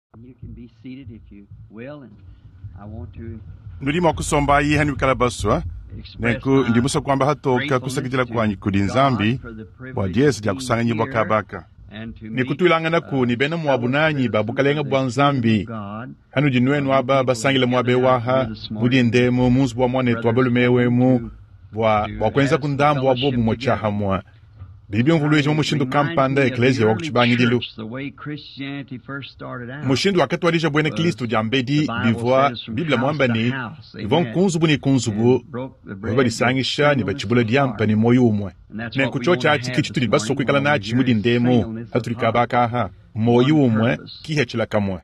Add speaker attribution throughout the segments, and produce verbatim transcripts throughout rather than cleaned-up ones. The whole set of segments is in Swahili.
Speaker 1: You can be seated if you will, and I want to
Speaker 2: ndurimo kusomba yihani bikalabaswa nenku ndimuso kwamba hatoka kusakijila kwanyi kudi nzambi bwa Yesu ja kusanga nyibwa kabaka nikutulangana ku ni bena mwabunanyi babukalenga bwa nzambi hanu jinwenu aba basangile mwabe waha mudi ndemo munzu bwa mwane twabelumewe mu bwa wakwenza kundambo wa bobu mochaha mwa Bibi mvuluweji mushindu kampanda eklesia wakuchibangidilu. Mushindu wakati wadija bwene Kristo jambedi bivwa Biblia mwamba ni Ivon kunzubu ni kunzubu Waba disangisha ni bachibula diampa ni moyo umwe Nenkuchocha ati kichitu dibaso kwikala nachi mudi ndemo Haturika baka aha moyo umwe kihechila kamwe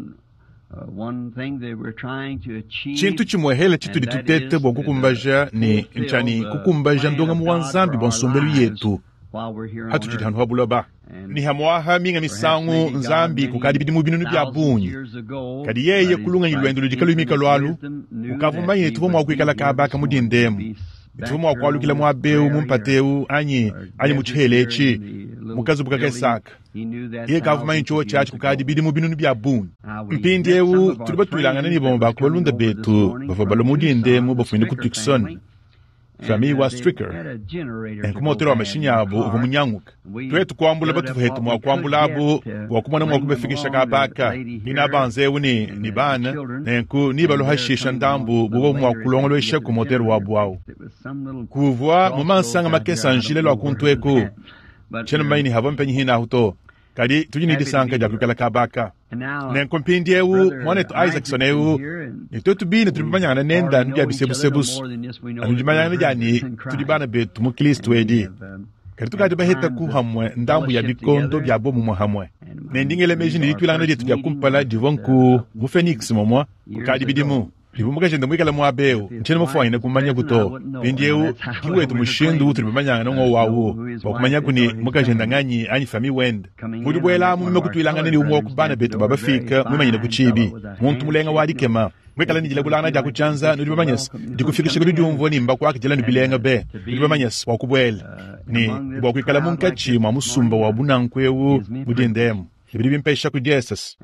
Speaker 2: Chintu chimwe hele chitu ditutete bwa kukumbaja ni Nchani kukumbaja ndonga mwanzambi bwa nsombelu yetu Hatu chiti hanu habula ba Ni hamwaha minga misangu nzambi kukadi bidi mubinu bya bunyi Kadi yeye kulunga yilwendulu jikalu imika lwalu Ukavuma yine tuvo mwakwikala kabaka mudi ndemu Tuvo mwakwalu kila mwabeu mumpateu Anyi, anyi muchihelechi Mukazu bukake saka Iye kavuma yine choho chachi kukadi bidi mubinu bya bunyi Mpindi ewu tuliba tuilangana ni bomba kubalunda betu Bafabalo mudi ndemu bafuinde kutukisoni Fami wa stricker Enkumotero wa mashini yabo uvumunyanguka Tuwe tukwambula batu hetu mwa kwambula abo Wakumana mwa kubefikisha kabaka Nina banzewu ni nibana Nenku nibalo hashisha ndambu Buwa mwa kulongolo ishe kumotero wabu wao Kuvwa mumansanga makesa njile lwa kuntueko Chena maini hava mpenyi hina huto Kadi tujini sanka jakukala kabaka Nenku mpindi ewu Mwanetu Isaac sonewu Nitotu bini tulibanyanga nenda Ndia bisebu sebus Anujimanyanga jani Tulibana betu mukilistu wedi Kadi tukadi baheta kuhamwe Ndambu ya bikondo bya bomu mwahamwe Nendingele mejini litwilanga jetu ya kumpala Divonku Mufenix momwa Kadi bidimu Libumbaka jenda mwikala mwabeo Nchene mfuwa ina kumanya kuto Pindi ewu Kiwe tumushindu tulibanyanga nongo wawo Wakumanya kuni Mwaka jenda nganyi Anyi fami wend Mudibuela Mumime kutuilanga nini umwa kubana betu babafika Mwima ina kuchibi Muntu mulenga wadikema Mwekala nijila kulana jaku chanza Nudibamanyas Dikufikisha kudujumvo ni mba kwa kijela nubilenga be Nudibamanyas wakubuela Ni wakuikala munkachi Mwa musumba wabunankwewu Mudindemu Ibidi mpesha kudiesas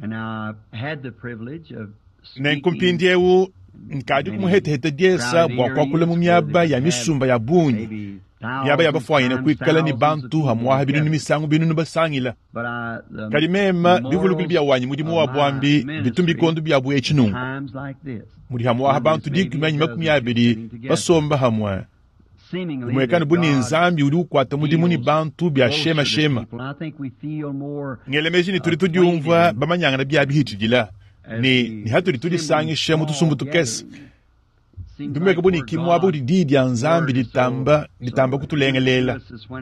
Speaker 2: Nenkumpindi ewu Nkadi kumuhete hete diesa Wakwa kule mumyaba ya misumba ya bunyi Yaba yaba fwa yene kuikala ni bantu Hamwaha binu nimisangu binu nubasangila Kadi mema Bivulu kulibia wanyi mudimu wabuambi Bitumbi kondu biyabu echinu Mudi hamwaha bantu diki Manyi makumyabidi Basomba hamwa Mwekani buni nzambi Udi ukwata mudimu ni bantu Bia shema shema Ngele mejini turituji umva Bamanyanga na biyabi hiti jila Ni, ni hatu ritudi sangi shemu tusumbu tukesi Dumeka buni kimu wabu di didi ya nzambi ditamba Ditamba kutulengelela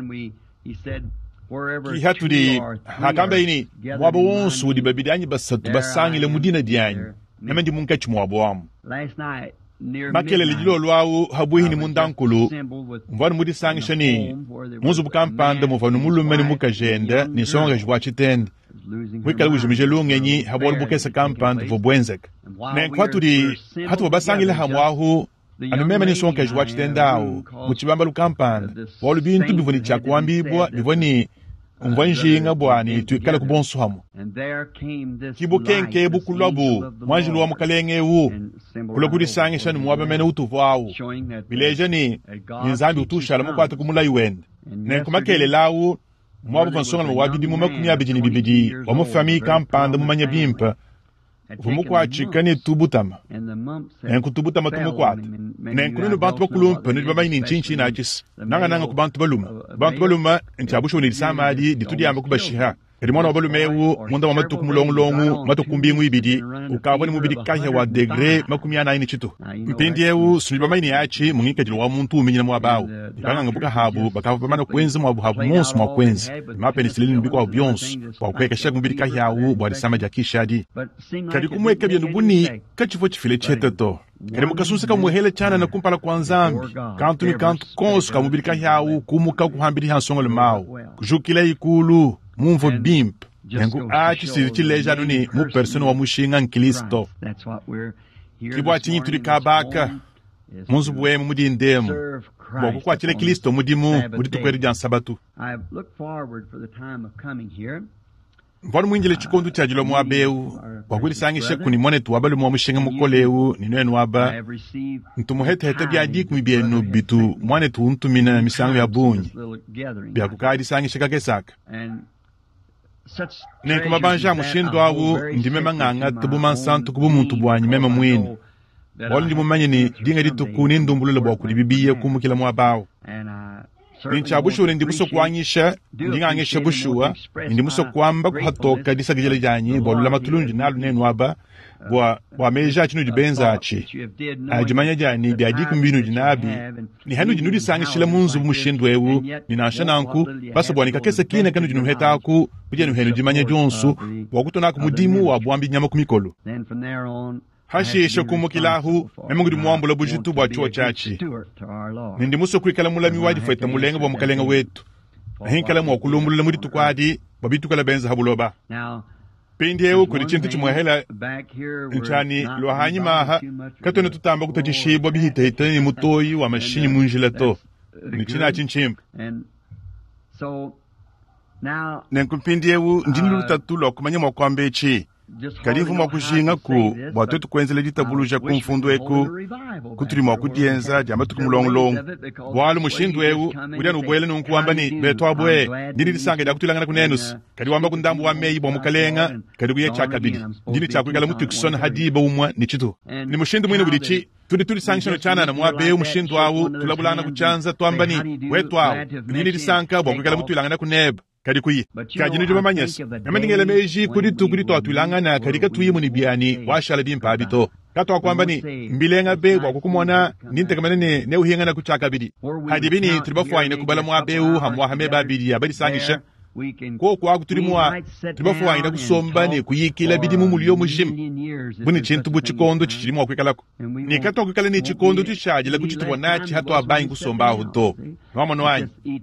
Speaker 2: Ki hatu di Hakamba ini Mwabu wonsu di babidanyi basatu Basangi le mudina dianyi Nemendi munkechi mwabu wamu Makele lijilo luawu Habuhi ni mundankulu Mwanu mudi sangi shani Munzu bukampanda Mwanu mulu meni muka jenda Ni songa jwa chitendi Mwikala ujimije lungenyi Habwal bukesa kampanda Vobwenzek Nenku hatu di Hatu wabasangi le hamwahu Anumema ni sonka jwa chitendao Muchibamba lukampanda Walu bintu bivoni chakuambibwa Bivoni Mwanjinga bwani Tuikala kubonsu hamu Kibu kenke bukulabu Mwanjilu wa mukalenge uu Kula kudisangi shani mwabe mene utufu wawu Bileja ni Nzambi utushala mkwata kumula yuwende Nenku makele lawu Mwabu vansonga na mwabidi mumakumia bijini bibidi Wamufami kampanda mumanya bimpa Vumukwa chikani tubutama Nenku tubutama tumukwata Nenku nunu bantu bakulumpa Nunu bama ini nchinchi na ajis Nanga nanga kubantu baluma Bantu baluma Nchabusho ni samadi Ditudi yamba kubashiha Elimwana wabalumewu Munda wa matuku mulongu longu Matuku mbingu ibidi Ukawani mubidi kahya wa degre Makumia na ini chito Mpindi ewu Sulibama ini achi Mungika jilu wa muntu uminyina mwabawu Ikanga ngabuka habu Bakafu pamana kwenzi mwabu habu monsu mwa kwenzi Mape ni silini mbiko wa bionsu Wakweka shak mubidi kahya wu Bwadi sama jakishadi Kadi kumweka bia nubuni Kachifo chifile cheteto Kadi mukasusika muhele chana na kumpala kwa nzambi Kantu ni kantu konsu ka mubidi kahya wu Kumuka kuhambidi hansongo le mau Kujukile ikulu Mumvo bimp Nengu achi siri chileja nuni Mu personu wa mushinga nkilisto Kibwa chinyi tuli kabaka Munzu buwemu mudi ndemu Boku kwa chile kilisto mudimu Mudi tukweri jan sabatu Mvanu mwinjile chikondu chajilo mwabeu wakulisangisha kuni monetu waba lumo mushinga mukoleu ninwenu waba ntumuhete hete byadi kumibyenu bitu monetu untumina misango ya bunyi byakukadi sangisha kakesaka nenkuma banja mushindo awu ndime manganga tubu mansantu kubu muntu bwanyi mema mwini wala ndi mumanye ni dinga dituku ni ndumbulule bwa kuli bibiye kumukila mwabawo nincha bushure ndi buso kwanyisha ndinga ngesha bushuwa ndi muso kwamba kuhatoka disagijele janyi bolula matulunji nalu nenu aba bwa bwa meja chinu dibenza achi ajimanya jani byadi kumbinu jinabi ni hanu jinudi sangishila munzu mushindwewu ninashananku basa bwa nikakese kine kanu jinu hetaku bujenu henu jimanya jonsu wakutona kumudimu wa bwambi nyama kumikolo hashisha kumukilahu memungudi muambula bujitu bwa chuo chachi nindi muso kwikala mulami wadi faita mulenga bwa mukalenga wetu hinkala mwa kulumulula muri tukwadi babitu kala benza habuloba pindiyewu kuri chintu chimwehela nchani lo hanyimaha katone tutamba kutajishibwa bihita hitani mutoyi wa mashinyi munjilato nichina chinchimba nenkumpindiyewu ndinulu tatulo kumanya mwa kwambechi kalifu mwa kushinga ku bwatu tukwenzele ditabuluja kumfundu eku kuturi mwa kudienza jamba tukumulongolongo bwalu mushindu ewu udia nubwele nunkuwamba ni beto abwe ndini disanga ida kutulangana kunenus kadi wamba kundambu wa meyi bwa mukalenga kadi kuye chakabidi ndini chakwikala mutukisona hadiba umwa ni chitu ni mushindu mwini udichi tudi tudi sangishono chana na mwabe mushindu awu tulabulana kuchanza tuamba ni wetu awu ndini disanka bwa kwikala mutulangana kuneba kadi kuyi kajini diba manyasi namandingele meji kudi tu kudi toa tulangana kadi katuyi muni biani washala bimpa abito kato kwamba ni mbilenga be kwa kukumona nintekamene ne ne uhingana kuchaka bidi hadi bini tribafu ine kubala mwabeu hamwa hameba bidi abadi sangisha ko kwa kuturimwa tribafu ine kusomba ne kuyikila bidi mumulyo mushim buni chintu buchikondo chichirimwa kwikalako ni kato kwikala ni chikondo tushaje la kuchitwa nachi hato abayi kusomba ahuto wamono wanyi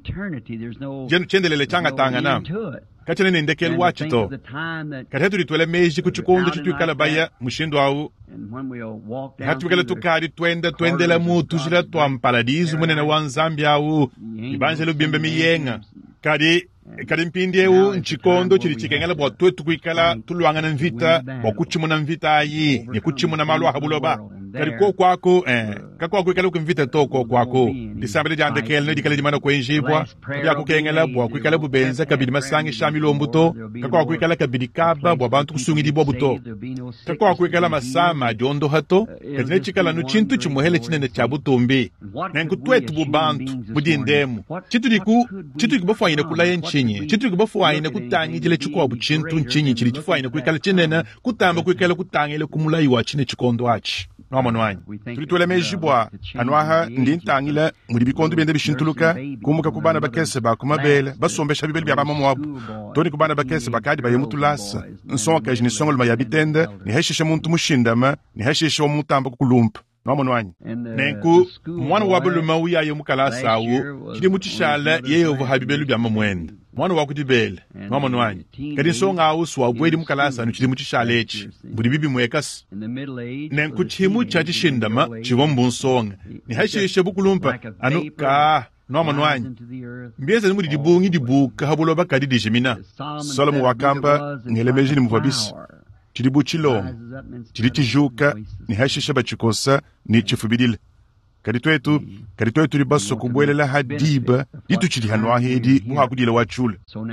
Speaker 2: jenu chendelele changa tanga na kachene nendekelu wachito katetu litwele meji kuchikondo chitwikala baya mushindo awu hatwikala tukari twenda twendela mutu jila twampaladizu munene wa nzambi awu ibanjelu bimbe miyenga kadi kadi mpindiewu nchikondo chili chikengela bwa twetu kuikala tuluangana mvita bwa kuchimuna mvita ayi ni kuchimuna malu ahabuloba kadi ko kwako eh kakwa kuikala kumvita to ko kwako disambele jande kelne dikala dimana ko enjibwa ya kukengela bwa kuikala bubenza kabidi masangi shamilo mbuto kakwa kuikala kabidi kaba bwa bantu kusungidi bwa buto kakwa kuikala masama jondo hato kadi chikala no chintu chimuhele chinene chabutombe nenku twetu bubantu budindemu chitu diku chitu diku ine kulaye nchinyi chitu diku ine kutangi jile chukwa buchintu nchinyi chili chifu ine kuikala chinena kutamba kuikala kutangile kumulayi wa chine chikondo achi nomono wanyi tulitwele mejibwa anwaha ndintangila muri bikondo byende bishintuluka kumuka kubana bakese bakumabele basombesha bibeli bya bamamo wabu toni kubana bakese bakadi bayemutulasa nsonka jini songol mayabitende ni heshisha muntu mushindama ni heshisha omutamba kulumpa nomono wanyi nenku mwana wabulu mawuya yemukalasa awu kidi mutishala yeyovu habibelu bya mamwenda mwana wakudibele nomono wanyi kadi nsonga awu swa bwedi mukalasa anu kidi mutishala echi budi bibi mwekas nenku chimu chachishindama chivombu nsonga ni heshisha bukulumpa anu ka nomono wanyi mbieza nimudi dibungi dibuka habuloba kadi dijimina Solomo wakamba ngelemeji ni mvabisi chidi buchilongo chidi chijuka ni hashisha bachikosa ni chifubidile kadi twetu kadi twetu libaso kubwelela hadiba ditu chidi hanwa hedi muhakudile wachula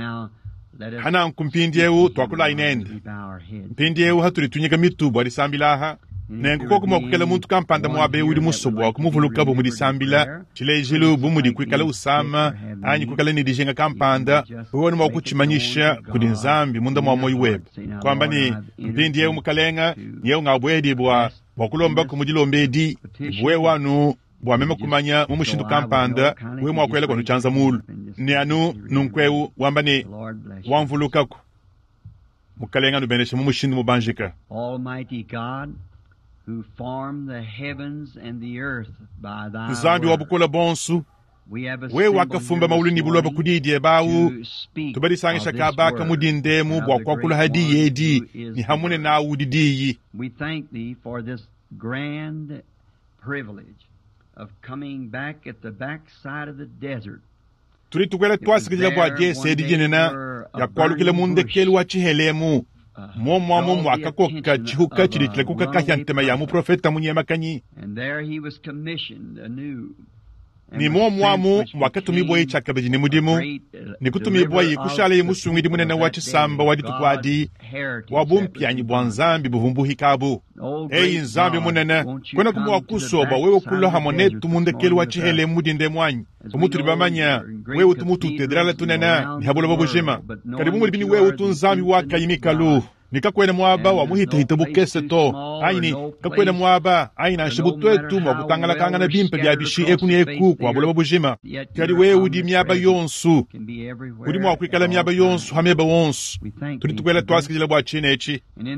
Speaker 2: hana nkumpindiewu twakula inende mpindiewu haturi tunyega mitubu alisambilaha nengu koko mwakukela muntu kampanda mwabe uli musobwa kumuvuluka bumudi sambila chilejilu bumudi kwikala usama anyi kwikala nidijenga kampanda uwoni mwakuchimanyisha kudi nzambi munda mwamoy web kwamba ni mpindi yewu mukalenga yewu ngabwedi bwa wakulomba kumudilombedi bwe wanu bwa meme kumanya mumushindu kampanda we mwakwela kwa nuchanza mulu ni anu nunkwewu wamba ni wamvuluka ku mukalenga nubeneshe mumushindu mubanjika
Speaker 1: Almighty God who formed the heavens and the earth by thy
Speaker 2: nzambi wabukola bonsu we wakafumba maulini buloba kudidie bawu tubadisangisha kabaka mudindemu bwa kwakula hadi yedi ni hamune na udidiyi.
Speaker 1: We thank thee for this grand privilege of coming back at the backside of the desert.
Speaker 2: Turi tukwela twasikijila bwa jese di jenena ya kwalu kile munde kelu wachihelemu momo amu mwaka koka chihuka chiritle kuka kahyantema ya mu profeta munyema kanyi ni momo amu mwaka tumibwa ichakabeji ni mudimu ni kutumibwa yikushala yimusungu di munene wa chisamba wadi tukwadi wabumpyanyi bwa nzambi buvumbu hikabu eyi nzambi munene kwena kumwa kusoba wewe kulo hamone tumundekeli wa chihele mudinde mwanyi umuturi bamanya wewe tumututedrala tunena ni habula babujima karibu muri bini wewe tunzambi waka yimikalu nikakwena mwaba wa muhita hitabukese to aini kakwena mwaba aina shibutwetu mwakutangala kangana bimpe bya bishi ekuni eku kwa bula babujima kari wewe udi myaba yonsu udi mwakwikala myaba yonsu hameba wonsu turi tukwela twasikijila bwa chine echi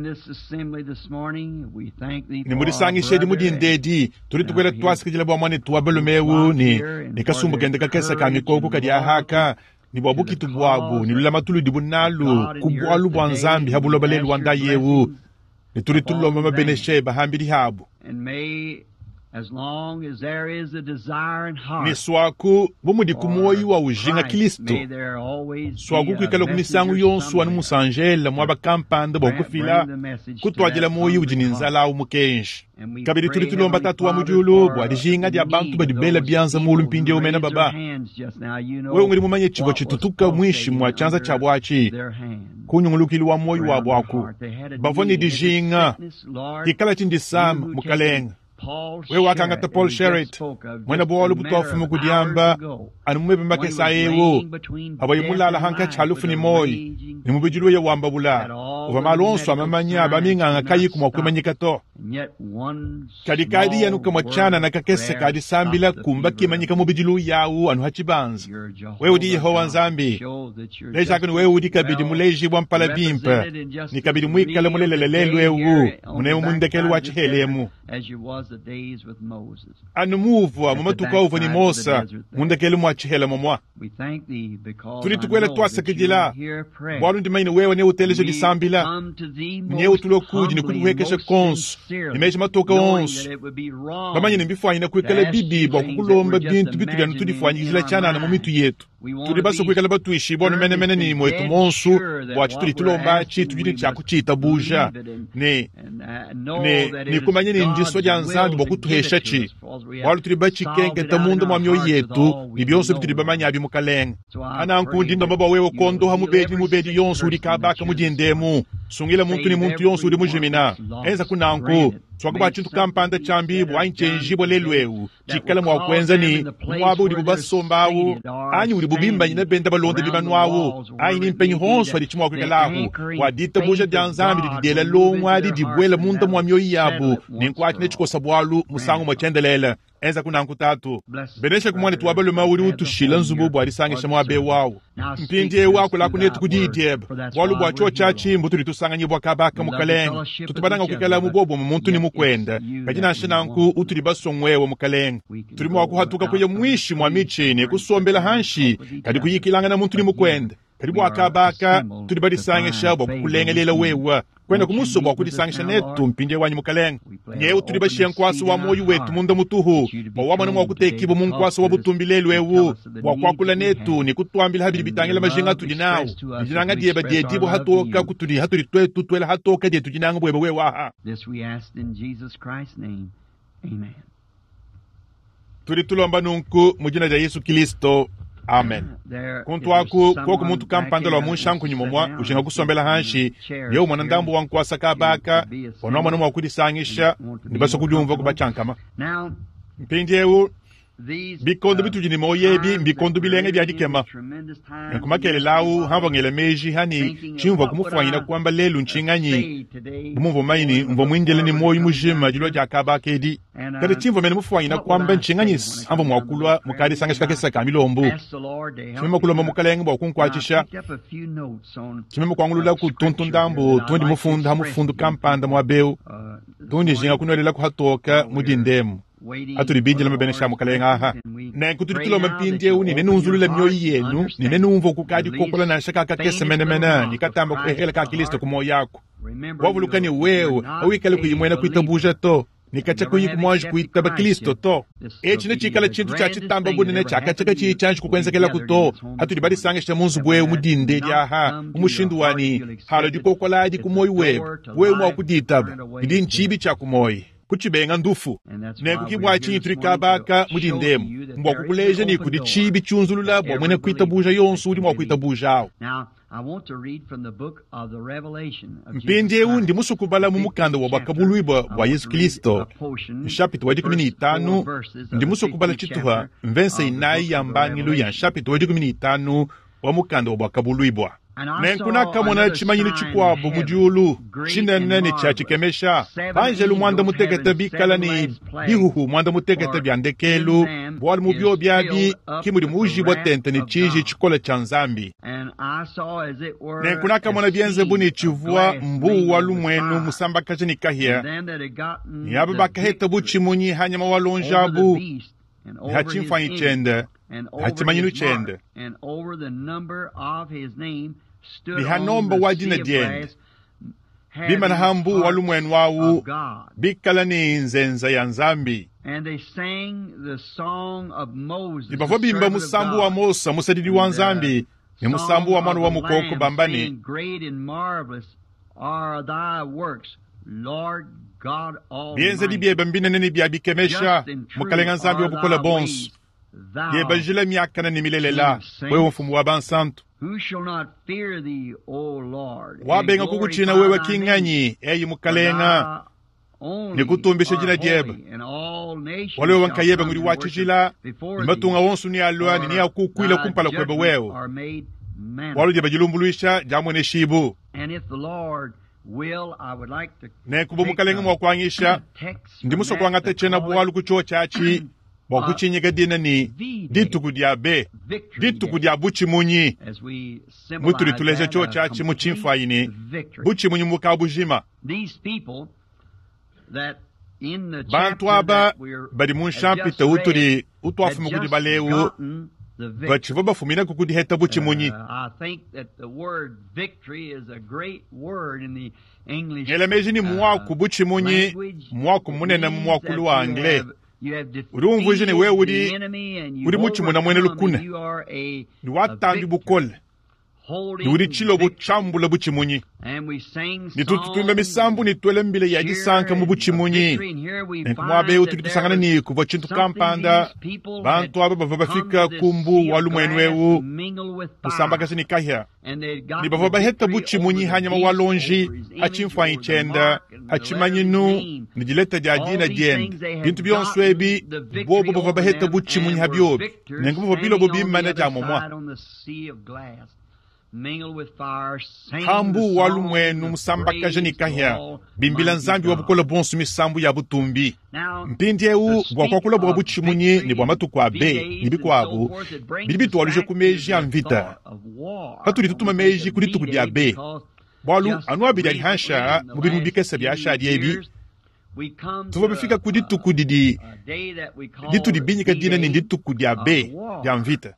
Speaker 2: ni muri sangi shedi mudi ndedi turi tukwela twasikijila bwa mwani tuwabelumewu ni nikasumbu kende kakesa kamikoko kadi ahaka ni bwabuki tubwabu ni lula matulu dibunalu kubwalu bwa nzambi habulo balelu wanda yewu ni turi tulo mama beneshe bahambiri habu
Speaker 1: as long as there is a desire in heart
Speaker 2: ni swaku bumudi kumoyi wa ujinga Kristo swaku kwikala kumisangu yonsu wanu musanjela mwaba kampanda bokufila kutwajela moyi ujininzala umukenshi kabiri turi tulomba tatu wa mujulu bwa dijinga dia bantu badibela bianza mulu mpindi umena baba wewe ngiri mumanye chibo chitutuka mwishi mwa chanza chabwachi kunyungulukili wa moyi wa bwaku bavoni dijinga kikala chindisam mukalenga wewe wakangata Paul Sherritt mwena bwalo butofu mukudiamba anu mwebe mbake saewo abayi mulala hanka chalufu ni moyi ni mubijilu ya wamba bula uva malonso amamanya abaminganga kayi kumwa kwemanyikato kadikadi yanu kamwachana na kakese kadi sambila kumba kimanyika mubijilu yawu anu hachibanza wewe di Yehowa nzambi lejaka ni wewe udi kabidi muleji wampala bimpa ni kabidi mwikala mulelelelelu ewu munewu mundekelu wachihelemu anu muvu mumatuka uva ni Mosa mundekelu mwachihela momwa tuli tukwela twasakijila bwalu ndimaini wewe ne uteleje disambila mnyewe tulokuji ni kutuwekeshe konsu ni meje matoka onsu bamanyi nimbifuanyi na kwekala bibi bwa kukulomba bintu bitu lyanu tudifwanyikizila chana na mumitu yetu tuli baso kwekala batuishi bwanu mene mene ni mwetu monsu bwachi tuli tulomba chi tujini chaku chita buja ni ni ni kumanye ni njiswa ja nzambi bwa kutuhesha chi bwalu tuli bachi kenge tamundu mwa myo yetu ni bionso bituli bamanya abi mukalenga ana nkundi mbaba wewe kondo hamubedi mubedi yonsu uri kabaka mujindemu sungila muntu ni muntu yonsu uri mujimina enza kunanku swakuba chintu kampanda chambi bwa inchenji bwa lelwewu chikala mwa kwenza ni mwabu uri bubasombawu anyi uri bubimba nyina benda balonde bimanwawu ayi ni mpenyi honsu adi chimwa kwekalahu wadita buja dianzambi di didela longwa di dibwela munda mwa myo yabu ni nkwati ne chikosa bwalu musangu mwa chendelela enza kunanku tatu benesha kumwani tuwabalo mauri utushila nzubu bwa disangisha mwabe wawu mpindi ewa kula kunetu kudidiyeba walu bwa cho chachi mbutu litusanga nyibwa kabaka mukalenga tutubadanga kukala mubobo mumuntu ni mukwenda kajina nshinanku utuli basongwewa mukalenga tuli mwa kuhatuka kuya mwishi mwa michini kusombela hanshi kadi kuyikilanga na muntu ni mukwenda kadi bwa kabaka tuli badisangisha bwa kukulengelela wewa kwenda kumuso bwa kudisangisha netu mpindi wanyi mukalenga nyewe tuli bashia nkwasi wa moyu wetu munda mutuhu bwa wamana mwa kutekibo munkwasi wa butumbilelu ewu bwa kwakula netu ni kutuambila habili bitangela majinga tudinawu njinanga dieba diedibo hatoka kutuli hatuli twetu twela hatoka dietu jinanga bweba wewaha.
Speaker 1: This we asked in Jesus Christ's name. Amen.
Speaker 2: Tuli tulomba nunku mujina ja Yesu Kristo. Amen. Kuntu waku koko muntu kampandala wa munshanku nyumomwa ushinga kusombela hanshi yeu mwanandambu wankwasa kabaka ono mwana mwa kudisangisha nibaso kudyumva kubachankama mpindi ewu bikondo bitujini moyebi bikondo bilenge byadikema nkumakele lawu hamba ngele meji hani chimva kumufwanyina kwamba lelu nchinganyi bumumvo maini mvo mwindele ni moyi mujima jilo ja kabaka edi kade chimva mene mufwanyina kwamba nchinganyi hamba mwakulwa mukadi sangishika kesa kamilombu chimema kulomba mukalenga bwa kunkwachisha chimema kwangulula ku tuntundambu tundi mufunda hamufundu kampanda mwabeu tundi jinga kunwelela kuhatoka mudindemu aturi binjila mabenesha mukalenga aha na kuturi tuloma mpindi ewu nine nunzulula myoyi yenu nine numvo kukadi kokola na shaka kakese menemena nikatamba kuhela ka Kristo kumo yako wavulukani wewe awikale kuyimwena kuitabuja to nikacha kuyiku mwanji kuitaba Kristo to echi nechikala chintu cha chitamba bunene chakachaka chichanji kukwenzekela kuto hatulibali sange shamunzu bwe umudinde lyaha umushindu wani halo dikokoladi kumoyi webu we mwa kuditaba ndi nchibi cha kumoyi kuchibenga ndufu nekukibwa chintu likabaka mudindemu mbwa kukuleja ni kudi chibi chunzulula bwa mwene kuitabuja yonsu uli mwa kuitabuja mpindi ewu ndi musukubala mu mukanda wa bakabulwibwa bwa Yesu Kristo nshapiti wadi kumi ni itanu ndi musukubala chituha mvense inayi yambangilu ya nshapiti wadi kumi ni itanu wa mukanda wa bakabulwibwa nenkunaka mwana chimanyini chikwabo mujulu chinene cha chikemesha banjelu mwanda mutegete bikala ni bihuhu mwanda mutegete byandekelu bwali mubyo byabi kimuri muji botente ni chiji chikola cha nzambi nenkunaka mwana byenze buni chivua mbu walu mwenu musamba kaje nikahia ni aba bakaheta buchi munyi hanyama walonjabu hachimfanyi chende hachimanyinu chende bihanomba wajina diende bimana hambu walumwenu wawu bikala ni nzenza ya nzambi ibavo bimba musambu wa Mosa musadidi wa nzambi ni musambu wa mwana wa mukoko bambani bienze di bieba mbinene ni bia bikemesha mukalenga nzambi wa bukola bonsu yeba jila miakana ni milelela wewe mfumu wa bansantu wabenga kukuchina wewe kinganyi eyi mukalenga nikutumbisha jina jeba wale wanka yeba ngudi wachijila mbatunga wonsu ni alwani ni akukwila kumpala kweba wewe walu jeba jilumbuluisha jamwene shibu nekubu mukalenga mwakwangisha ndi muso kwangata chena buwalu kucho chachi wakuchinyika dina ni dituku diabe dituku dia buchi munyi muturi tuleje cho chachi muchimfa ini buchi munyi mukabujima bantu aba bari munshampi te uturi utwafu mukudi balewu bachiva bafumina kukudi heta buchi munyi elemeji ni mwaku buchi munyi mwaku munene mwaku luwa angle urumva uje ni wewe uri uri muchimuna mwene lukune ni watambi bukole ni uri chilo buchambula buchimunyi ni tututumbe misambu ni tuwele mbile ya jisanka mu buchimunyi nkumwabe uturi tusangana ni kuva chintu kampanda bantu aba bava bafika kumbu walu mwenu wewu usamba kasi ni kahia ni bava baheta buchimunyi hanyama walonji hachimfa inchenda hachimanyinu ni jileta jajina jenda bintu bionsu ebi bobo bava baheta buchimunyi habiobi nengumu bilo bobi mmana jamomwa hambu walu mwenu musamba kaje nikahia bimbila nzambi wabukola bonsu misambu ya butumbi mpindi ewu bwakwakula bwa buchimunyi ni bwa matuku abe nibikwabu bilibitu waluje kumeji ya mvita haturi tutuma meji kuri tuku di abe bwalu anu abidi alihansha mubiru mbikesa biasha diebi tuva bifika kudi tuku didi ditu dibinyika dina ni dituku di abe ya mvita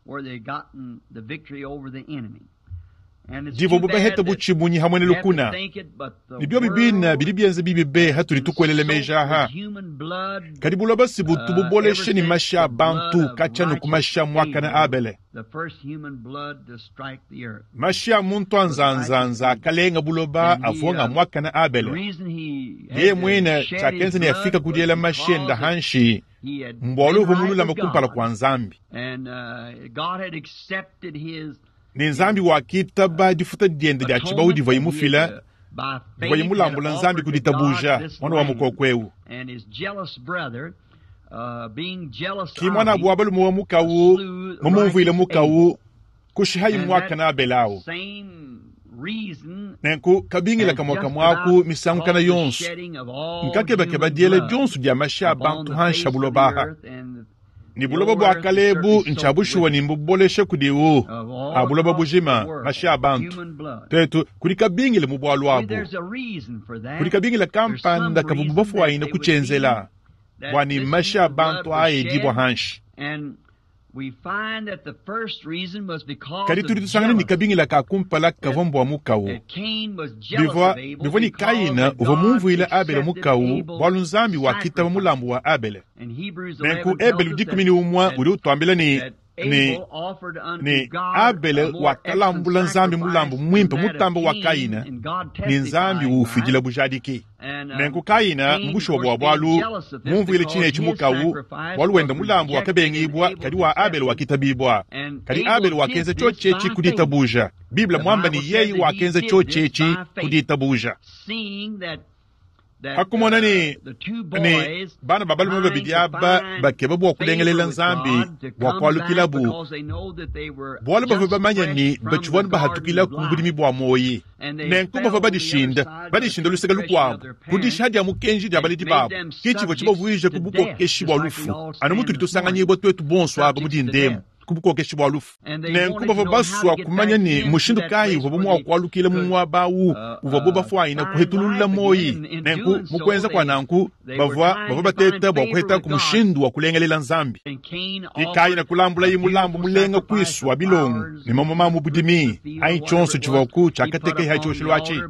Speaker 2: divo buba heta buchi munyi hamwene lukuna nibyo bibina bilibienze bibibe haturi tukwelele mejaha karibu basi butu buboleshe ni masha bantu kachanu kumasha mwaka na abele masha muntu anzanzanza kalenga buloba afuanga mwaka na abele ye mwene chakenze ni afika kudiela mashenda hanshi mbolu humulula makumpala kwa nzambi ni nzambi wakitaba difuta diende dia chibaudi vayimufila vayimulambula nzambi kuditabuja mwana wa mukokwewu kimwana bwabalu muwa mukawu mumuvile mukawu kushihayi mwaka na abelawu nenku kabingila kamwaka mwaku misangu kana yonsu nkakebakeba diele jonsu dia masha bantu hansha bulobaha ni buloba bwa kalebu nchabushuwa ni mbuboleshe kudiwu abuloba bujima masha abantu tetu kurika bingile mubwalu wabo kurika bingile kampanda kabububafu wa ina kuchenzela wani masha abantu ae dibwa hanshi kadi turi tusangana ni kabingila ka kumpala kavombo wa mukawu bivwa bivwa ni Kaina uva mumvuile Abele mukawu bwalu nzambi wakita wa mulambu wa Abele nenku Abele udikumini umwa uri utwambila ni ni ni Abele wakalambula nzambi mulambu mwimpe mutambo wa Kaina ni nzambi ufijila bujadiki nenku Kaina mbusho bwa bwalu mumvuile chine chimukawu bwalu wenda mulambu wakabengibwa kadi wa Abele wakitabibwa kadi Abele wakenze chochechi kudita buja Biblia mwamba ni yeye wakenze chochechi kudita buja hakumona ni ni bana babalu mwe bidiaba bakeba bwa kulengelela nzambi wakwalukila bu bwala bava bamanya ni bachubona bahatukila kumbudimi bwa moyi nenku bava badishinda badishinda lusega lukwabo kudishadi amukenji diabaliti babo kichivo chibo vuije kubuko keshi bwa lufu anomutu litusanganye bo twetu bonswa bamudindemu kubuko keshi bwa lufu nenku bava baswa kumanya ni mushindu kai uva mwa kwalukila mwa bawu uva boba fwaina kuhetulula moyi nenku mukwenza kwa nanku bava bava bateta bwa kuheta kumushindu wa kulengelela nzambi ikai na kulambula yimulambu mulenga kwiswa bilongu ni mama mamu budimi ai chonso chivoku chakateke hacho shilwachi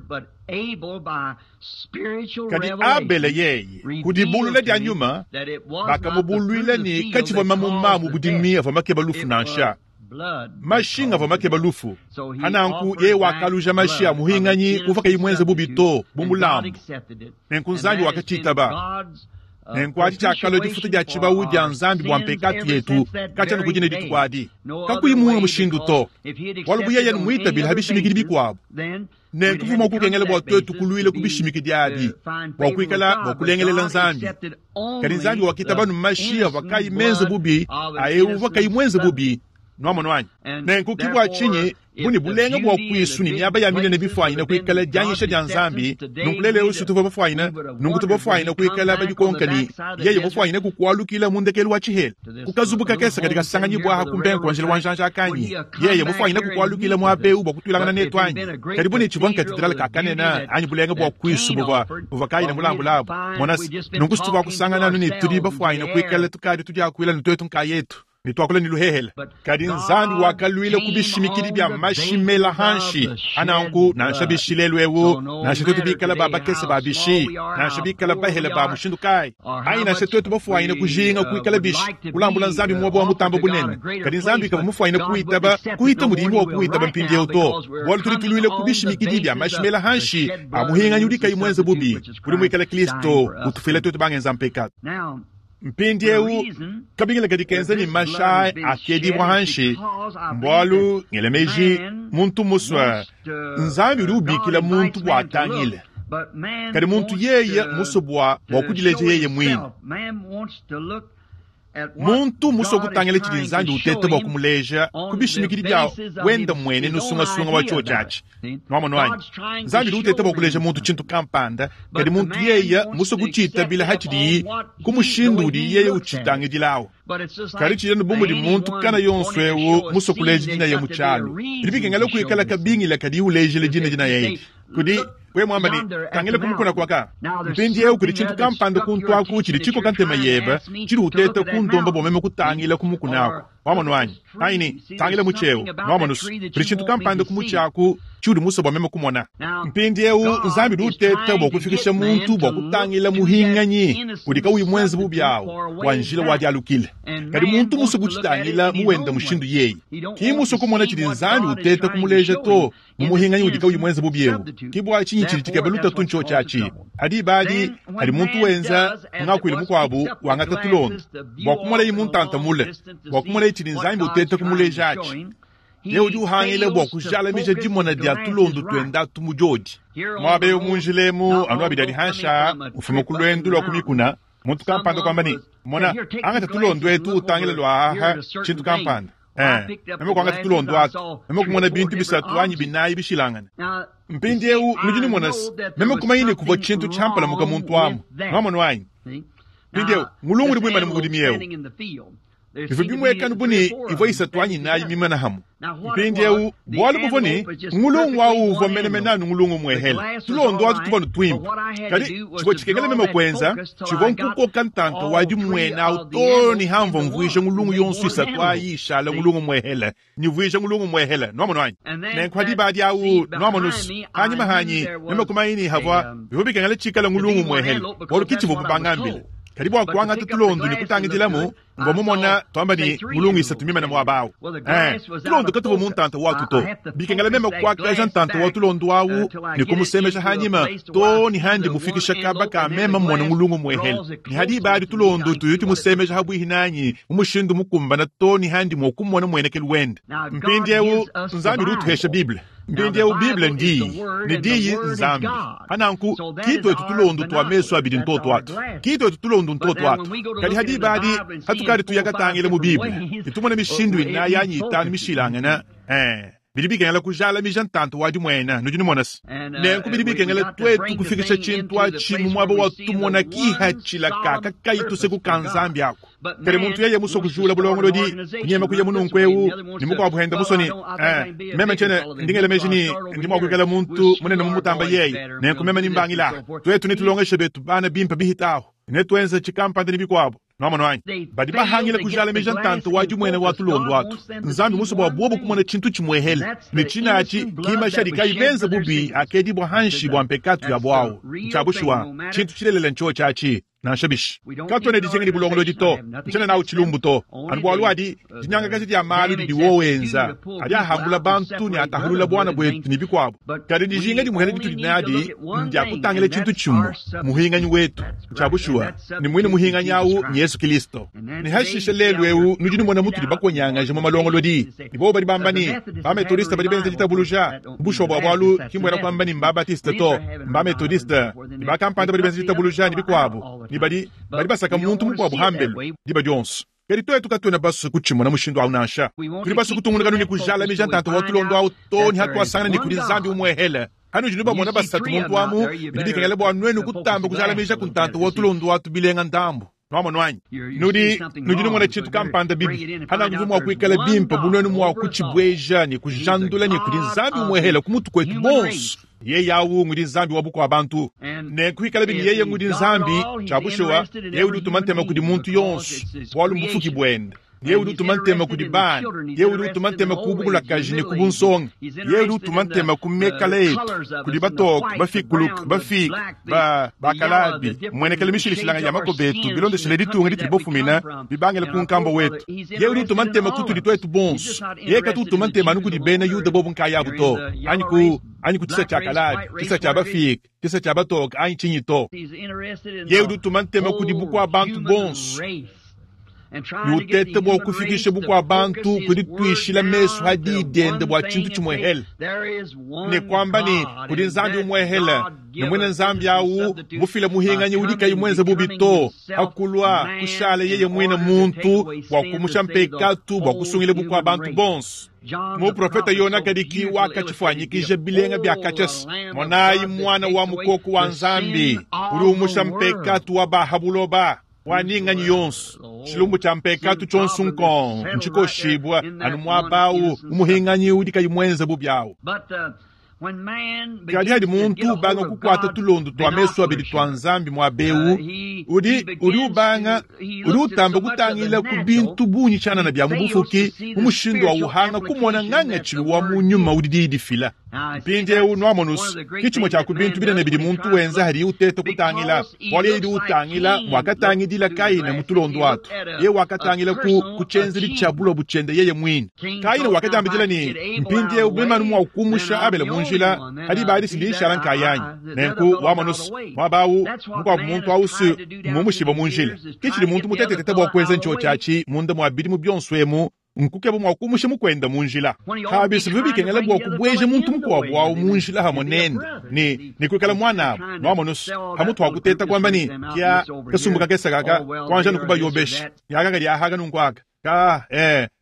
Speaker 2: kadi Abele yeye kudibulule dia nyuma bakamubulwile ni kachivo mamu mamu budimi ava makeba lufu nansha mashinga ava makeba lufu hananku ye wakaluja mashia muhinganyi uvaka imwenze bubito bumulambu nenku nzambi wakachita ba nenku ati chakalo difuta dia chibawu dia nzambi bwa mpekatu yetu kachano kujine ditu kwadi kakuimunga mushindu to walubu yeye numuita bila habishimikiri bikwabo nenku fuma kukengele bwa twetu kuluile kubishimiki diadi wakuikala wakulengelela nzambi kadi nzambi wakitabanu mashia wakai menze bubi ayewu wakai mwenze bubi noamono wanyi nenku kibwa chinyi buni bulenga bwa kwisu ni nyaba ya mine ne bifwaina kuikala janyisha dia nzambi nunkulele usutu bafwaina nungutu bafwaina kuikala badikonkani yeye bafwaina kukwalukila mundekelu wa chihel kukazubuka kesa katika sanganyi bwa hakumben kwanjele wanjanja akanyi yeye bafwaina kukwalukila mwabeu bwa kutulangana netwanyi karibuni chibon katedral kakanena anyi bulenga bwa kwisu bwa buvakai na mulambu labo monas nungustu bwa kusangana ni tudi bafwaina kuikala tukadi tudi akwila ntoetu nkayetu nitwakula niluhehela kadi nzambi wakalwile kubishimikiri bya mashimela hanshi ananku nanshabishilelwewu nashetutubikala babakese babishi nanshabikala bahele ba mushindukai ai nashetutu bafuwaina kujinga kuikala bishi kulambula nzambi mwobo wa mutambo bunene kadi nzambi kava mufuwaina kuitaba kuita mudimi wa kuitaba mpindi euto wali tulitulwile kubishimikiri bya mashimela hanshi amuhinga nyulika imwenze bubi kuli mwikala Kristo utufile tutu bangenza mpekatu mpindi ewu kabingile kadi kenza ni mashai akedi mwahanshi mbwalu ngelemeji muntu muswa nzambi rubikila muntu bwatangile kadi muntu yeye musobwa wakujileje yeye mwini muntu muso kutangile chili nzambi utete bwa kumuleja kubishimikiri bya wenda mwene nusunga sunga wa chuo chachi nwamo nwanyi nzambi utete bwa kuleja muntu chintu kampanda kadi muntu yeye muso kuchita bila hachidi kumushindu di yeye uchitange dilawo kadi chijanu bumbu di muntu kana yonswewu muso kuleja jina ye muchalu ilibike ngalo kuikala kabingi la kadi uleja le jina jina yeye kudi we mwamba ni kangele kumukuna kwaka mpindi yeu kudi chintu kampanda kuntu aku chidi chiko kantema yeba chidi utete kundomba bomeme kutangila kumukunako wamano wanyi haini tangila mucheu wamanus kudi chintu kampanda kumuchaku chudi muso bomeme kumona mpindi yeu nzambi dutete bokufikisha muntu bokutangila muhinganyi kudi kawi mwenzi bubyao wanjila wadi alukile kadi muntu muso kuchitangila muwenda mushindu yeyi ki muso kumona chidi nzambi utete kumuleja to mumuhinganyi kudi kawi mwenzi bubyeo kibwa chinyi chidi tikabeluta tuncho chachi hadi badi hadi muntu wenza ngakwile mukwabu wangata tulondo bokumala yimuntu antamule bokumala chidi nzambi utete kumuleja achi yeu ju hangile boku jala mije jimona dia tulondo twenda tumujoji mwabe umunjilemu anu abidani hansha ufumo kulwendu lwa kumikuna muntu kampanda kwamba ni mona angata tulondo etu utangile lwa aha chintu kampanda eh memo kwangata tulondo atu memo kumona bintu bisatu anyi binayi bishilangana mpindi yeu nujini monas memo kumayine kuva chintu champala muka muntu wamu mwamono wanyi mpindi yeu mulungu ribwima ni mugudimi yeu ife bimweka nubuni ivo isatwanyi nayi mimana hamu mpindieu bwali buvoni ngulungu wawu vomenemenanu ngulungu mwehela tulondo watu tuvanu twimba kadi chivo chikengele mema kwenza chivo nkukoka ntanto wadi mwena autoni hamvo mvuisha ngulungu yonsu isatwayi ishala ngulungu mwehela nivuisha ngulungu mwehela noamono anyi nenkwadi badi awu noamonus hanyi mahanyi nema kumaini havwa ivo bikengele chikala ngulungu mwehela waru kichivo bubangambile kadi bwa kwanga tulondo ni kutangidilamo ngomomona twamba ni mulungu isatumima na mwabawo eh tulondo katuvo muntanta watu to bikengele mema kwaka jantanta watu londo wawu ni kumusemesha hanyima to ni handi mufikisha kabaka mema mwana mulungu mwehel ni hadi badi tulondo tuyuti musemesha habu hinanyi umushindu mukumba na to ni handi mwokumona mwenekeli wenda mpindi ewu nzambi rutu hesha biblia mpindi ewu biblia ndi ni diyi nzambi hananku kitu etu tulondo tuwamesu abidi ntoto watu kitu etu tulondo ntoto watu kadi hadi badi hatu kari tuyakatangile mu biblia itumona mishindu ina yanyi itanu mishilangana eh bilibikengela kujala mijantanto wadi mwena nujuni monas nenku bilibikengela twetu kufikisha chintu achimu mwaba watumona kihachila kaka kaitu seku kanzambi ako kare muntu yeye muso kujula bulongolo di kunyema kuya mununkweu nimuko abuhenda musoni eh mema chene ndingele mejini ndimo kwekela muntu munene mumutamba yeye nenku mema nimbangila twetu nitulongeshe betu bana bimpa bihitaho netwenza chikampande nibikwabo noamano anyi badi bahangile kujala mejantanto wadi mwene watu londo watu nzambi muso bwa bobo kumona chintu chimwehele ni chinachi kima sharika imenza bubi akedi bwa hanshi bwa mpekatu ya bwao chabushwa chintu chilelele ncho chachi na shabish katone di chengeni bulongolo dito chene na uchilumbu to anbwa alwadi jinyanga kazi ya malu di wowenza adi ahangula bantu ni atahulula bwana bwetu ni bikwabo kadi di jingeni muhele ditu dinadi ndia kutangile chintu chimu muhinganyi wetu chabushwa ni mwini muhinganyi awu ni Yesu Kristo ni hashisha lelwewu nujini mwana mutu di bakonyanga jimo malongolo di ibo bari bambani ba metodista bari benze jitabuluja busho bwa bwalu kimwera kwambani mba batista to mba metodista ba kampanda bari benze jitabuluja ni bikwabo ni badi badi basaka muntu mukwa buhambel diba Jones keri to etuka tuna basu kuchimo na mushindo au nasha kuri basu kutumuna ni kujala mijantanto watulondo au to ni hatwa sana ni kuri zambi umwehela hanu jinuba mona basatu muntu wamu bidikengele bwa nwenu kutamba kujala mija kuntanto watulondo watu bilenga ndambo noamo nwanyi nudi nujinu mwana chitu kampanda bibi hana nguvu mwa kuikala bimpa bunwenu mwa kuchibweja ni kujandula ni kuri zambi umwehela kumutu kwetu bonsu ye yawu ngudi nzambi wabuko abantu ne kuikala bini yeye ngudi nzambi chabushewa ye udu tumantema kudi muntu yonsu walu mbufuki bwenda ye udu tumantema kudi ban ye udu tumantema kubukula kajini kubunsong ye udu tumantema kumekala yetu kudi batok bafikuluk bafik ba bakalabi mwene kalimishili shilanga yamako betu bilonde shiledi tunga ditri bofumina bibangele kunkambo wetu ye udu tumantema kutu dito etu bonsu ye katu tumantema nukudi bena yuda bobu nkaya buto anyiku anyi kutisa cha kalabi tisa cha bafik tisa cha batok anyi chinyito ye udu tumantema kudi bukwa bantu bonsu yutete bwa kufikisha bukwa bantu kudi tuishila mesu hadi dende bwa chintu chimwehele ni kwamba ni kudi nzambi umwehele ni mwene nzambi awu mufila muhinga nye udika yumwenza bubito hakulwa kushale yeye mwene muntu bwa kumusha mpekatu bwa kusungile bukwa bantu bonsu mu profeta Yona kadiki waka chifanyikije bilenga byakachas monayi mwana wa mukoko wa nzambi uri umusha mpekatu wa bahabuloba waninga nyonso chilumbu cha mpekatu chonsunkon nchiko shibwa anu mwabawu umuhinganyi udika yumwenza bubyawu kali hadi muntu banga kukwata tulondo twameso abili twanzambi mwabewu udi udi ubanga udi utamba kutangila kubintu bunyi chana na bya mubufuki umushindo wa uhanga kumona nganga chilu wa munyuma udidi fila pinde unwamonus kichimo cha kubintu bidane bidi muntu wenza hari utete kutangila wale idi utangila wakatangidila kaina mutulondo watu ye wakatangila ku kuchenzili chabulo buchende yeye mwini kaina wakatambidila ni mpinde ubima numwa ukumusha abele munjila hadi baadi sili sharan kayanyi nenku wamonus wabawu mkwa muntu awusu mumushiba munjila kichili muntu mutete tetebo kweze ncho chachi munda mwabidi mubyonswemu nkukebo mwakumushe mukwenda munjila kabisi bibikengele bwa kubweje muntu mukwa bwa munjila hamonende ni nikukala mwana noamonus hamutu wakuteta kwamba ni kya kasumbuka kesakaka kwanja nukuba yobesh yagaga ya haga nunkwaka ka eh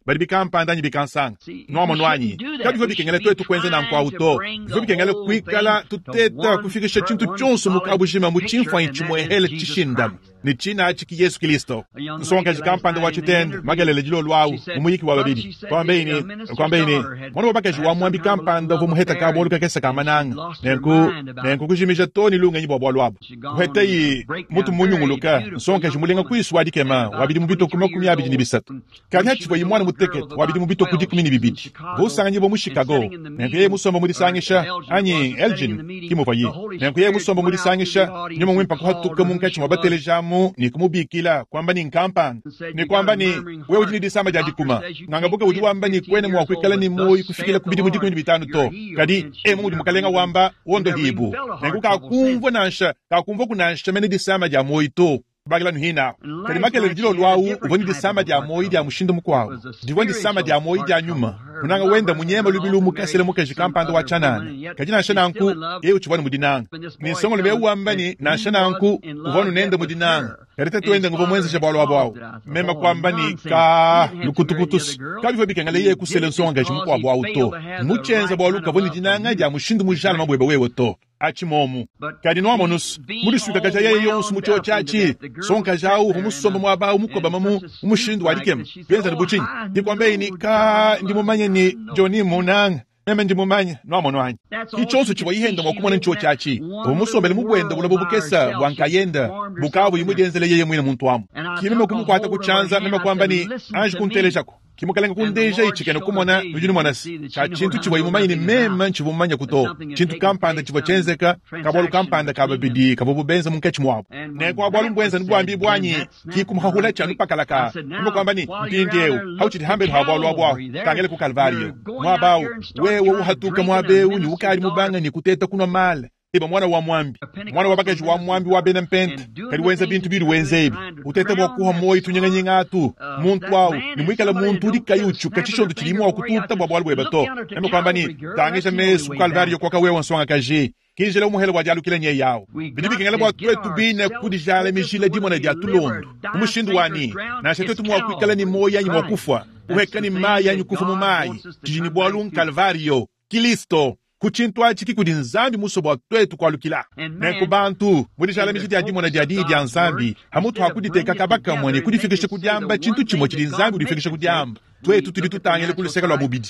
Speaker 2: bali bikampanda nyi bikansanga nomo nwanyi kadi vyo bikengele twetu kwenze na nkwa uto vyo bikengele kwikala tuteta kufikisha chintu chonso mukabujima muchimfa inchimwehele chishinda ni china chiki Yesu Kristo nsonga jikampanda wachitende magelele jilo lwawu umuyiki wa babidi kwambeini kwambeini mwana wabakaji wa mwambi kampanda vo muheta kabolu kakesa kamananga nenku nenku kujimisha toni lunga nyi bwabwa lwabo uheta yi mutu munyunguluka nsonga jimulenga kuiswadi kema wabidi mubito kuma kumi abidi ni bisatu kadi hati vo yimwana muteket wabidi mubito kuji kumi ni bibidi vusanga nyi vo mu Chicago nenku ye musomba mudisangisha anyi Elgin kimuvayi nenku ye musomba mudisangisha nyuma mwimpa kuhatuka munkachi mwabatelejamu ni kumubikila kwamba ni nkampanda ni kwamba ni wewe ujini disama jadi kuma ngangabuka udi wamba ni kwene mwa kwikala ni moyi kufikila kubidi mudi kumi bitanu to kadi e mungu mukalenga wamba wondo hibu nengu kakumvo nansha kakumvo kunansha meni disama ja moyi to bagila nuhina kadi makele jilo lwawu uvoni disama ja moyi ja mushindo mkwawo divoni disama ja moyi ja nyuma kunanga wenda munyema lubilu mukasele mukeji kampanda wa chanana kadi nansha nanku ye uchivani mudinanga ni songo lube wamba ni nansha nanku uvonu nende mudinanga kadi tetu wenda nguvo mwenzi shabalo wabawu mema kwamba ni ka lukutukutus kadi vyo bikengale ye kusele nsonga jimuku wabawu to muchenza bwa luka voni dinanga ja mushindu mujala mabweba wewe to achimomu kadi noamonus muri suka kaja ye yonsu mucho chachi sonka jau humusomba mwaba umukoba mamu umushindu wadikem benza nibuchin dikwambe ni ka ndimumanye ni Johnny Monang meme ndimumanye noamono anyi ichonsu chiwa ihenda mwakumona ncho chachi umusombele mubwenda bulabo bukesa bwankayenda bukavu imudenzele yeye mwina muntu wamu kimeme kumukwata kuchanza meme kwamba ni anji kuntele chako kimukalenga kundeja ichikene kumona ujuni mwanasi cha chintu chiwa imumanyi ni mema nchivumanya kuto chintu kampanda chiwa chenzeka kabwalu kampanda kababidi kabubu benza munkechi mwabu ne kwa bwalu mbwenza nibwambi bwanyi kikumhahula chanu pakalaka nimo kwamba ni mpindeu hauchiti hambe habwalu wabwawu tangele ku Kalvario mwabawu wewe uhatuka mwabeu ni ukari mubanga ni kuteta kuna male iba mwana wa mwambi mwana wabakaji wa mwambi wa bena mpenta kadi wenza bintu biri wenza ibi utete bwakuha moyi tunyanganyingatu muntu wawu ni mwikala muntu udi kayuchu kachishondo chilimu wa kututa bwa bwalu webato nemo kwamba ni tangisha mesu Kalvario kwa kawewa nswanga kaji kinjela umuhele wajalu kila nye yao binibi kengele bwa twetu bine kudijale mijile dimona dia tulondo umushindu wani na shetetu mwa kwikala ni moya nyi mwakufwa uheka ni maya nyi kufu mumayi jijini bwalu Kalvario Kristo kuchintwa chiki kudi nzambi muso bwa twetu kwa lukila neko bantu mudijala mijiti ya dimona dia didi ya nzambi hamutu hakuditeka kabaka mwani kudifikisha kudiamba chintu chimo chidi nzambi kudifikisha kudiamba twetu tuli tutangele kuliseka lwa bubidi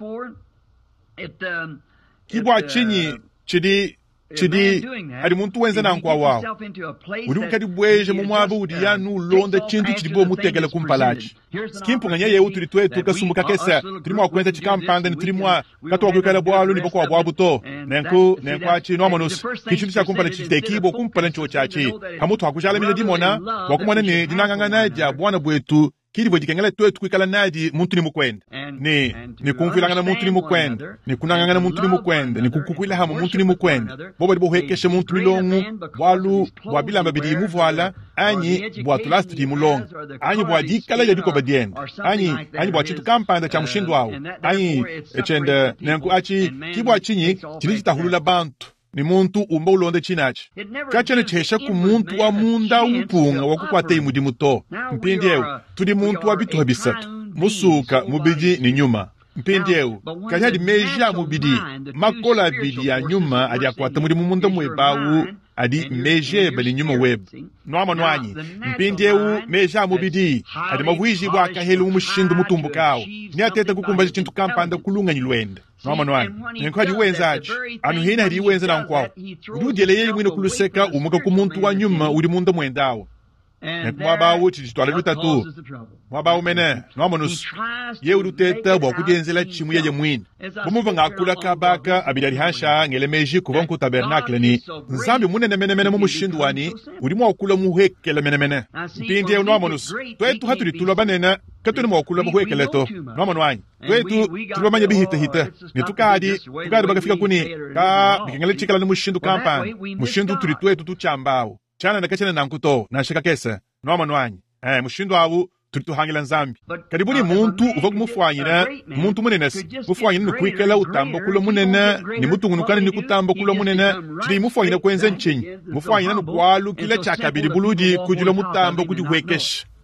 Speaker 2: kibwa chinyi chidi chidi ali muntu wenza na nkwa wao uri ukadi bweje mu mwabu udi yanu londa chintu chidi bo mutegele kumpalachi skimpu nganya yewu tuli twetu kasumbuka kesa tuli mwa kwenza chikampanda ni tuli mwa katwa kwikala bwalu ni boko wa bwabu to nenku nenku achi nomonus kichintu cha kumpala chitekibo kumpala ncho chachi hamutu hakujala mije dimona wakumwana ni dinangangana ja bwana bwetu kiri bwe dikengele twetu kwikala nadi muntu ni mukwenda ni ni kumfilangana muntu ni mukwenda ni kunangangana muntu ni mukwenda ni kukukwila hamu muntu ni mukwenda bobo libo hekeshe muntu milongu walu wabilamba bidi muvala anyi bwa tulastri mulongu anyi bwa dikala ya diko badienda anyi anyi bwa chitu kampanda cha mushindu wao anyi echenda nenku achi kibwa chinyi chilita hulula bantu ni muntu umba ulonde chinachi kachane chesha ku muntu wa munda umpunga wakukwata imudi muto mpindiewu tuli muntu wa bitu habisatu musuka mubidi ni nyuma mpindiewu kanyadi meja mubidi makola bidi ya nyuma adi akwata muri mumunda mwebawu adi meje bali nyuma web noama nwanyi mpindiewu meja mubidi adi mavuiji bwa kahelu umushindu mutumbu kao ni ateta kukumbaji chintu kampanda kulunga nyilwenda noama nwanyi nenko hadi wenza achi anu hina hadi wenza na nkwawo ududele yeye mwine kuluseka umuka kumuntu wa nyuma uli munda mwendawo nenko mwabawu chititwala vitatu mwabawu mene noamonus ye uduteta bwa kudenzela chimu yeye mwine bumuva ngakula kabaka abidali hansha ngele meji kuvanku tabernakle ni nzambi munene mene mene mumushindu wani uli mwakula muhekele mene mene mpindi ya noamonus twetu hatuli tulobanena katuni mwakula muhekele to noamonu wanyi twetu tulomanya bihita hita ni tukadi tukadi bagafika kuni ka bikengele chikala ni mushindu kampani mushindu tuli twetu tuchambawo chana nakachana nankuto na shaka kesa noamonu wanyi eh mushindu awu tulituhangila nzambi karibuni muntu uva kumufwanyira muntu munenesi mufwanyira ni kwikala utambo kulo munena ni mutungunukana ni kutambo kulo munena chiri mufwanyira kwenze nchenyi mufwanyira ni kwalu kila chakabiri buludi kujula mutambo kujihwekesh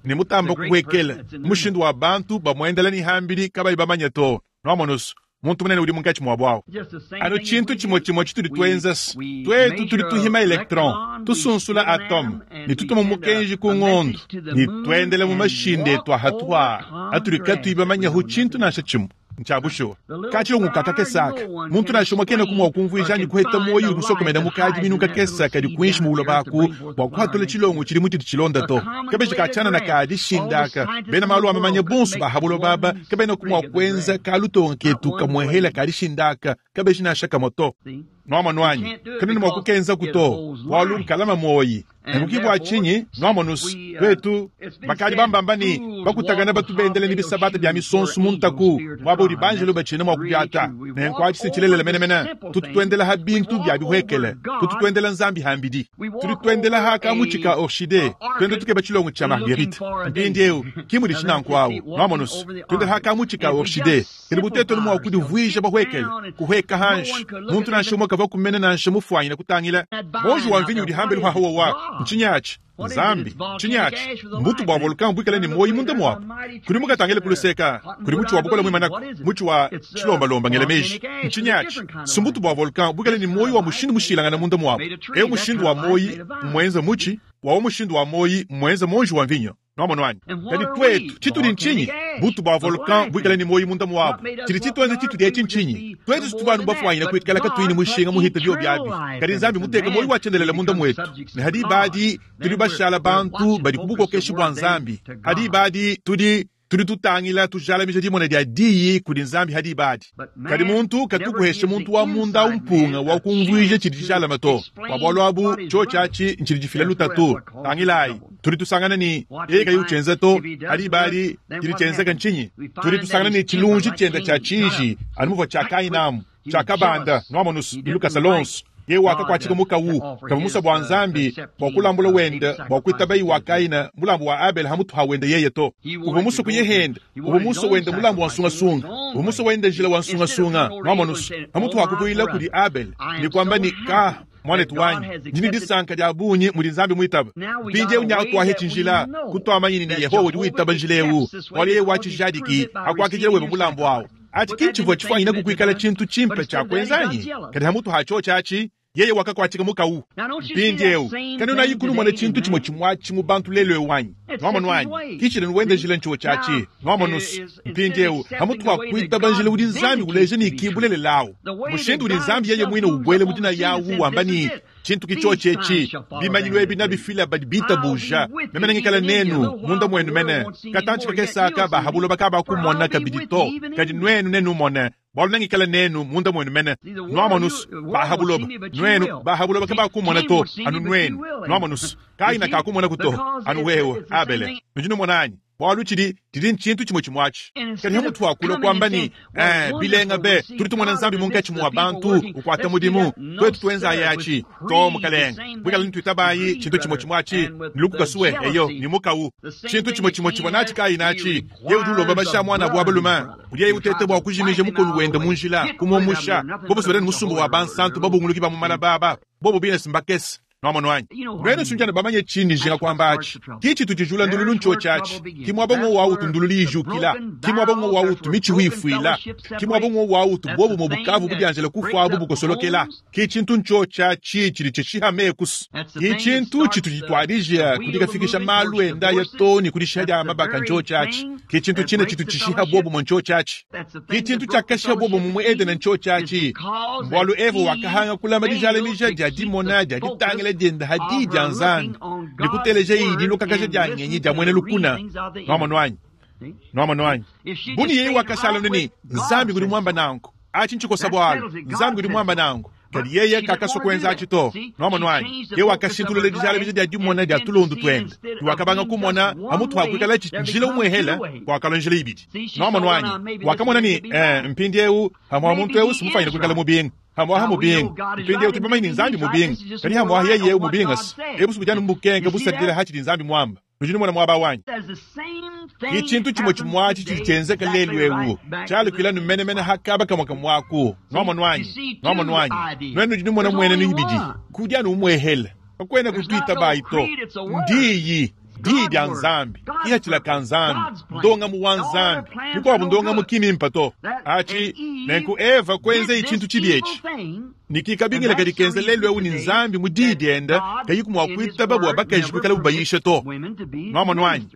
Speaker 2: ni mutamba kuwekela mushindu wa bantu bamwendela ni hambiri kabali bamanyato nomonos muntu munene uli mungachi mwabwao ano chintu chimo chimo chituli twenzas twetu tuli tuhima electron tusunsula atom ni tutuma mukenji kungondo ni twendele mu mashinde twa hatwa atuli katu ibamanya hu chintu nasha chimu nchabusho kachiro ngukaka kesaka muntu nashoma kena kumwa kumvuijani kuheta moyo urusokomeda mukaji binuka kesaka likwinshi mulo baku bakwatole chilongo chili muti chilonda to kabe chikachana na kadi shindaka bena malu amamanya bonsu bahabulo baba kabe na kumwa kwenza kaluto nketu kamwehela kadi shindaka kabe shinashaka moto noma nwanyi kanini mwakukenza kuto walu kalama moyi Emukibu achinyi nomonus wetu bakali bambambani bakutagana batubendele ni bisabata bya misonsu muntaku waburi banjelo bachine mwakubyata nenkwa chisinchilele menemena tututwendela habintu bya bihwekele tututwendela nzambi hambidi tututwendela haka muchika orchide twende tuke bachilongo cha marguerite mbindeu kimuri chinankwawo nomonus twende haka muchika orchide kiributeto numwa kudi vuija bahwekele kuhweka hansh muntu nashomo kava kumena nanshomo fwanyina kutangila bonju wanvinyu dihambele wa hawa wa Chinyachi, Zambi, Chinyachi, Mbutu bwa volkan bwikale ni moyi munde mwa. Kuri muka tangele kuluseka, kuri muchu wa bukola mwimanaku, muchu wa chilomba lomba ngele meji. Chinyachi, sumbutu bwa volkan bwikale ni moyi wa mushindu mushilanga na munde mwa. Eo mushindu wa moyi, mwenza muchi, wa mushindu wa moyi, mwenza monju wa vinyo. Nomo nwani. Kadi twetu, chitu ni nchinyi, butu bwa volkan bwikale ni moyi munde mwa. Chiri chitu wanze chitu diya chinchinyi. Twetu situvanu bafuwanyi na kuitikala katuini mwishinga muhita diyo byabi. Kadi nzambi muteka moyi wachendelele munde mwetu. Ni hadi badi, tuli bashala bantu, badi kubuko keshi bwa nzambi. Hadi badi, tuli, tuli tutangila, tujala misha dimone dia diyi kudi nzambi hadi badi. Kadi muntu, katukuheshe muntu wa munda umpunga, wa kumvuije chiri jishala mato. Wabolo abu, chochachi, nchiri jifila lutatu. Tangilai. Turi tusangana ni ega yu chenza to, hadi badi, tiri chenza kanchinyi. Turi tusangana ni chilunji chenda cha chishi, anuwa chaka inamu, chaka banda, noamonus, iluka salons. Ye waka kwa chika muka wu, kama musa bwa nzambi, bwa kulambula wenda, bwa kuitabai wakaina, mulambu wa Abel hamutu hawenda yeye to. Ubu musu kuye henda, ubu musu wenda mulambu wansunga sunga, ubu musu wenda jila wansunga sunga, noamonus, hamutu hakukuila kudi Abel, ni kwamba ni ka, mwane tuwanyi, jini disanka dia bunyi, mudi nzambi muitaba. Pinje unya tuwa hechi njila, kutuwa manyini ni yehowe duitaba njilewu, wale ye wachi jadiki, hakuwa kijile webe mulambu wao. Ati kinchivo chifanyina kukuikala chintu chimpe cha kwenzanyi, kadi hamutu hacho chachi, yeye wakakwachika muka u. Pindeu, kani unayikulu mwana chintu chimo chimwa chimu bantu lelo wanyi. Nwamanu wanyi, kichile nwende jile nchuo chachi. Nwamanus, pindeu, hamutu wakuita banjile udinzambi uleje ni ikibulele lao. Mushendu udinzambi yeye mwine ubwele mudina yawu wambani chintu kicho chechi. Bimanyilwe binabi fila badibita buja. Memena ngikala nenu, munda mwenu mene. Katanchi kakesaka bahabulo bakaba kumona kabidito. Kadi nwenu nenu mone. Bolnangi kala nenu munda mwenu mene. Nwamanus, bahabuloba. Nwenu, bahabuloba kaba kumona to. Anu nwenu. Nwamanus, kaina kakumona kuto. Anu wewe, Abele. Nujinu mwananyi. Bwalu chidi, chidi nchintu chimo chimwachi. Kani hamu tuwa kulo kwamba ni, eh, bilenga be, turitu mwana nzambi munga chimu bantu, ukwata mudimu, kwetu tuenza ayachi, to mukalenga. Mwika lintu itabayi, chintu chimo chimwachi, niluku kasuwe, eyo, ni muka u. Chintu chimo chimo chimwanachi ka inachi, ye udulo babasha mwana buwabaluma, uye utete bwa kujimije mukonu wenda munjila, kumomusha, bobo sobereni musumbu wa bansantu, bobo nguluki ba mumana baba, bobo bine simbakesi. Nomo wanyi. Mwene sunjana bamanye chini jinga kwamba achi. Kichi tutijula ndululu ncho chachi. Kimwabongo wa utu ndululu ijukila. Kimwabongo wa utu michi huifuila. Kimwabongo wa utu bobu mobukavu budi anjele kufu abubu kosolokela. Kichi ntu ncho chachi chiri chechiha mekus. Kichi ntu chitu jituarijia kudika fikisha malu enda ya toni kudishaja mabaka ncho chachi. Kichi ntu chine chitu chishiha bobu mncho chachi. Kichi ntu chakasha bobu mumwe ede na ncho chachi. Mbwalu evo wakahanga kula madijale mija jadi mona jadi tangele jenda hadija nzangi nikuteleje idi nukakasha janyenyi jamwene lukuna noma nwanyi noma nwanyi buni yeyi wakashala nini nzambi kudi mwamba nangu achi nchiko sabwalo nzambi kudi mwamba nangu kadi yeye kakaso kwenza achito noma nwanyi ye wakashintulu le dijale bije dia dimona dia tulundu twenda wakabanga kumona amutu hakwikala njile umwehela wakalo njile ibidi noma nwanyi wakamona ni eh mpindeu hamwa muntu eu simufanyira kwikala mubingu hamwa hamu bingu pinde utibama ni nzambi mubingu kani hamwa yeye mubingas ebusu bijana mbukenga busadira hachi nzambi mwamba nujini mwana mwaba wanyi ichintu chimo chimwachi chitenzeka lelwewu chalo kila numene mene hakaba kama kamwaku noma nwanyi noma nwanyi nwenye nujini mwana mwene nibidi kujana umwehela kwena kutuita baito ndiyi didi ya nzambi iya chila ka nzambi ndonga mu wa nzambi nikobu ndonga mu kimi mpato achi nenku Eva kwenze ichintu chibiechi nikikabingile kadi kenzelelwe uni nzambi mu didi enda kayiku mwakwita babu wabakaji kwikala bubayishe to nwama nwanyi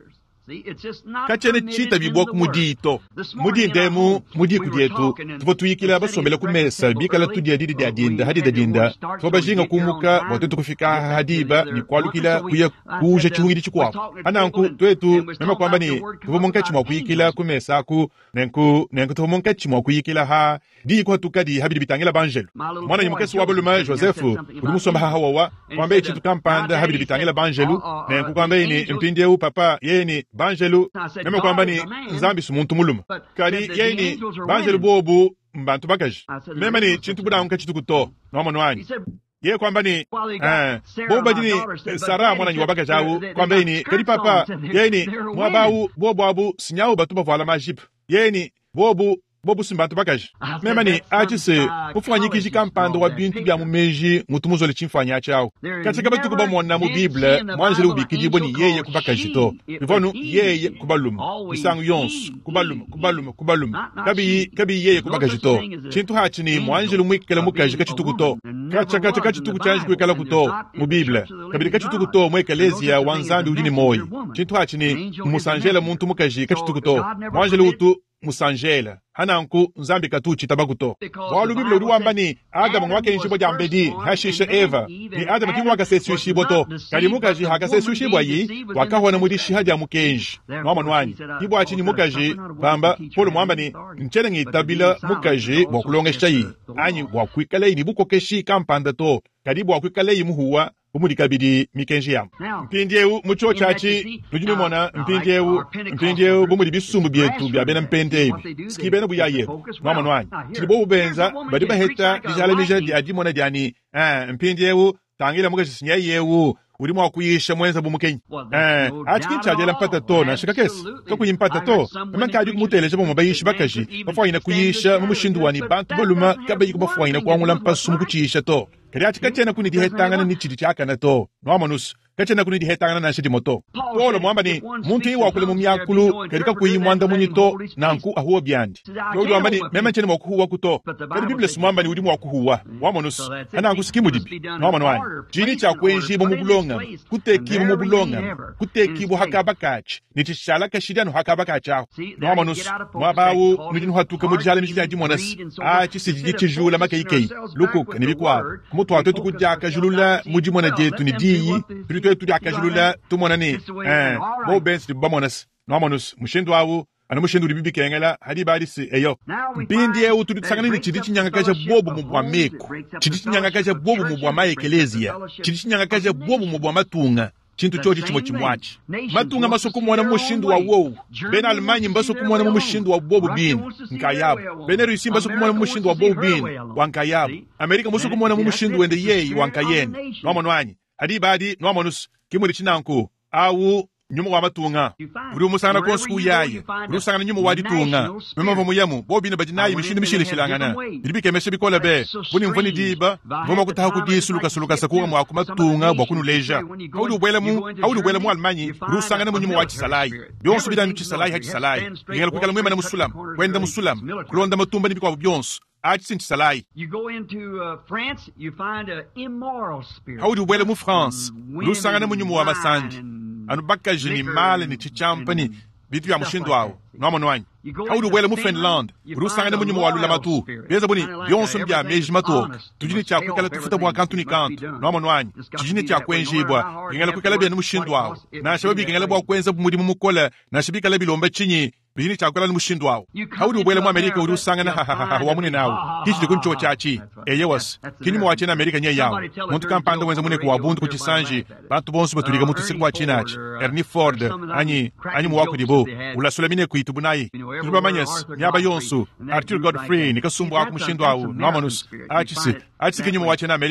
Speaker 2: kachene chita bibwa kumudito mudi ndemu mudi kudietu tupo tuyikila basombele kumesa bikala tudia didi dia dinda hadida dinda tupo bajinga kumuka watu kufika hadiba ni kwalukila kuya kuja chihungidi chikwapo ananku twetu mema kwamba ni tupo monka chimwa kuyikila kumesa ku nenku nenku tupo monka chimwa kuyikila ha di kwa tukadi habidi bitangila banjelu mwana ni mkesi wabaluma Josefu ulimusomba hawa kwamba ichi tukampanda habidi bitangila banjelu nenku kwamba ini mpindi eu papa yeni banjelu meme kwamba ni nzambi sumuntu muluma kali yeni banjelu bobu mbantu bakaji meme ni chintu buda unka chitu kuto nomo nwani ye kwamba ni eh bobu badini Sara mwana nyi wabakaji awu kwamba yeni kali papa yeni mwabawu bobu abu sinyawu batuba vala majip yeni bobu bobu simbantu bakaji mema ni achise ufanyikiji kampando wa bintu bya mumeji mutumuzo le chimfanya chao katika batuko ba mwana mu bible mwanjele ubikiji boni yeye kubakaji to bivonu yeye kubaluma bisangu yons kubaluma kubaluma kubaluma kabi kabi yeye kubakaji to chintu hachi ni mwanjele mwikela mukaji kachituku to kacha kacha kachituku chanji kwikala kuto mu bible kabi kachituku to mwekelezia wanzambi udini moyo chintu hachi ni musanjela muntu mukaji kachituku to mwanjele utu musanjela hananku nzambi katuchi tabakuto walu biblia uliwamba ni Adamu mwake nshibo jambedi hashisha Eva ni Adamu kimu waka sesu shibo to kalimukaji haka sesu shibo yi wakahona mudishi haja mukenji nwama nwanyi ibu achi ni mukaji bamba polo mwamba ni nchele ngitabila mukaji wakulongesha yi anyi wakwikala yi ni buko keshi kampanda to kadibu wakwikala yi muhuwa bumudikabidi mikenji yamu mpindiewu mucho chachi nujumi mwana mpindiewu mpindiewu bumudi bisumbu bietu biabena mpende ibi skibena buya yetu mama nwanyi chilibo ubenza badiba heta dijalemija di adimona diani eh mpindiewu tangila muka jisinya yewu ulimu wakuyisha mwenza bumukenyi eh achiki chajela mpata to na shika kesi toku yimpata to mema kaji kumuteleje bomu bayishi bakaji bafwanyina kuyisha mumushindu wani bantu boluma kabayi kubafwanyina kwangula mpasu mukuchisha to kadi achika chena kuni dihetangana ni chidi chaka na to nwamanus kachena kuni dihetangana na shidi moto polo mwamba ni muntu iwa kule mumyakulu kadi kakuyi mwanda munito na nku ahuwa biandi yodi wamba ni mema chene wakuhuwa kuto kadi biblia sumwamba ni udimu wakuhuwa nwamanus hana anku sikimu dibi nwamanwani jini cha kwenji mumubulonga kuteki mumubulonga kuteki bu hakabakachi nitishala kashidianu hakabakachi aho nwamanus mwabawu nujinu hatuka mujale mishili haji mwanas achi sijiji chijula makaikei lukuka nibikwaro mutu watu tukujaka julula mujimona jetu ni diyi tulitoe tudaka julula tumona ni eh bo bensi bamonas nwamanus mushindu awu ana mushindu ribibi kengela hadi badisi eyo mpindi ewu tutisangana ni chidi chinyanga kaja bobu mubwa meku chidi chinyanga kaja bobu mubwa maekelezia chidi chinyanga kaja bobu mubwa matunga chintu chochi chimo chimwachi matunga masoko mwana mushindu wa wow bena Almanyi mbasoko mwana mushindu wa bobu bin nkayabu bena Rusi mbasoko mwana mushindu wa bobu bin wankayabu Amerika mbasoko mwana mushindu wende yei wankayeni nwama nwanyi hadi badi nwama nus kimuri chinanku awu nyumu wa matunga uri umusangana konsuku yaye uri usangana nyumu wa ditunga mema mvamu yamu bobi na bajinayi mishindu mishile shilangana ilibike meshe bikola be buni mvoni diba voma kutaha kudi suluka suluka sakuwa mwa kumatunga bwakunu leja haudu ubwele mu haudu ubwele mu Almanyi uri usangana mu nyumu wa chisalayi bionsu bida mchisalayi hachisalayi ngela kukala mwema na musulam kwenda musulam kulonda matumba nibikwa bionsu achisalayi
Speaker 1: you go into uh, France you find a immoral spirit
Speaker 2: haudu ubwele mu France uri usangana mu nyumu wa masandi anu baka jini male ni chichampa ni bitu ya mushindu wao nwama nwanyi haudu ubwele mu Finland urusangane mu nyumu walula matu beza buni bionso mbya meji matu tujini cha kwikala tufuta bwa kantu ni kantu nwama nwanyi tujini cha kwenjibwa ngela kwikala bya mushindu wao na shababi ngela bwa kwenza bumudi mu mukola na shabika labilomba chinyi bijini cha kwikala mushindu wao haudu ubwele mu Amerika urusangana ha ha ha wa mune nawo kichi kuncho chachi eyewas kini mu wachina Amerika nye yao muntu kampanda wenza mune kwa bundu kuchisanji bantu bonso baturiga mutu sikwa chinachi Ernie Ford anyi anyi mu wakudibo ula sulamine kuitubunayi tuliba manyas nyaba yonsu Arthur Godfrey nikasumbu aku mushindu wawo nwamanus achisi achisi kinyu mu wachina Amerika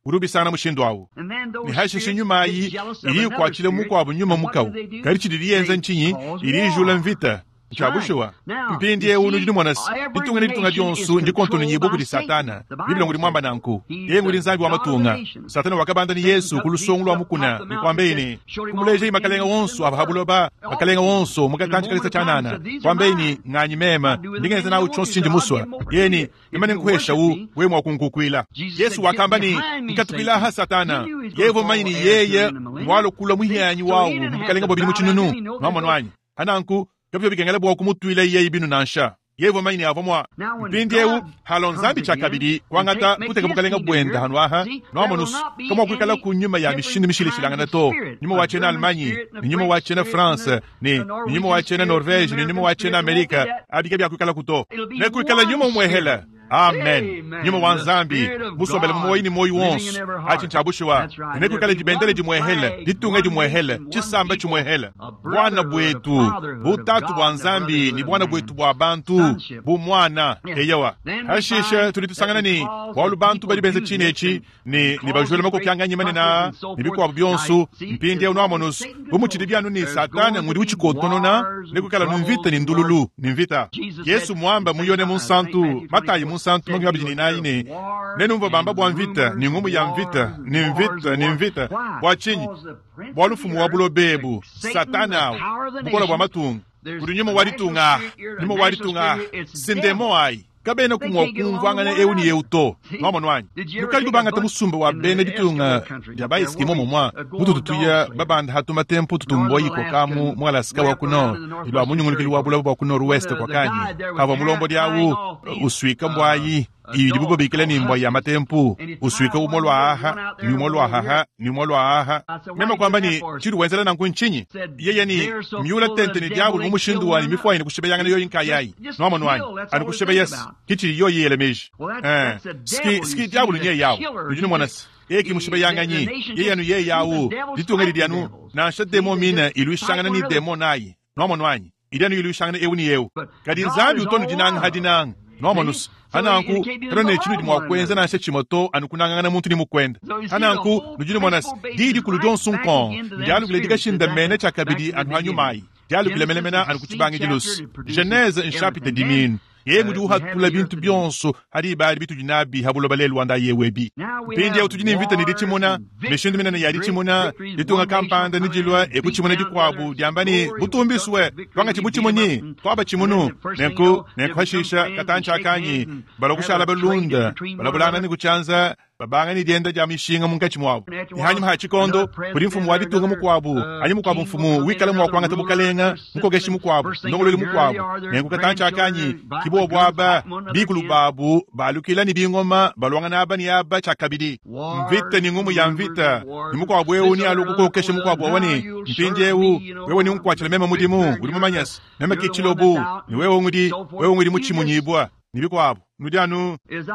Speaker 2: urubisana mushindo wawo ni hashishe nyuma yi iri kwachile mukwabo nyuma mukawo karichidiri yenza nchinyi iri jula mvita chabushuwa mpindi ye unu jini mwanas nitunga nitunga jonsu njikontoni nyiboku di satana biblia nguri mwamba nanku ye nguri nzambi wa matunga satana wakabanda ni yesu kulusongu wa mukuna nikwambeni kumuleje imakalenga wonsu abahabuloba makalenga wonsu mukatanchi kalisa chanana kwambeni nganyi mema ndingeze na uchonsu chinji muswa yeni imani nkuhesha u wemu wakunkukwila yesu wakambani nkatukila ha satana yevo maini yeye mwalo kula muhianyi wawu mkalenga bobili muchinunu mwamanwanyi hananku kapyo bikengele bwa kumutwile ye ibinu nansha yevo maini avomwa mpindi ewu halon zambi chakabidi kwangata kuteka mukalenga bwenda hanwaha noamonus kama kwikala kunyuma ya mishindi mishilishilanga na to nyuma wachena Almanyi ni nyuma wachena France ni ni nyuma wachena Norvege ni nyuma wachena Amerika abike bya kwikala kuto ne kwikala nyuma umwehela amen nyuma wanzambi musobele mmoyini moyi wonsu achinchabushwa ne kwikala jibendele jimwehele ditunga jimwehele chisamba chimwehele bwana bwetu butatu bwanzambi ni bwana bwetu bwa bantu bumwana eyawa hashisha tulitusangana ni walu bantu bali benze chini echi ni ni bajole mako kyanganye mane na nibiko byonsu mpindi uno amonus bumuchidi byanu ni satana ngudi uchikotonona ne kwikala numvita ni ndululu ni mvita Yesu mwamba muyone munsantu Matayi munsantu mwa bijini naine nenumva bamba bwa mvita ni ngumu ya mvita ni mvita ni mvita bwa chinyi bwa lufumu wa bulo bebu satana bukola bwa matunga kuri nyuma waritunga nyuma waritunga sindemo ai kabena kumwa kumvanga ewu ni euto mwamonwanyi nukali kubanga tamusumba wa beneditunga jabai skimo momwa mutu tutuya babanda hatuma tempo tutumboyi kwa kamu mwala sika wa kuno ilo amunyungulukili wa bula wa kuno ruweste kwa kanyi hava mulombo diawu uswika mbwayi ibibubo bikile ni mbwa ya matempu uswika umolwa aha ni umolwa aha ni umolwa aha mema kwamba ni chiru wenzela na nkunchinyi yeye ni miula tente ni diabu mumushindu wani mifwa ni kushebe yanga yo yinka yayi no amonwanyi ani kushebe yes kichi yo yele meji eh ski ski diabu nye yawo ujuni mwanas eki mushebe yanga nyi yeye anu ye yawo ditungeli dianu na shademo mina ilu shangana ni demo nayi no amonwanyi idanu ilu shangana ewu ni yewu kadi nzambi utonu jinang hadinang no amonus hananku rone chinu di mwakwenza na nsechi moto anukunangana muntu ni mukwenda hananku nujuni mwanas didi kulu jonsun kon dialu gile diga shinda mene chakabidi anu hanyumai dialu gile melemena anukuchibangi jilus Genèse nshapite dimin ye mudu hatula bintu byonso hari bari bitu jinabi habulo balelu wanda yewebi pindi ya utujini invita ni dichimuna meshindu minana ya dichimuna ditunga kampanda nijilwa ebu chimuna dikwabu diambani butumbi suwe twanga chibuchimunyi twaba chimunu nenku nenku hashisha katancha akanyi balakushala balunda balabulana ni kuchanza babanga ni dienda ja mishinga mungachi mwabu ihanyuma hachikondo kuri mfumu waditunga mukwabu anyi mukwabu mfumu wikala mwakwanga tabukalenga mukogeshi mukwabu ndongoleli mukwabu nenku katancha akanyi kibo bwaba bikulu babu balukila ni bingoma balwanga naba ni aba chakabidi mvita ni ngumu ya mvita ni mukwabu wewe ni alukuko keshe mukwabu wani mpinjewu wewe ni unkwachile mema mudimu uri mumanyas mema kichilobu ni wewe ngudi wewe ngudi muchimunyibwa nibikwabo nudianu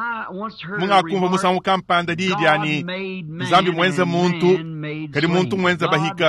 Speaker 2: munga kumva musamu kampanda didiani zambi mwenza muntu kadi muntu mwenza bahika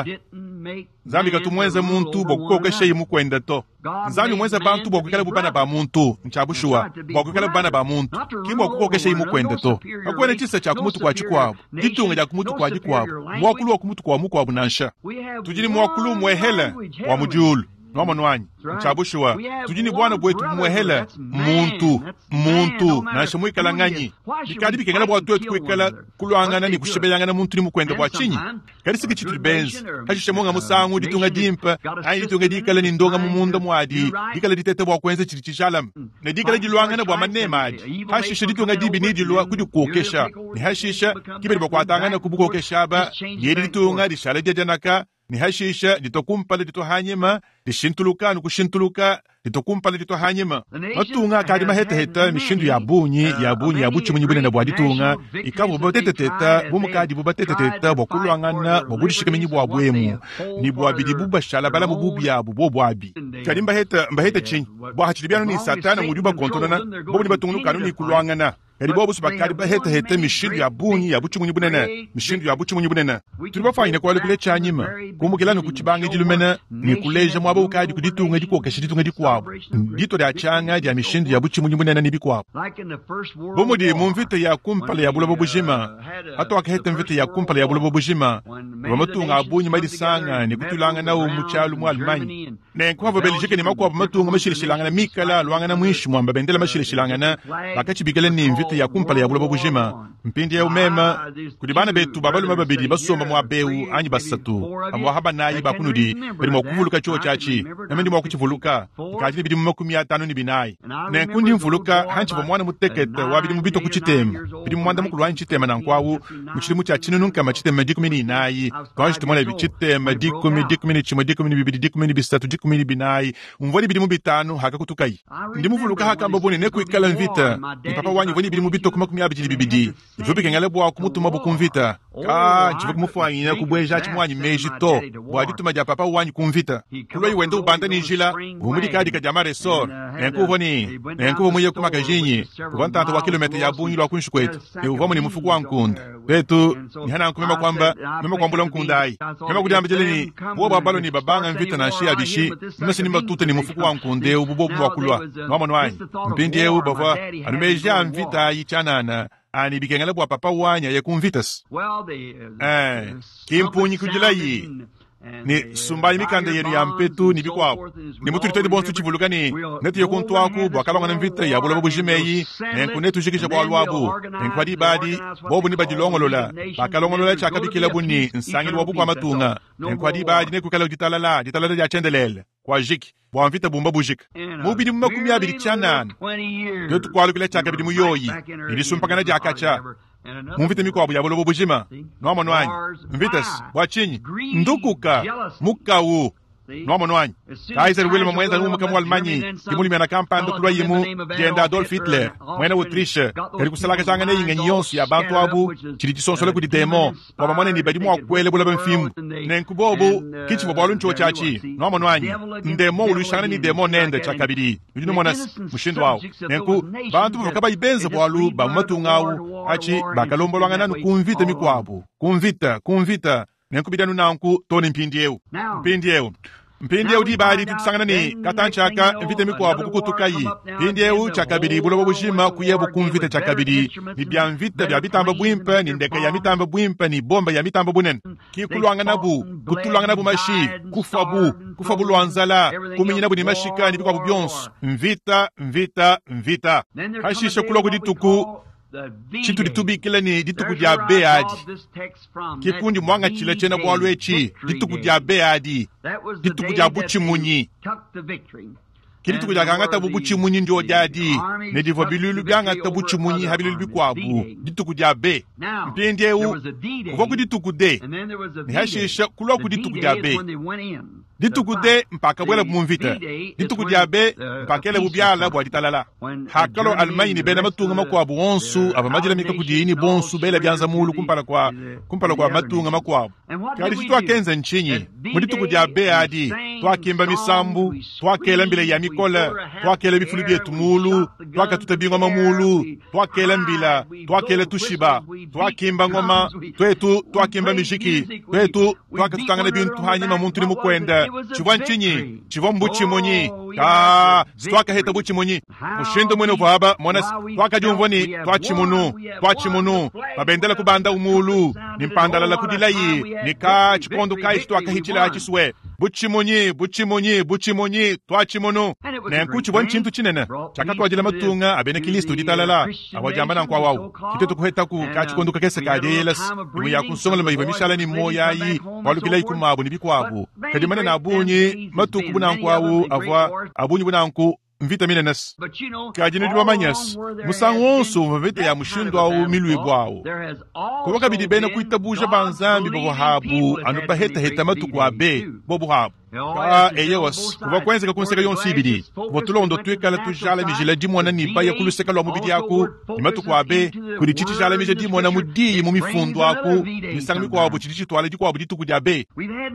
Speaker 2: zambi katu mwenza muntu bokukoka sheyi mukwenda to zambi mwenza bantu bokukala bubana ba muntu nchabushua bokukala bubana ba muntu kibo kukoka sheyi mukwenda to akwene chisa cha kumutu kwa chikwabo ditunga ja kumutu kwa jikwabo mwakulu wa kumutu kwa mukwabo nansha tujini mwakulu mwehela wa mujulu nomanwanyi nchabushua tujini bwana bwetu mwehela muntu muntu nasha mwikala nganyi bikadi bikengala bwatu wetu kwikala kulwangana ni kushebeyangana muntu ni mukwenda bwa chinyi kadi siki chitu benz hashisha mwanga musangu ditunga dimpa ayi ditunga dikala ni ndonga mumunda mwadi dikala ditete bwa kwenze chiri chishalam na dikala dilwangana bwa manema adi hashisha ditunga dibi ni dilwa kudi kuokesha ni hashisha kibiri bwa kwatangana kubukokesha ba yedi ditunga dishala jajanaka ni hashisha ditokumpala dito hanyema dishintuluka nukushintuluka ditokumpala dito hanyema matunga kadi maheta heta mishindu ya bunyi ya bunyi ya buchi munyi bune bwa ditunga ikabu boteteteta bumukadi bobateteteta bokulwangana bobudishika minyi bwa bwemu ni bwa bidi buba shala bala mububi ya bubo bwabi kadi mbaheta mbaheta chinyi bwa hachilibiano ni satana mudiba kontona bobu ni batungulu kanu ni kulwangana kadi bobu subakari ba heta heta mishindu ya bunyi ya buchimunyi bunene mishindu ya buchimunyi bunene tuli bafanyine kwa lekule chanyima kumukila nukuchibanga jilumene ni kuleja mwaba ukadi kuditunga diko kashiditunga dikwabo dito ya changa ya mishindu ya buchimunyi bunene ni bikwabo bomudi mumvite ya kumpala ya bulabo bujima hato akaheta mvite ya kumpala ya bulabo bujima bamatunga abunyi madisanga ni kutulanga na umuchalu mu Almanyi ne kwabo Belgique ni makwabo matunga mashilishilanga na mikala luanga na mwishi mwamba bendela mashilishilanga na bakachibigele ni mvite ya kumpala ya bulabo bujima mpindi ya umema kudibana betu babalu mababidi basomba mu abeu anyi basatu amwa haba nayi bakunudi bali mu kuvuluka cyo cyachi namendi mu kuchivuluka kajili bidi mu makumi atano ni binayi ne kundi mvuluka hanchi bomwana mutekete wabidi mu bito kuchitema bidi mu mwanda mukulu hanchi tema nankwawu muchilimu cha chinunu kama chitema dikumi ni nayi kwanji tumona bichitema dikumi dikumi ni chimo dikumi ni bibidi dikumi ni bisatu dikumi ni binayi umvoli bidi mu bitanu haka kutukai ndi muvuluka haka mboboni ne kuikala mvita ni papa wanyi voni bidi mu bito kuma kumi abijili bibidi ivubi kengale bwa kumutuma bukumvita ka chivo kumufanyina kubweja chimwanyi meji to bwadi tumaja papa wanyi kumvita kulo iwendo ubanda ni jila umudi kadi kajama resort enkuvo ni enkuvo muye kumaka jinyi kubantanto wa kilometer ya bunyi lwa kunshukwetu e uvomo ni mufuku wa nkunda betu ni hana nkumema kwamba mema kwambula nkundai mema kudamba jeleni wo babalo ni babanga mvita na shia bishi mnasi ni matute ni mufuku wa nkunde ububo bwa kulwa nomo nwanyi mpindi eu bava anumeja mvita yichanana ani bikengala bwa papa wanya ya kumvitas eh kimpunyi kujilayi ni sumbai mikanda yenu ya mpetu ni bikwabo ni mutu litedi bonsu chivulugani neti yokuntu aku bwakabanga mvita ya bulabo bujimeyi nenku netu jikisha bwa lwabu nenku adi badi bobu ni badilongolola bakalongolola chaka bikila bunni nsangili wabu kwa matunga nenku adi badi neku kala ditalala ditalala ya chendelele kwa jiki bwa mvita bumba bujik mubidi mu makumi abiri chanana yotu kwalu kile chaka bidi muyoyi ili sumpakana jakacha mumvite mikwabo ya bulabo bujima nomo nwanyi mvitas bwachinyi ndukuka mukawu nomo nwanyi Kaiser Wilhelm mwenza numu kamu Almanyi kimuli mena kampando kulwa yimu jenda Adolf Hitler mwena Autriche kari kusalaka changa ne yinga nyonsi ya bantu abu chiri chisonsole kudi demo waba mwene ni badi mwa kwele bulaba mfimu nenkubobu kichi mwabalu ncho chachi nomo nwanyi ndemo ulushana ni demo nende chakabidi yudino mwana mushindu wao nenku bantu wakaba ibenza bwalu ba matungawu hachi bakalombo lwanga nanu kumvita mikwabu kumvita kumvita nenku bidanu nanku toni mpindi eu mpindi eu mpindi eu di badi tutisangana ni katanchaka mvite mikwabu kukutukayi mpindi eu chakabidi bulobo bushima kuyebu kumvita chakabidi ni bya mvita bya bitamba bwimpa ni ndeka ya mitamba bwimpa ni bomba ya mitamba bunen kikulwanga nabu kutulwanga nabu mashi kufabu kufabu lwanzala kuminyina buni mashika ni bikwabu byonsu mvita mvita mvita hashisha kulogo dituku chitu ditubikile ni dituku dia beadi kikundi mwanga chile chena bwalu echi dituku dia beadi dituku dia buchimunyi kidituku dia gangata buchimunyi ndio jadi ne divo bilulu gangata buchimunyi habilulu bikwabu dituku dia be mpende u kuvoku dituku de ni hashisha kuloku dituku dia be dituku de mpaka bwela mumvita dituku dia be mpaka ele bubyala bwa ditalala hakalo Almanyi ni bena matunga makwabu onsu aba majila mikakudini bonsu bela byanza mulu kumpala kwa kumpala kwa matunga makwabu kali chitwa kenza nchinyi mudituku dia be adi twakimba misambu twakela mbile ya mikola twakela bifulu byetu mulu twakatuta bingwa mamulu twakela mbila twakela tushiba twakimba ngoma twetu twakimba mishiki twetu twakatutangana bintu hanyima muntu ni mukwenda chivwa nchinyi chivwa mbuchi monyi ka stwaka heta buchi monyi mushindo mwene vaba mwana twaka jumvoni twachimunu twachimunu babendela kubanda umulu nimpandala la kudilayi nika chikondo kai stwaka hichila chiswe buchi monyi buchi monyi buchi monyi twachimunu nenku chivwa nchintu chinene chaka twajila matunga abene kilisto ditalala awajambana kwa wao kitetu kuheta ku ka chikondo kakese ka delas ibu ya kunsonga lema ibamishala ni moya yi walukila ikumabu ni bikwabu kadimana na abunyi matuku bunanku avwa abunyi bunanku mvita minenes kajini diwa manyas musangonso mvita ya mushindo au milui bwao kwa kabidi bena kuitabuja banzambi bobo habu anupa heta heta matuku abe bobo habu ka eyewas kuva kwenzeka kunseka yonse ibiri kuva tulondo twekala tujala mijila dimona niba yakuluseka lwa mubiri yaku nimatu kwabe kuli chichi jala mije dimona mudiyi mu mifundo aku misanga mikwabu chichi twala dikwabu dituku diabe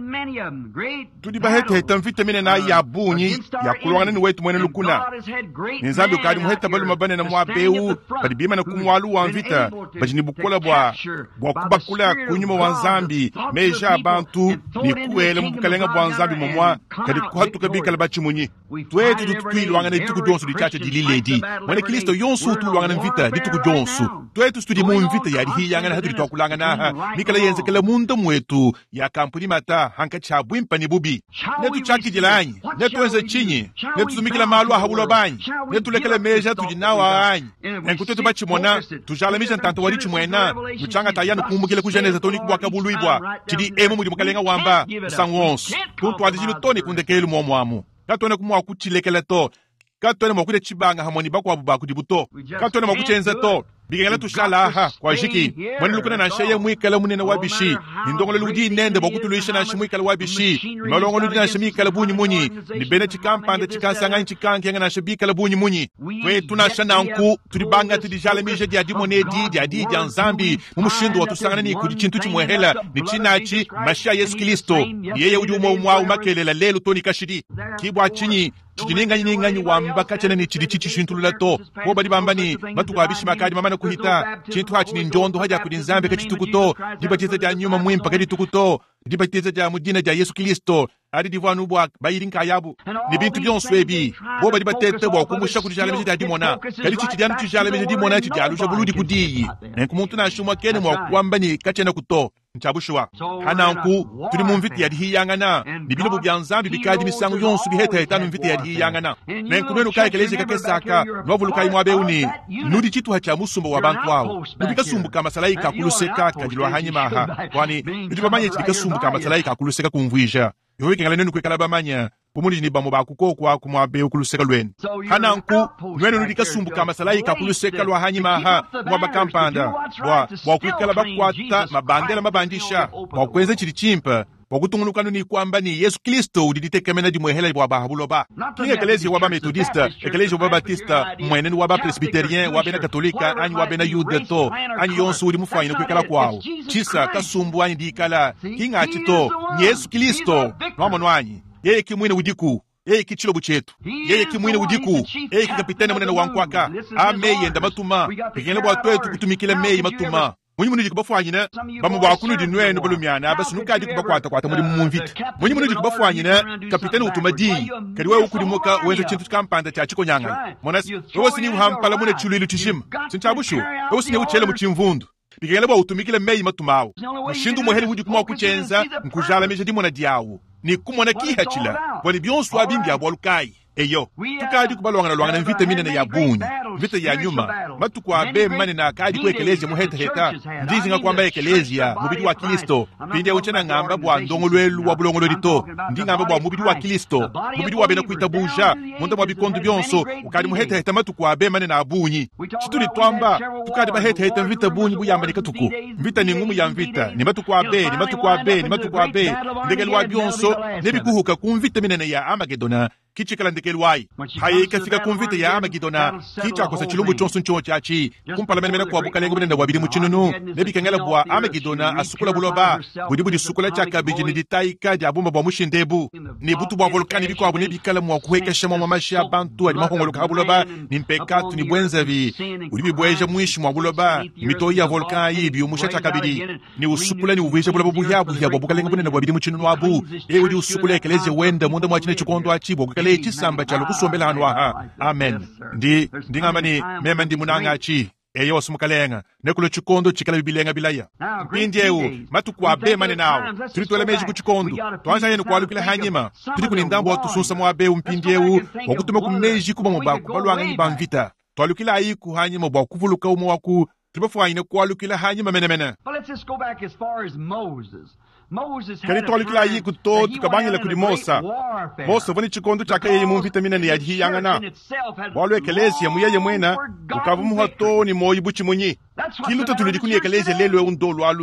Speaker 2: tudi bahete heta mvita mine na yabunyi yakulwana ni wetu mwene lukuna nzambi ukadi muheta balu mabane na mwabeu badi bima na kumwalu wa mvita bajini bukola bwa bwa kubakula kunyuma wa nzambi meja abantu ni kuele mbukalenga bwa nzambi mwa kadi kwatu kabika labachi munyi twetu tutwili wangana dituku jonsu di chacha di liledi mwene Kristo yonsu tu wangana mvita dituku jonsu twetu studi mu mvita ya dihi yangana hadu ditu wakulanga ha mikala yenze kala munda mwetu ya kampuni mata hanka chabu impani bubi netu chaki jilanyi netu wenze chinyi netu sumikila malu habulo banyi netu lekele meja tujinawa anyi enkutetu bachi mwana tujala misha ntanto wadichi mwena mchanga tayanu kumukile kujeneza toni kubwa kabuluibwa chidi emu mudi mukalenga wamba sangwonsu tuntu adijinu toni kundekelu mwamwamu katone kumwa kuchilekele to katone mwakude chibanga hamoni bakwa bubaku dibuto katone mwakuchenze to bigengela tushala aha kwa jiki mwani lukuna na sheye mwikala munene wabishi nindongole ludi nende bakutuluisha na shimwikala wabishi malongo ludi na shimikala bunyi munyi ni bene chikampanda chikansanga nchikanki yanga na shibikala bunyi munyi kwe tunashana nku tulibanga tudijale mije dia dimonedi dia di dia nzambi mumushindu watusangana ni kudi chintu chimwehela ni chinachi mashia Yesu Kristo yeye udi umo umwa umakelela lelu toni kashidi kibwa chinyi chijininganyi ninganyi wambaka chene ni chidi chichi shintulula to ko badi bambani batukabishi makadi mama kuhita chintu hachi ni njondo haja kudi nzambe kachitukuto dibatiza dia nyuma mwimpa kachitukuto dibatiza dia mudina dia Yesu Kristo adi divanu bwa bayirinka yabu ni bintu byonso ebi bo badi batete bwa kumusha kudi jala mije dia dimona kali chichi dia ntu jala mije dimona chichi alusha buludi kudiyi enkumuntu na shumwa kene mwa kwambani kachena kuto nchabushwa hananku tuli mu mviti ya dihi yangana ni bino bya nzambi bikadi misango yonsu biheta etanu mviti ya dihi yangana nenkumenu kai keleze kakesaka novulukai mwabeuni nudi chitu hacha musumba wa bantu wao nudika sumbuka masalaika kuluseka kajilwa hanyima aha kwani nudi bamanye chidika sumbuka masalaika kuluseka kumvija yowe kengala nenu kwekala bamanya kumuli ni bamu bakuko kwa kumwabe kuluseka lweni hananku nwenu nudika sumbuka masalaika kuluseka lwa hanyima aha mwabakampanda bwa bwa kwekala bakwata mabandela mabandisha bwa kwenze chiri chimpa wakutungulukanu ni kwamba ni Yesu Kristo udiditekamena di mwehela bwa bahabuloba kinga ekelezi waba metodista ekelezi waba batista mwenen waba presbyterien waba na katolika anyi waba na yudeto anyi yonsu udi mufanyina kwekala kwao chisa kasumbu anyi dikala kinga achito Yesu Kristo nomono anyi yeye kimwine udiku yeye kichilo buchetu yeye kimwine udiku yeye kikapitene munene wankwaka ameye ndamatuma pekele bwa twetu kutumikile meye matuma munyi muniji kubafwanyina bamu bakunu di nwenu bulumyana abasunuka di kubakwata kwata muri mumvita munyi muniji kubafwanyina kapitani utumadi kaliwe ukudimoka wenzo chintu kampanda cha chikonyanga monas wosini uhampala mune chulili tushima sinchabushu wosini uchele mu chimvundu bigele bwa utumikile meyi matumawo mushindu muheli hudi kuma kuchenza nkujala meje dimona diawo ni kumona kihachila bwali byonsu abimbi abwalukai eyo tukadi kubalwangana lwangana mvita minene ya bunyi mvita ya nyuma matuku abe mane na kadi kwekelezi muheta heta ndizi nga kwamba ekelezi ya mubidi wa Kristo pindi ya uchena ngamba bwa ndongolwelu wa bulongolo lito ndi ngamba bwa mubidi wa Kristo mubidi wa bena kuita buja munda mwa bikondu byonso ukadi muheta heta matuku abe mane na bunyi chituli twamba tukadi baheta heta mvita bunyi buyamba katuku mvita ni ngumu ya mvita ni matuku abe ni matuku abe ni matuku abe ndegelwa byonso nebikuhuka kumvita minene ya Amagedona kichikala ndekelwai haye ikafika kumvita ya Amagedona kicha kosa chilumbu chonso ncho chachi kumpalamene mena kwa bukalengo mena wabiri muchinunu nebikengela bwa Amagedona asukula buloba budi budi sukula chaka bijini ditaika dia bomba bwa mushindebu ni butu bwa volkani biko abune bikala mwa kuhekesha mwa mamashi abantu ali mahongolo ka buloba ni mpekatu ni bwenzavi uli bibweje mwishi mwa buloba mito ya volkani bi umusha chaka bidi ni usukula ni uveje buloba buyabu ya bukalengo mena wabiri muchinunu abu e uli usukula ekeleze wenda munda mwa chine chikondo achibo kale chisamba chalo kusombela hanu aha amen ndi ndingamba ni mema ndi munanga chi eyo sumukalenga nekulo chikondo chikala bibilenga bilaya pindiewu matuku abe mane nawo tuli tolemeji ku chikondo twanza yenu kwalukila hanyima tuli kunindambo watusunsa mwa abe umpindiewu wakutuma kumeji kuba mubaku balwanga ni bamvita twalukila ayi ku hanyima bwa kuvuluka umo waku tulibafwanyina kwalukila hanyima mene mene kali tolikila yi kuto tukabanyela kudi Mosa Mosa vani chikondo chaka yeye mumvita minene ya hi yangana walwe ekelezi ya muyeye mwena ukavu muhato ni moyi buchi munyi kiluta tulidikuni ekelezi lelwe undolu alus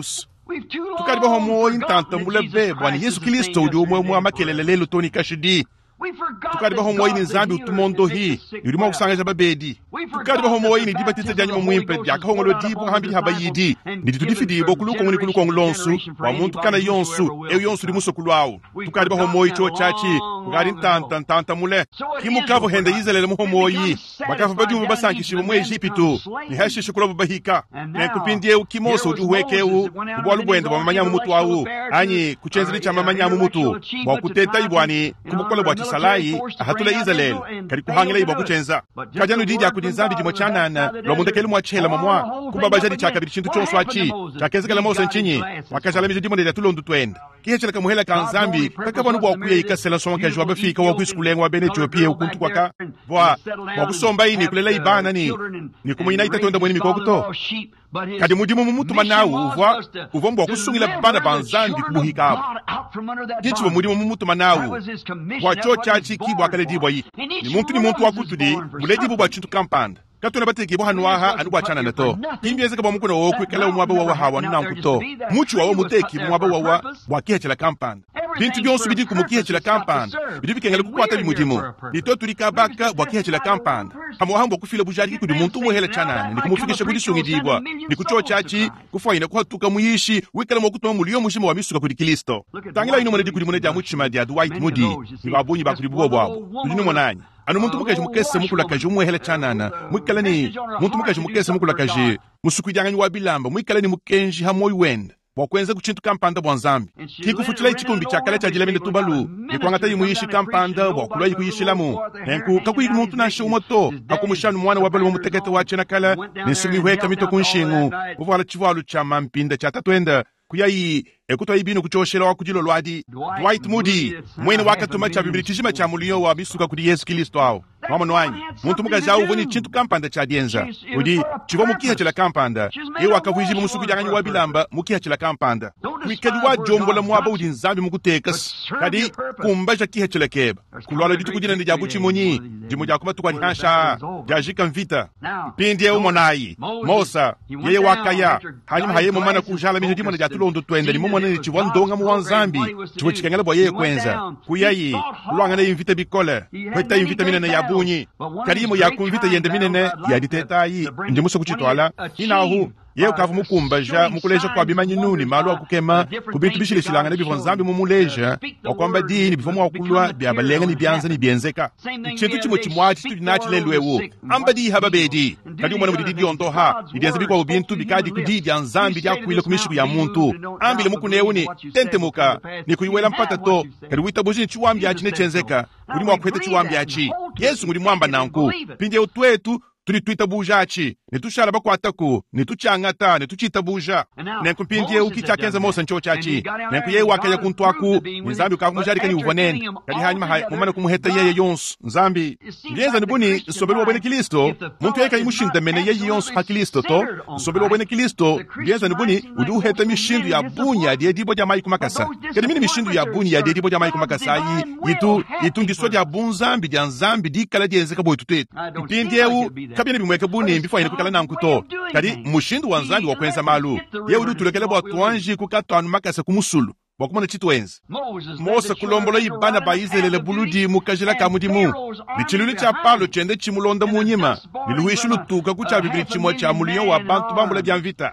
Speaker 2: tukadi ba homo intanta mulebe bwani Yesu Kristo udi umwe umwe amakelele lelo toni kashidi tukadi ba homo ini nzambi utumondo hi yurimo kusanga babedi tukadi ba homo ini dibatite janyimo mwimpe jaka hongolo dibu hambi habayidi ndi tudifidi bo kuluko ngoni kuluko ngolonsu wa muntu kana yonsu e yonsu di musokulwawo tukadi ba homo icho chachi ngari ntanta ntanta mule kimukavo hende yizalele mu homo yi bakafa badu basankishi mu Egypto ni hashi shukuro bahika ne kupindie ukimoso ujuwekeu ubwalu bwende bwa manyamu mutu wawu anyi kuchenzeli cha manyamu mutu wa kuteta ibwani kumukole bwa salai ahatula Israel kari kuhangela ibo kuchenza kajanu dija kudinzambi dimo chanana lo mundekeli mwachela mamwa kubaba jadi chaka bichintu chonso achi chakezekela mose nchinyi wakajala mije dimo de tulondo twende kihechela kamuhela kanzambi kakabonu bwa kuye ikasela sonka jwa bafika wa kwisikulenga wa bene Ethiopia ukuntu kwaka bwa wa kusomba ini kulela ibana ni ni kumuyina itatonda mweni mikokuto kadi mudimu mumutu manawu uvwa uvombo kusungila bana banzambi kubuhika gichibo mudimu mumutu manawu wa chochachi kibwa kale dibwa yi ni muntu ni muntu wakutudi muledi bwa chintu kampanda katuna bateke bo hanwaha anu bwa chana nato kimbieze ka bamukuno wo kwikala umwaba wa hawa nankuto muchu wa muteki mwaba wa wa kihechela kampanda bintu byonsu bidi kumukihechela kampanda bidi bikengela kukwata bimudimu nito tulika baka bwa kihechela kampanda hamo hambo kufila bujari kudi muntu muhela chana ni kumufikisha kudi sungi dibwa ni kuchochachi kufaina kuhatuka muyishi wikala mokutwa muliyo mushimo wa misuka kudi Kristo tangila ino mwenedi kudi mwenedi amuchima dia Dwight Moody ni babunyi bakudi bwo bwabo tudino monanyi anu muntu mukaje mukese mukula kaje umwehela chanana mwikala ni muntu mukaje mukese mukula kaje musukwijanga ni wabilamba mwikala ni mukenji hamoyi wenda wakwenza kuchintu kampanda bwanzambi kikufutila ichikumbi chakala cha jilamende tubalu nikwangata yimuyishi kampanda wakulwa yikuyishilamu nenku kakuyi muntu nashe umoto akumushanu mwana wabalu wa mutekete wache nakala nisumihweka mito kunshingu uvala chivalu cha mampinda cha tatwenda kuyayi ekutwa ibinu kuchoshela wa kujilo lwadi Dwight Moody mwene wakatuma cha bibili chishima cha muliyo wa misuka kudi Yesu Kristo ao mama nwanyi muntu mukaja uvoni chintu kampanda cha dienza udi chivo mukiha chila kampanda ewa akavujimu musuku janganyi wabilamba mukiha chila kampanda kwikadi wa jombo la mwaba udi nzambi mukutekas kadi kumbaja kiha chila keba kulwala ditu kujina ndi jabuchi munyi jimu jakuba tukwa nihansha jajika mvita pindi ya umonayi Mosa yeye wakaya hanyuma haye mumana kujala mije dimona jatulondo twende ni mumana ni chivo ndonga muwanzambi chivo chikangala bwa yeye kwenza kuyayi kulwanga na invita bikole kweta invita mina na yabunyi karimu yakumvita yende minene yaditetayi ndi muso kuchitwala inahu yeo kavu mukumbaja mukuleja kwa bimanyi nuni malu akukema kubintu bishilishilanga nebi vonzambi mumuleja wakwamba dini bifomu wakulwa biabalenga ni bianza ni bienzeka chintu chimo chimwachi tudinachi lelwewo amba di haba bedi kadi umwana mudidi yondo ha ibianza bikwa ubintu bikadi kudidi anzambi ya kuile kumishiku ya muntu ambile mukuneuni tente muka ni kuiwela mpata to kadi wita bujini chuwambi achi nechenzeka uri mwakwete chuwambi achi Yesu nguri mwamba nanku pinde utwetu turi twita bujachi nitushala bakwatako nituchangata nituchita buja nenku pindie ukichakenza Mose nchochachi nenku yeye wakaya kuntwaku nzambi ukakumujari kani uvoneni kadi hanyuma hai mumana kumuheta yeye yonsu nzambi ngenza nibuni sobelo wabene Kristo muntu yeka imushinda mene yeye yonsu ha Kristo to sobelo wabene Kristo ngenza nibuni udi uheta mishindu ya bunya die dibo jamai kumakasa kadi mini mishindu ya bunya ya die dibo jamai kumakasa yi itu itu ngiswa ya bunzambi dia nzambi dikala dienzeka boy tutetu pindie u kabine bimweke buni mbifo ine kukala nankuto kadi mushindu wanzambi wakwenza malu ye udi tulekele bwa tuanji kukatwanu makasa kumusulu wakumana chitwenzi Mose kulombolo ibana ba Israeli buludi mukajila kamudimu bichiluli cha palo chende chimulonda munyima niluhishulu tuka kucha bibili chimwa cha muliyo wa bantu bambula byamvita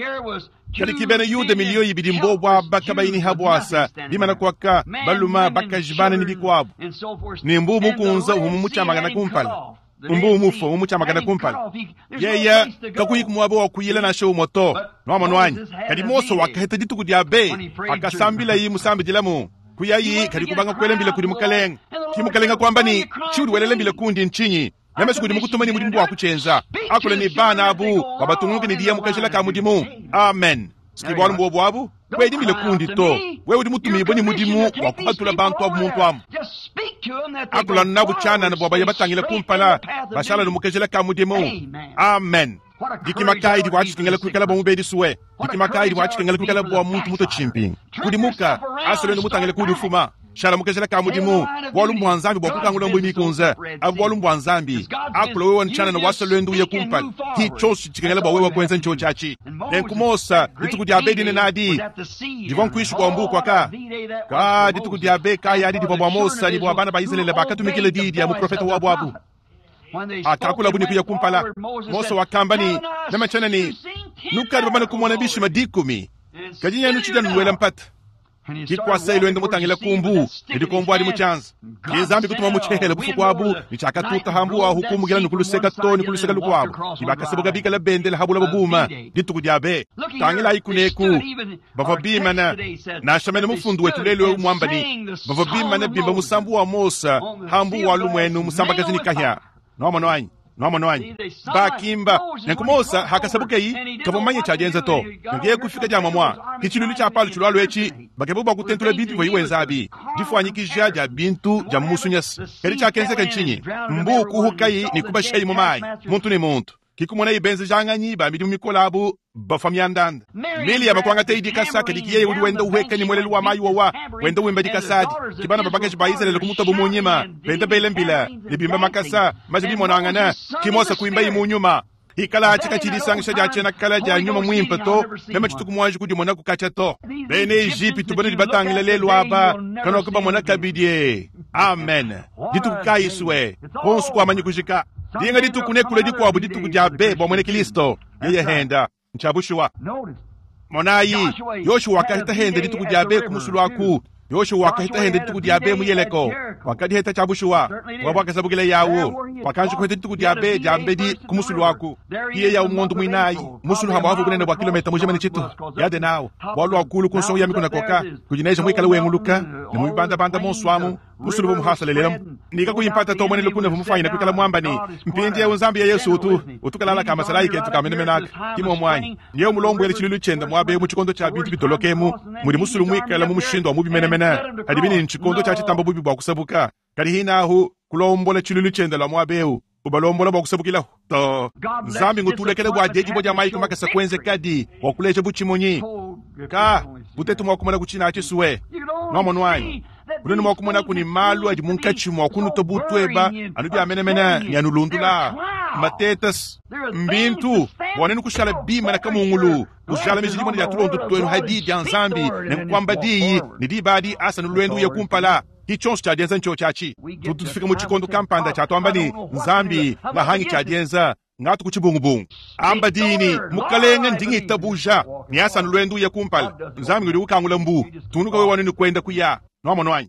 Speaker 2: kadi kibene yude miliyo ibidi mbobwa bakabaini habwasa dimana kwaka baluma bakajibana nibikwabu nimbu mukunza umumucha magana kumpala umbu umufo umucha magana kumpala yeya kakuyi kumwabo wakuyila na show moto noma nwanyi kadi Mose wakaheta ditu kudiabe akasambila yi musambi jilamu kuyayi kadi kubanga kwelembile kudi mukalenga kimukalenga kwamba ni chiudi welelembile kundi nchinyi Yama siku di mukutumani mudimu wa kuchenza akule ni bana abu wabatunguke ni diya mukashila kamudimu amen sikibwanu mbobo abu kwe di mile kundi to wewe di mutumi iboni mudimu wa kuhatula bantu abu muntu amu akula nabu chana na bwaba yabatangile kumpala bashala numukashila kamudimu amen diki makai di wachi kengele kwikala bo mubedi suwe diki makai di wachi kengele kwikala bo muntu muto chimping kudi muka asole numutangile kudi fuma shala mukajela kamudimu bolu mbwanzambi bokukangula mbwimi kunza abolu mbwanzambi akulo wewe nchana na wasalwendu ye kumpal ki chonsi chikengela ba wewe kwenza ncho chachi nenkumosa ditukudia abedi ne nadi divon kuishu kwa mbu kwa ka ka ditukudia abe ka yadi dipo bwamosa dipo abana ba Israeli bakatumikile didi ya mu profeta wa bwabu akakula buni kuya kumpala moso wakambani nema chana ni nukari babana kumwana bishi madikumi kajinya nuchida nwela mpata kikwa sailo endo mutangila kumbu ndi kombo ali muchanza kizambi kutuma muchehela bufu kwabu nichaka tuta hambu wa hukumu gila nukuluseka toni kuluseka lukwabu kibaka sabuga bika la bendela habula babuma ditu kudiabe tangila ikuneku bava bima na na shamene mufundu wetu lelo mwambani bava bima na bimba musambu wa mosa hambu wa lumwenu musamba kazini kahya no mano anyi no mano anyi bakimba nenkumosa hakasabuka yi kabomanye chajenza to ngiye kufika jama mwa kichiluli cha palu chulwalo echi bakebuba kutentula bintu vo iwenzabi difwanyikija ja bintu ja musunyas keri cha kenze kanchinyi mbu kuhukai ni kuba shay momai muntu ni muntu kikumona ibenze janganyi ba midi mikolabu ba famyandanda mili ya bakwanga teidi kasaka dikiye uli wenda uheka ni mwelelu wa mayu wa wenda wimba dikasadi kibana babake jibayiza lelo kumuta bumunyima benda belembila libimba makasa majibi monangana kimosa kuimba imunyuma hikala chika chidisangisha ja chena kala ja nyuma mwimpa to nema chituku mwanji kudi mona kukacha to bene Egypt tubone libatangile lelo aba kano kuba mona kabidie amen dituku kaiswe konsu kwa manyi kujika dinga dituku nekule dikwabu dituku jabe bo mwene Kristo yeye henda nchabushwa monayi Yoshua wakahita hende dituku jabe kumusulwaku Yoshua wakahita hende dituku jabe muyeleko wakadi heta chabushwa wabaka sabugile yawo wakanju kuhita dituku jabe jambedi kumusulwaku iye ya umondu mwinayi musulu hamba hafu kunene wa kilometa mujema ni chitu yade nao walu wakulu kunso yami kuna koka kujineja mwikala wenguluka ni mwibanda banda monswamu musulu bomu hasalelem nika kuyimpata to mwene lukuna vumufanya kwikala mwambani mpindi ya unzambi ya Yesu utu utukalala kama salayi kentu kamene menaka kimo mwanyi niyo mulombo yele chililu chenda mwabe mu chikondo cha bintu bitolokemu muri musulu mwikala mu mushindo wa mubi menemena adibini nchikondo cha chitambo bubi bwa kusabuka kali hinahu kulombola chililu chenda la mwabeu ubalombola bwa kusabukila to nzambi ngutulekele bwa deji boja maiko makasa kwenze kadi wakuleje buchimonyi ka butetu mwakumana kuchina achisuwe no monwanyi Ulunu mwakumona kuni malu adi munkachi mwakunu tobutweba anubi amenemena nyanulundula matetas mbintu wanenu kushala bima na kamungulu kushala mizilimo ni yatulondo tuwenu hadidi anzambi nenkwamba diyi nidibadi asa nuluendu ya kumpala hichonsu cha dienza ncho chachi tutufika muchikondo kampanda cha tuambani nzambi na hangi cha dienza ngatu kuchibungubungu amba dini mukalenga ndingi tabuja ni asa nuluendu ya kumpala nzambi ngudi ukangula mbu tunuka we wanenu kwenda kuya no monwanyi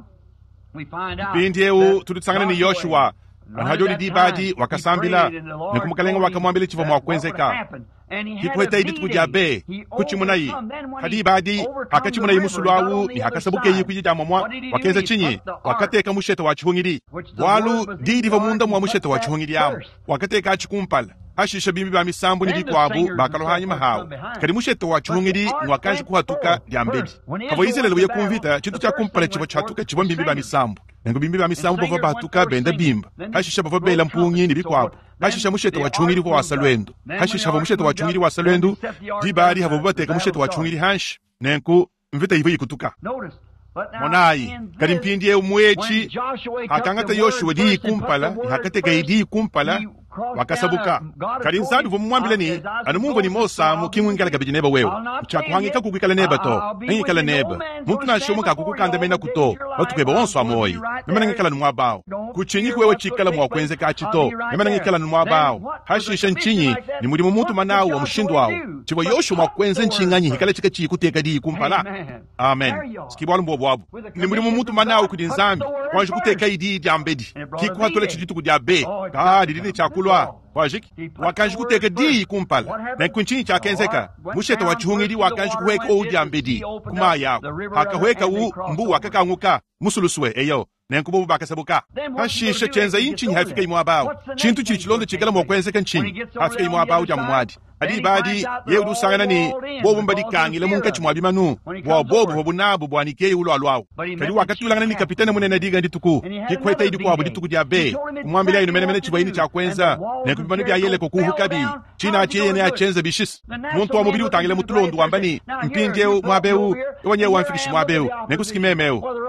Speaker 2: pindi eu tudutsangana ni Yoshua anhajoni dibadi wakasambila nekumukalenga wakamwambile chivo mwakwenzeka kikuheta idi tukujabe kuchimunayi hadibadi akachimunayi musulwawu ni hakasabuke yi kujijama mwa wakenza chinyi wakateka musheta wa chihungiri walu didi va munda mwa musheta wa chihungiri amu wakateka achikumpala hashisha bimbi ba misambu ni bikwabu bakalohanyi mahawu kadi musheta wa chihungiri mwakanji kuhatuka lyambedi havo Israeli uye kumvita chitu cha kumpala chivo chatuka chivo bimbi ba misambu nengo bimbi ba misambu bava bahatuka benda bimba hashisha bava bela mpungi ni bikwabu hashisha musheta wa chihungiri kwa wasalwendu hashisha havo musheta wa chihungiri wasalwendu dibari havo bateka musheta wa chihungiri hanshi nenku mvita hivo yikutuka monayi kadi mpindi ye umwechi hakangata Yoshua di kumpala hakateka idi kumpala wakasabuka kadi nzambi vomumwambile ni anu mungu ni mosamu kimwingala kabijineba wewe chakuhangika kukwikala neba to ngikala neba muntu nashomuka kukukanda mena kuto batukeba wonso amoyi memana ngikala numwabao kuchinyi wewe chikala mwakwenze kachito memana ngikala numwabao hashisha nchinyi ni muri mumuntu manawu wa mushindu wawo chibo Yoshua mwakwenze nchinganyi hikala chika chikuteka di kumpala amen skibwalu mbobwabu ni muri mumuntu manawu kudi nzambi wanju kuteka idi diambedi kikuhatole chijitu kudiabe kadi dini chaku kulwa wajiki wakanji kuteka di kumpala na kunchini cha kenzeka musheta wa chihungiri wakanji kuheka oudi ambedi kuma yako haka hueka u mbu wakakanguka musuluswe eyo nenkubo bakasabuka hashisha chenza inchinyi hafika imwabao chintu chichilondo chikala mwakwenzeka nchinyi hafika imwabao jamu mwadi adi badi yeudu sangana ni bobu mbadikangile munkachi mwabimanu bwa bobu wabunabu bwanike ulo alwao kadi wakati ulangana ni kapitane munene diga ndituku kikweta idi kwa ndituku diabe kumwambila ino mene mene chibaini cha kwenza nekubimanu bya yele kokuhu kabi china achiye ne achenza bishis muntu wa mubili utangile mutulondo wambani mpinje mwabeu wanye wamfikishi mwabeu nekusikimemeu anji tangi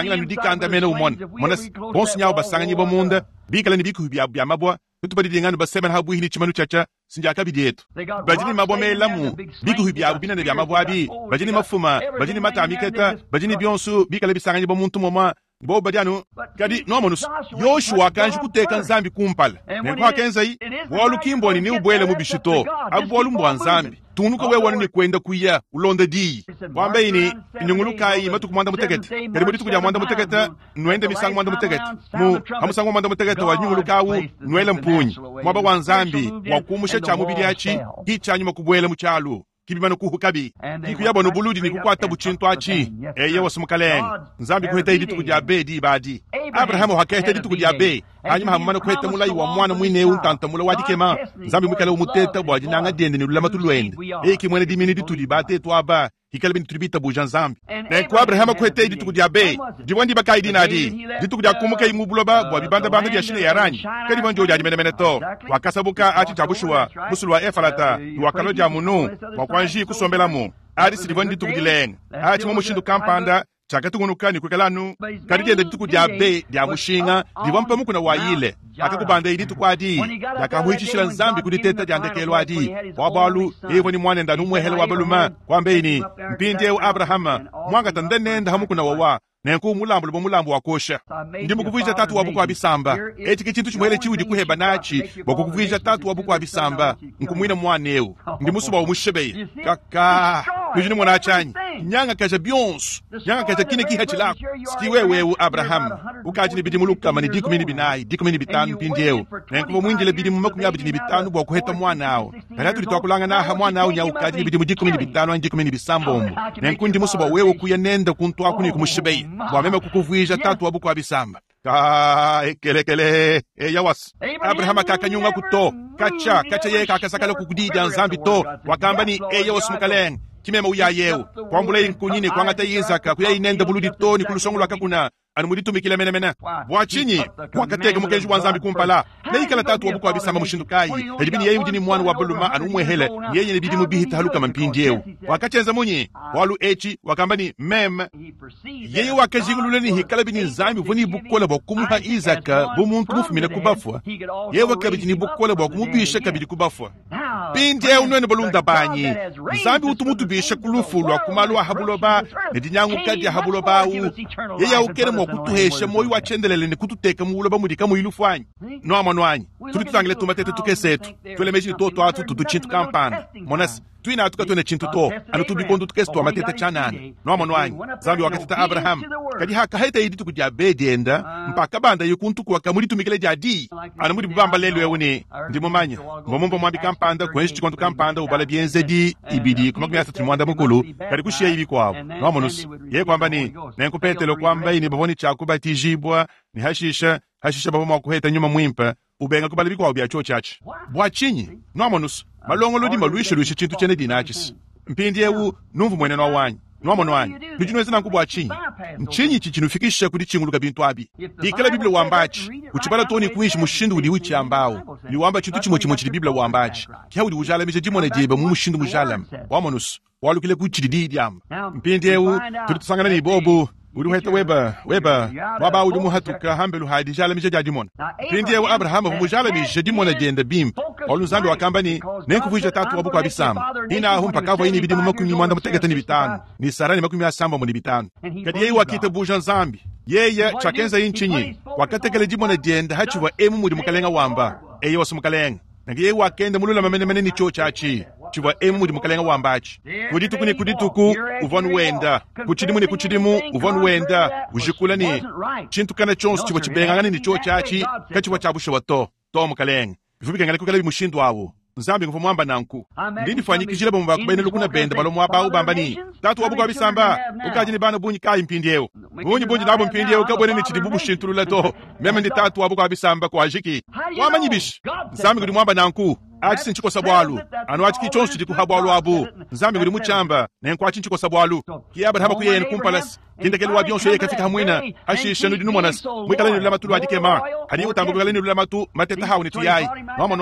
Speaker 2: basangla nudika anda mena umon monas bons nyaw basanga nyi bomunda bikala ni biku bia bia mabwa tutubadi dingano basemen habu hini chimanu chacha sinjaka bidieto bajini mabwa melamu biku bia bina ne bia mabwa bi bajini mafuma bajini mata amiketa bajini bionsu bikala bisanga nyi bomuntu moma bo badiano kadi nomonus Yoshua kanji kuteka nzambi kumpala nekwa kenzai wolu kimboni ni ubwele mubishito abolu mbwanzambi tunuko we wanu ni kwenda kuya ulonda di wambe ini inyungulukai matu kumanda mutekete kadi mudi tukuja mwanda mutekete nuende misang mwanda mutekete mu hamusangu mwanda mutekete wa nyungulukawu nuele mpunyi mwaba wanzambi wakumushe cha mubidi achi hicha nyuma kubwele mchalu kibimano kuhukabi kiku yabo nubuludi ni kukwata buchintu achi eye wasumukaleng nzambi kuheta idi tukujya be di badi Abrahamu hakeheta idi tukujya be hanyuma hamana kuheta mulai wa mwana mwine untanta mula wadikema nzambi mwikala umuteta bwaji nanga dende ni lulama tuluende eki mwene dimini di tuli bate tuaba hikala bini tulibita buja nzambi na kwa Abrahamu kuheta idi tukujya be diwandi baka idi nadi di tukujya kumuka imubuloba bwa bibanda banda ya shine yaranyi kadi wanjo jadi mene mene to wakasabuka achi chabushwa musulwa efalata wakaloja munu wakwanji kusombela mu adi sidivondi tukujileng achi momushindu kampanda chakatu ngunukani kukelanu kadijende tukujya be dia mushinga divampa muku na wayile akakubanda idi tukwadi yakamuhichishila nzambi kuditeta jandekelwa adi wabalu evo ni mwane ndanu mwehele wabaluma kwambeini mpindeu Abrahama mwanga tandenenda hamuku na wawa nenku mulambu libo mulambu wakosha ndi mukuvija tatu wabuku wabisamba eti kicintu chimwele chiwidi kuheba nachi wakukuvija tatu wabuku wabisamba nkumwina mwaneu ndi musuba umushebeye kaka nijini mwana achanyi nyanga kaja bionsu nyanga kaja kine kiha chilako sikiwe wewu Abraham ukajini bidi muluka mani diku mini binayi diku mini bitanu mpindeu nenkubo mwinjile bidi mumaku mya bidi bitanu bwa kuheta mwanao kanatu lituwakulanga naha mwanao nya ukajini bidi mudiku mini bitanu anjiku mini bisambomu nenku ndi musuba wewu kuya nenda kuntuwaku ni kumushebeye wameme kukuvija tatu wabuku wabisamba ka ekelekele eyawas Abrahama kakanyunga kuto kacha kacha ye kakasakala kukudija nzambi to wakamba ni eyawas mukaleng kimema uyayewu kwambule nkunyini kwangata Isaka kuya inenda buludi toni kulusongulu wakakuna anumuditumikile mene mene bwachinyi wakatega mukenji wanzambi kumpala neikala tatu wabuku wabisamba mushindukayi ejibini yeyu jini mwana wabuluma anumwehele yeye nebidi mubihita haluka mampinjewu wakachenza munyi walu echi wakambani mem yeye wakajigululeni hikala bini nzambi vuni bukola bwakumuha Isaka bumuntu mufumile kubafwa yeye wakabijini bukola bwakumubisha kabidi kubafwa pinjewu nwene balunda banyi nzambi utumutu bisha kulufulwa kumalwa habuloba nedinyangu kadi habulobawu yeye ukere kutuhesha moyo wachendelele ni kututeka mulo bamudika muilufwanyi no amanwanyi tuli tutangile tumatete tukesetu twele meji toto atu tutuchintu kampana monas tuina atuka twene chintu to anu tubikondu tukestu amatete chanana no amanwanyi zambi wakatita Abraham kadi haka haita idi tukujya bedenda mpaka banda yukuntu kwa kamuri tumikile jadi anu muri bamba lelo yewuni ndi mumanya ngomombo mwambi kampanda kwenshi chikontu kampanda ubala bienzedi ibidi kuma kumyasa timwanda mukulu kadi kushia ibi kwao no amanus ye kwamba ni nenkupetelo kwamba ini baboni chakubatijibwa ni hashisha hashisha babo mwakuheta nyuma mwimpa ubenga kubala bikwa bya chochachi bwachinyi no amanus malongo lodi maluishe luishe chintu chene dinachis mpindi ewu numvu mwene no wanyi no amono wanyi nijinweze nanku bwachinyi nchinyi chichinufikisha kudi chinguluka bintu abi ikala biblia wambachi uchibala toni kuishi mushindu udi uchi ambao ni wamba chintu chimo chimo chili biblia wambachi kia udi ujala mije jimona jeba mu mushindu mujalam wamonus walukile kuchidi diam mpindi ewu tulitusangana ni bobu uri heta weba weba waba udi muhatuka hambelu hadi jala mije jadimona pindi ewu Abraham mu mujala mije jimona jenda bim olunzambi wakambani nenkuvuja tatu wabuku abisamba ina humpa kavo ini bidimu makumi mwanda mutegeta ni bitanu ni sarani makumi asamba mu ni bitanu kadi yeyi wakita buja nzambi yeye chakenza inchinyi wakatekele jimona jenda hachiwa emu muri mukalenga wamba eye wasumukalenga nange yeyi wakenda mulula mamene mene ni chochachi chiwa emu muri mukalenga wambachi kudituku ni kudituku uvonu wenda kuchidimu ni kuchidimu uvonu wenda ujikula ni chintu kana chonsu chiwa chibengangani ni chochachi kachiwa chabusha wato to mukalenga ifubika ngale kukala bimushindu wabo nzambi ngufu mwamba nanku ndindi fanyikijile bomba kubaine lukuna benda balo mwaba ubambani tatu wabuku abisamba ukajini bana bunyi kai mpindiyeo bunyi bunyi nabo mpindiyeo kabone ni chidibubu shintulula to meme ndi tatu wabuku abisamba kwa jiki wamanyibishi nzambi ngudi mwamba nanku achi sinchiko sabwalu anu achi kichonsu chiku habwalu abu nzambi ngudi muchamba nenku achi nchiko sabwalu ki Abraham kuye nkumpalas kindekele wabiyonsho yeke fika hamwina hashisha nudi numonas mwikala ni lula matulu adikema hadi utambu kala ni lula matu mateta hauni tuyai wamanwanyi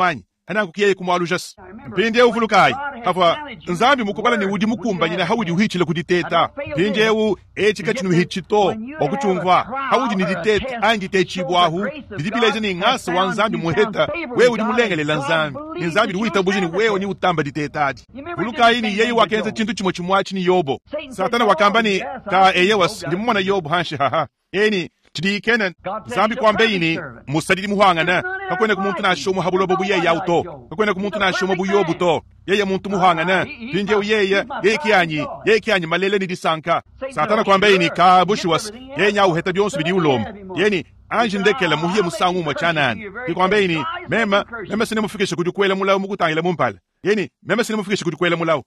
Speaker 2: anangu kiye kumwalujas mpinde uvulukai ava nzambi mukubala ni udi mukumba nyina hawudi uhichile kuditeta pinde u echika chinu hichito okuchumva hawudi ni diteta andi techibwahu didibileje ni ngasa wa nzambi muheta wewe udi mulengelela nzambi ni nzambi uita bujini wewe ni utamba ditetadi ulukai ni yeye wakenze chintu chimo chimwachi ni yobo satana wakamba ni ka eyewas ndi mwana yobo hanshi haha eni chidi kenen zambi kwambe ini musadidi muhangana kakwene kumuntu na shomo habulobo buye yauto kakwene kumuntu na shomo buyobu to yeye muntu muhangana pinje yeye yeye kianyi yeye kianyi malele ni disanka satana kwambe ini ka bushuwas yeye nyau heta byonsu bidi ulom yeni anje ndekela muhiye musangu mwachanan kwambe ini mema mema sine mufikishe kujukwela mulawo mukutangile mumpala yeni mema sine mufikishe kujukwela mulawo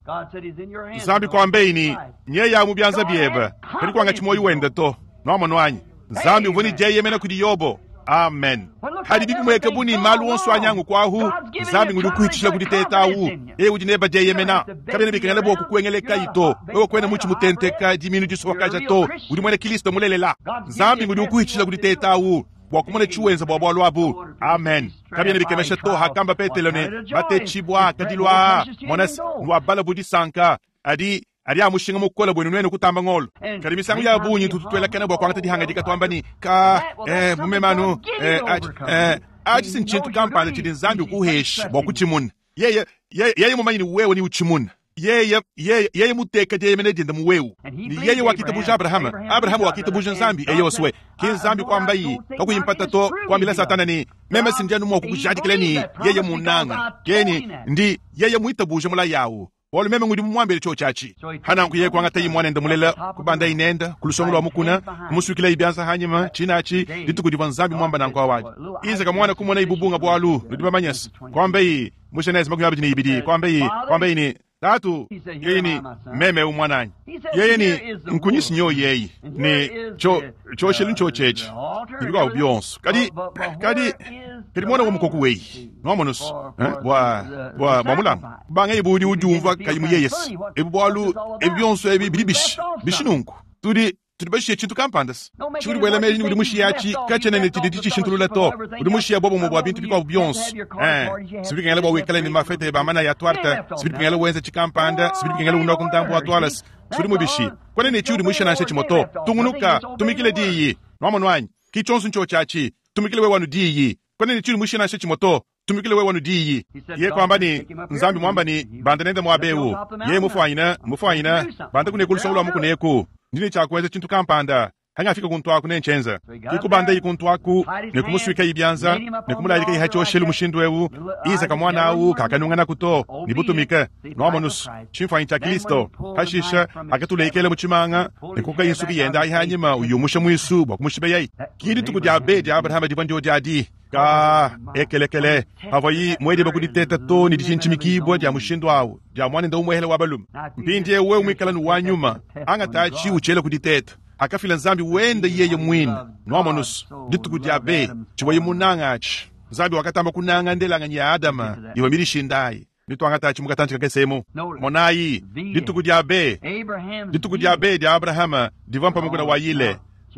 Speaker 2: zambi kwambe ini nye ya mubyanza bieba kali kwanga chimoyi wende to noma nwanyi zambi uvuni jeye mena kudi yobo amen hadi bibi mweke buni malu onsu anyangu kwa hu zambi ngudi kuhichila kudi teta hu e ujineba jeye mena kabene bikengele boku kuengele kaito wewe kwene muchi mutenteka jiminu jisuwa kaja to udi mwene kilisto mulele la zambi ngudi kuhichila kudi teta hu wakumone chuenza bwa bwa lwabu amen kabene bikemesha to hakamba petelone bate chibwa kadilwa monas nwabala budi sanka adi ari amushinga mukola bwenu nwene kutamba ngolo kali misangu ya bunyi tututwela kana bwa kwanga tadihanga dika twamba ni ka eh mumemanu eh eh aji sinchintu kampala chidi nzambi kuhesh bwa kuchimun yeye yeye mumanyini wewe ni uchimun yeye yeye yeye muteka yeye menejenda muwewu ni yeye wakita buja abraham abraham wakita buja nzambi eye waswe kin nzambi kwamba yi kakuyimpata to kwambila satana ni meme sinjanu mo kukujadikele ni yeye munanga keni ndi yeye muita buja mula yawo wala meme ngudi mwambele cho chachi hana nkuye kwanga tayi mwanenda mulela kubanda inenda kulusongolo wa mukuna kumusukila ibyanza hanyima chinachi ditukudi vanzambi mwamba na nkwa waji iza kamwana kumona ibubunga bwalu ndiba manyas kwamba yi mushenezi makunyabiji ni ibidi kwamba yi kwamba yi ni tatu yeye ni meme umwananyi yeye ni nkunyisi nyo yeye ni cho cho shelu cho chechi ndika ubyonso kadi kadi kadi mwana wo mukoku weyi nomonus bwa bwa bamulamba banga ibudi ujumva kayimu yeyes ebwalu ebyonso ebibibish bishinunku tudi tudibashye chintu kampandas churi bwela meli ni mushyachi kachene ne tiditi chintu lato udi mushya bobo mu bwa bintu bikwa byonso eh sibiri ngala bwa wekala ni mafete ba mana ya twarta sibiri ngala wenza chikampanda sibiri ngala uno kuntambo atwalas suri mu bishi kone ne churi mushya na shechi moto tungunuka tumikile diyi nomonwanyi kichonsu ncho chachi tumikile we wanu diyi kone ne churi mushya na shechi moto tumikile we wanu diyi ye kwamba ni nzambi mwamba ni banda nende mwabewu ye mufanyina mufanyina banda kune kulusongolo mukuneko ndine chakweza chintu kampanda hanga fika kuntwaku nenchenza kikubanda ikuntwaku nekumuswika ibyanza nekumulailika ihacho shelu mushindwewu iza kamwana awu kakanungana kuto nibutumika nomonus chimfa incha Kristo hashisha akatuleikele muchimanga nekuka insuki yenda ihanyima uyumusha muisu bakumushibeyai yai kidi tukudya bedi Abraham dibandio jadi ka ekelekele havayi mwede bakuditeta to ni dichinchimikibwa dia mushindo awu dia mwana ndo umwehele wabalum mpindi ewe umikala nuwanyuma anga tachi uchele kuditeta akafila nzambi wenda yeye mwini nomonus ditukudya be chiwayi munangachi nzambi wakatamba kunanga ndelanga nya Adama iwa mirishindai nitu angatachi mukatanchika kesemo monayi ditukudya be ditukudya be dia Abrahama divampa mukuna wayile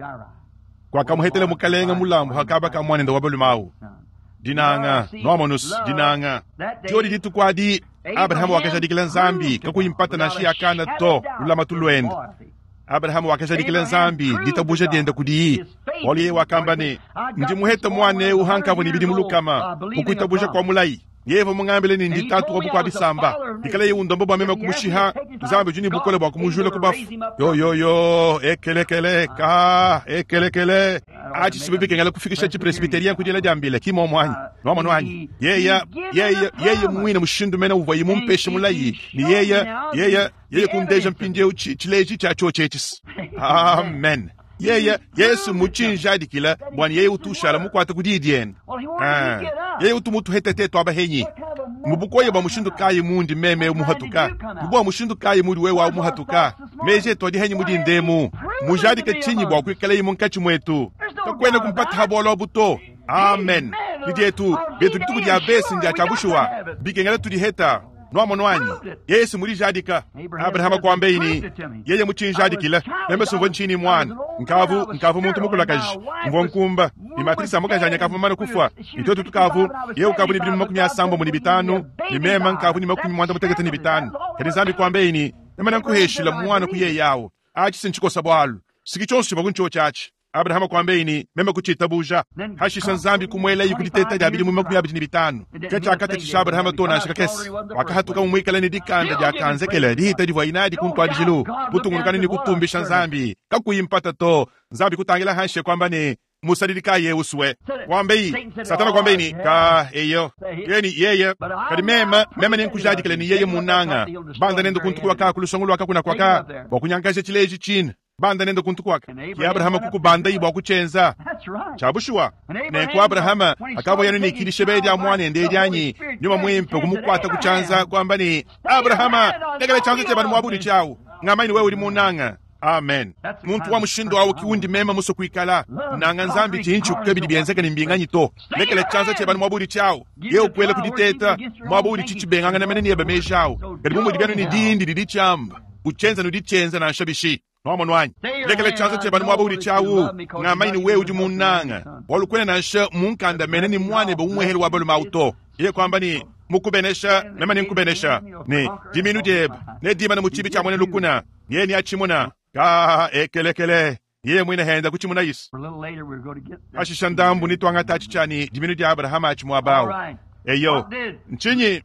Speaker 2: kwa kamuhetele mukalenga mulambu hakaba kamwane ndo wabalumawu dinanga nomonus dinanga jodi ditukwadi Abraham wakashadikila nzambi kakuyimpata na shi akana to ulama tulwenda Abraham wakashadikila nzambi ditabusha dienda kudiyi waliye wakambane ndi muheta mwane uhankavo nibidi mulukama ukuitabusha kwa mulai yevo mungambele ni nditatu wabu kwa bisamba ikale ye undombo ba mema kumushiha nzambi juni bukole ba kumujule kubafu yo yo yo ekelekele ka ekelekele achi sibibike ngala kufikisha chi presbyterian kujela jambile kimo mwanyi no mwanyi yeya yeya yeye mwina mushindu mena uvayi mumpeshe mulayi ni yeya yeya yeye kundeja mpinje uchi chileji cha chochechis amen yeye Yesu muchinja dikila bwani yeye utushala mukwata kudidien ah yeye utumutu hetete to abahenyi mubukoye ba mushindu kayi mundi meme umuhatuka mubo mushindu kayi muri we wa umuhatuka meje to dihenyi mudi ndemu mujadi ke chinyi bwa kwikale yimunkachi mwetu takwene kumpata habolo buto amen lidietu betu dituku dia besi ndia chabushwa bikengala tudi heta noamono anyi yesi muri jadika Abraham kwambe ini yeye muchin jadikila nembe sungo nchini mwana nkavu nkavu muntu mukula kaji ngonkumba ni matrisa muka janya kavu mana kufwa itoto tukavu ye ukavu ni bimu makumya sambo muni bitanu ni mema nkavu ni makumya mwanda mutegete ni bitanu kadi zambi kwambe ini nemana nkuheshila mwana kuye yawo achi sinchiko sabwalu sikichonsu baguncho chachi Abraham kwambe ini mema kuchita buja hashi sanzambi kumwela yukuditeta jabili mu makumya bitini bitanu kecha akate tisha Abraham tona shakakesi wakahatuka umwikala ni dikanda jakanze kele dihita divwa inadi kuntwa dijilu putungulukani ni kutumbisha nzambi kakuyimpata to nzambi kutangila hanshe kwamba ni musadirika ye uswe kwambe satana kwambe ni ka eyo yeni yeye kadi mema mema ni nkujadikele ni yeye munanga banda nendo kuntukula ka kulusongulu wakakuna kwaka wakunyangaje chileji china banda nendo kuntukwaka ki Abrahama kuku banda ibo kuchenza chabushwa ne ku Abrahama akabo yanu nikirishe bedi amwane ndedi anyi nyuma mwimpe kumukwata kuchanza kwamba ni Abrahama negale chanza chebani mwabudi chawo ngamaini wewe uri munanga amen muntu wa mushindo wawo kiundi mema muso kuikala nanga nzambi chinchu kukabidi bienzeka ni mbinganyi to negale chanza chebani mwabudi chawo ye ukwele kuditeta mwabudi chichibenganga na meneni yebe meshawo kadi mumu digano ni dindi didi chamba uchenza nudichenza na shabishi noamono anyi lekele chanzo chebani mwabudi chawu ngamaini wewe uji munanga walukwene nansha munkanda meneni mwane be umweheli wabelu mauto ye kwamba ni mukubenesha nema ni nkubenesha ni jiminu jeb ne dima na muchibi cha mwene lukuna ye ni achimuna ka ekelekele ye mwene henda kuchimuna yis ashishandambu ni tuanga tachi chani jiminu jeb Abraham achimu abawu eyo nchinyi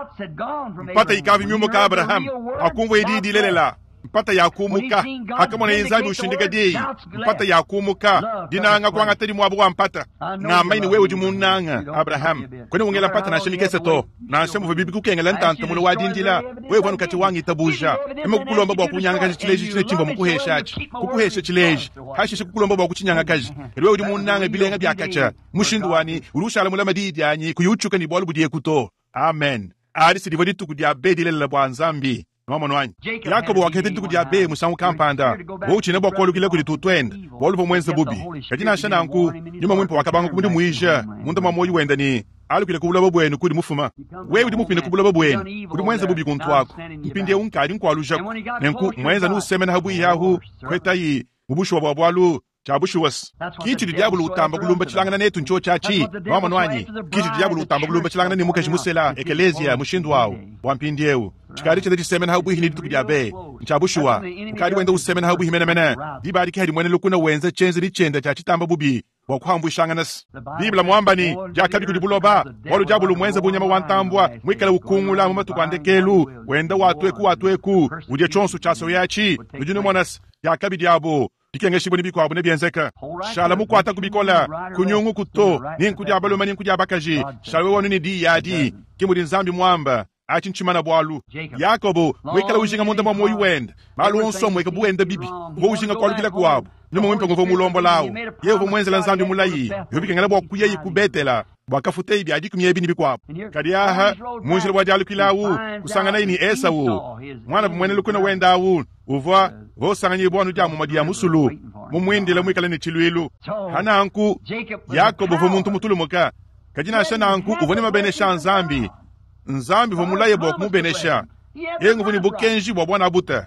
Speaker 2: mpata ikavi myumu ka Abraham akumwe ididi lelela mpata yakumuka hakamona inzabi ushindika dei mpata yakumuka dinanga kwanga tedi mwabu wa mpata na maini wewe jimunanga Abraham kwene ungela mpata na shemikese to na shemu vibibi kukengela ntanta mulo wadindila wewe vanu kati wangi tabuja eme kukulomba bwa kunyanga kaji chileji chile chimba mukuheshachi kukuhesha chileji hashi kukulomba bwa kuchinyanga kaji wewe jimunanga bilenga byakacha mushindu wani urushala mulama didi anyi kuyuchuka ni bolu budie kuto amen ali sidivodi tukudia bedile la bwa nzambi noamono anyi Yakobo wakete tuku diabe musangu kampanda wouchi nebo kolu kile kuli tutwenda wolupo mwenze bubi kajina shana nku nyuma mwimpo wakabangu kumudi muisha munda mamoyi wenda ni alu kile kubula babwenu kudi mufuma wewe di mupinde kubula babwenu kudi mwenze bubi kuntu wako mpinde unkadi nku alujaku nenku mwenza nusemena habu yahu kweta yi mubushu wa babwalu chabushu was kichi di diabulu utamba kulumba chilangana netu ncho chachi noamono anyi kichi di diabulu utamba kulumba chilangana ni mukeshi musela ekelezia mushindu wao wampindiewu chikari chete chisemena habu hini ditu kudiabe nchabushua mkari wenda usemena habu himene mene dibari kihari mwene lukuna wenze chenzi di chenda chachitamba bubi wakuhambu ishanganas bibla mwambani jakabi kudibuloba walu jabulu mwenze bunyama wantambwa mwikala ukungula mumatu kwandekelu wenda watweku watweku udye chonsu chaso yachi ujune mwanas jakabi diabo dikengeshi boni biko abune bienzeka shala mukwata kubikola kunyungu kuto ninku diabalo ninku diabakaji shalwe wonu ni di yadi kimudi nzambi mwamba achinchimana bwalu Yakobo mwekala ujinga munda mwa moyi wenda malu onso mweka buwenda bibi ngo ujinga kwa lukila kuwabu nyuma mwimpe ngo mulombo lao yevo mwenze lanzambi mulayi yobi ngala bwa kuyeyi kubetela bwa kafute ibi adiku myebi nibi kwabu kadi aha munjile bwa jalu kilawu kusangana ini Esau mwana mwene lukuna wenda awu uvwa go sanganyi bwanu jamu madia musulu mumwindile mwikala ni chilwilu hana anku Yakobo vo muntu mutulu moka kajina shana anku uvoni mabene shanzambi nzambi vomulaye bwa kumubenesha yengu vuni bukenji bwa bwana buta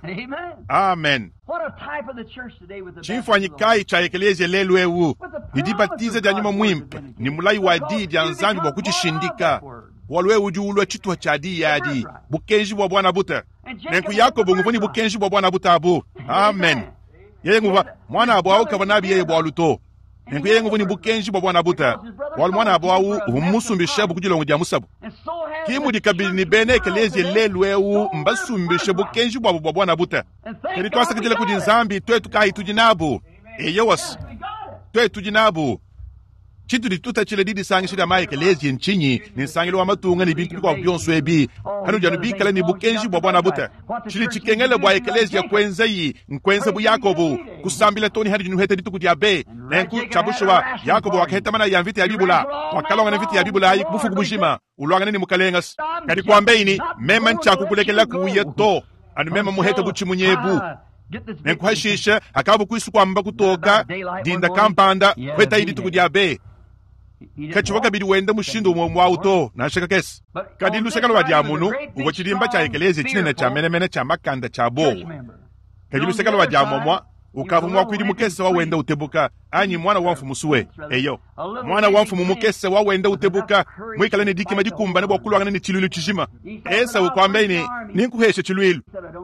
Speaker 2: amen chimfanyi kai cha ekeleze lelu ewu nidibatize dya nyuma mwimpa ni mulayi wa didi ya nzambi bwa kuchishindika walwe ujuulwa chitwa cha di yadi bukenji bwa bwana buta nenku Yakobo nguvuni bukenji bwa bwana buta abu amen yengu va mwana abu au kabanabi yeye bwa luto nenku yengu vuni bukenji bwa bwana buta walu mwana abu au umusumbisha bukujilo ngudya musabu kimu dikabili ni bene kelezi lelu ewu mbasumbishe bukenji bwa bwa bwana buta kedi twasa kujile kudi nzambi tue tukahi tujinabu eyewas tue tujinabu chitu di tuta chile didi sangi shida mai kelezi nchinyi ni sangilo wa matunga ni bintu kwa bionso ebi hanu janu bikala ni bukenji bwa bwana buta chili chikengele bwa kelezi ya kwenze yi nkwenze bu Yakobo kusambile toni hadi junuhete ditu kudi abe nenku chabushwa Yakobo wakaheta mana ya mviti ya bibula wakalonga na mviti ya bibula yi kubufu kubushima ulwanga nini mukalengas kadi kwambe ini mema nchaku kulekela kuye to anu mema muheta buchi munyebu nenku hashisha akabu kuisu kwa mba kutoka dinda kampanda kweta hidi tuku diabe kachiwa kabidi wenda mushindo mwa mwauto na shaka kesi kadi lusekalo wadiamunu ugo chirimba cha ekelezi chinene cha menemene cha makanda cha bo kadi lusekalo wadiamumwa ukavumwa kwidi mukese wa wenda utebuka anyi mwana wamfu musuwe eyo mwana wamfu mumukese wa wenda utebuka mwikala ne dikima dikumba ne bokulwa ne chilulu chishima esa ukwambe ninkuheshe chilulu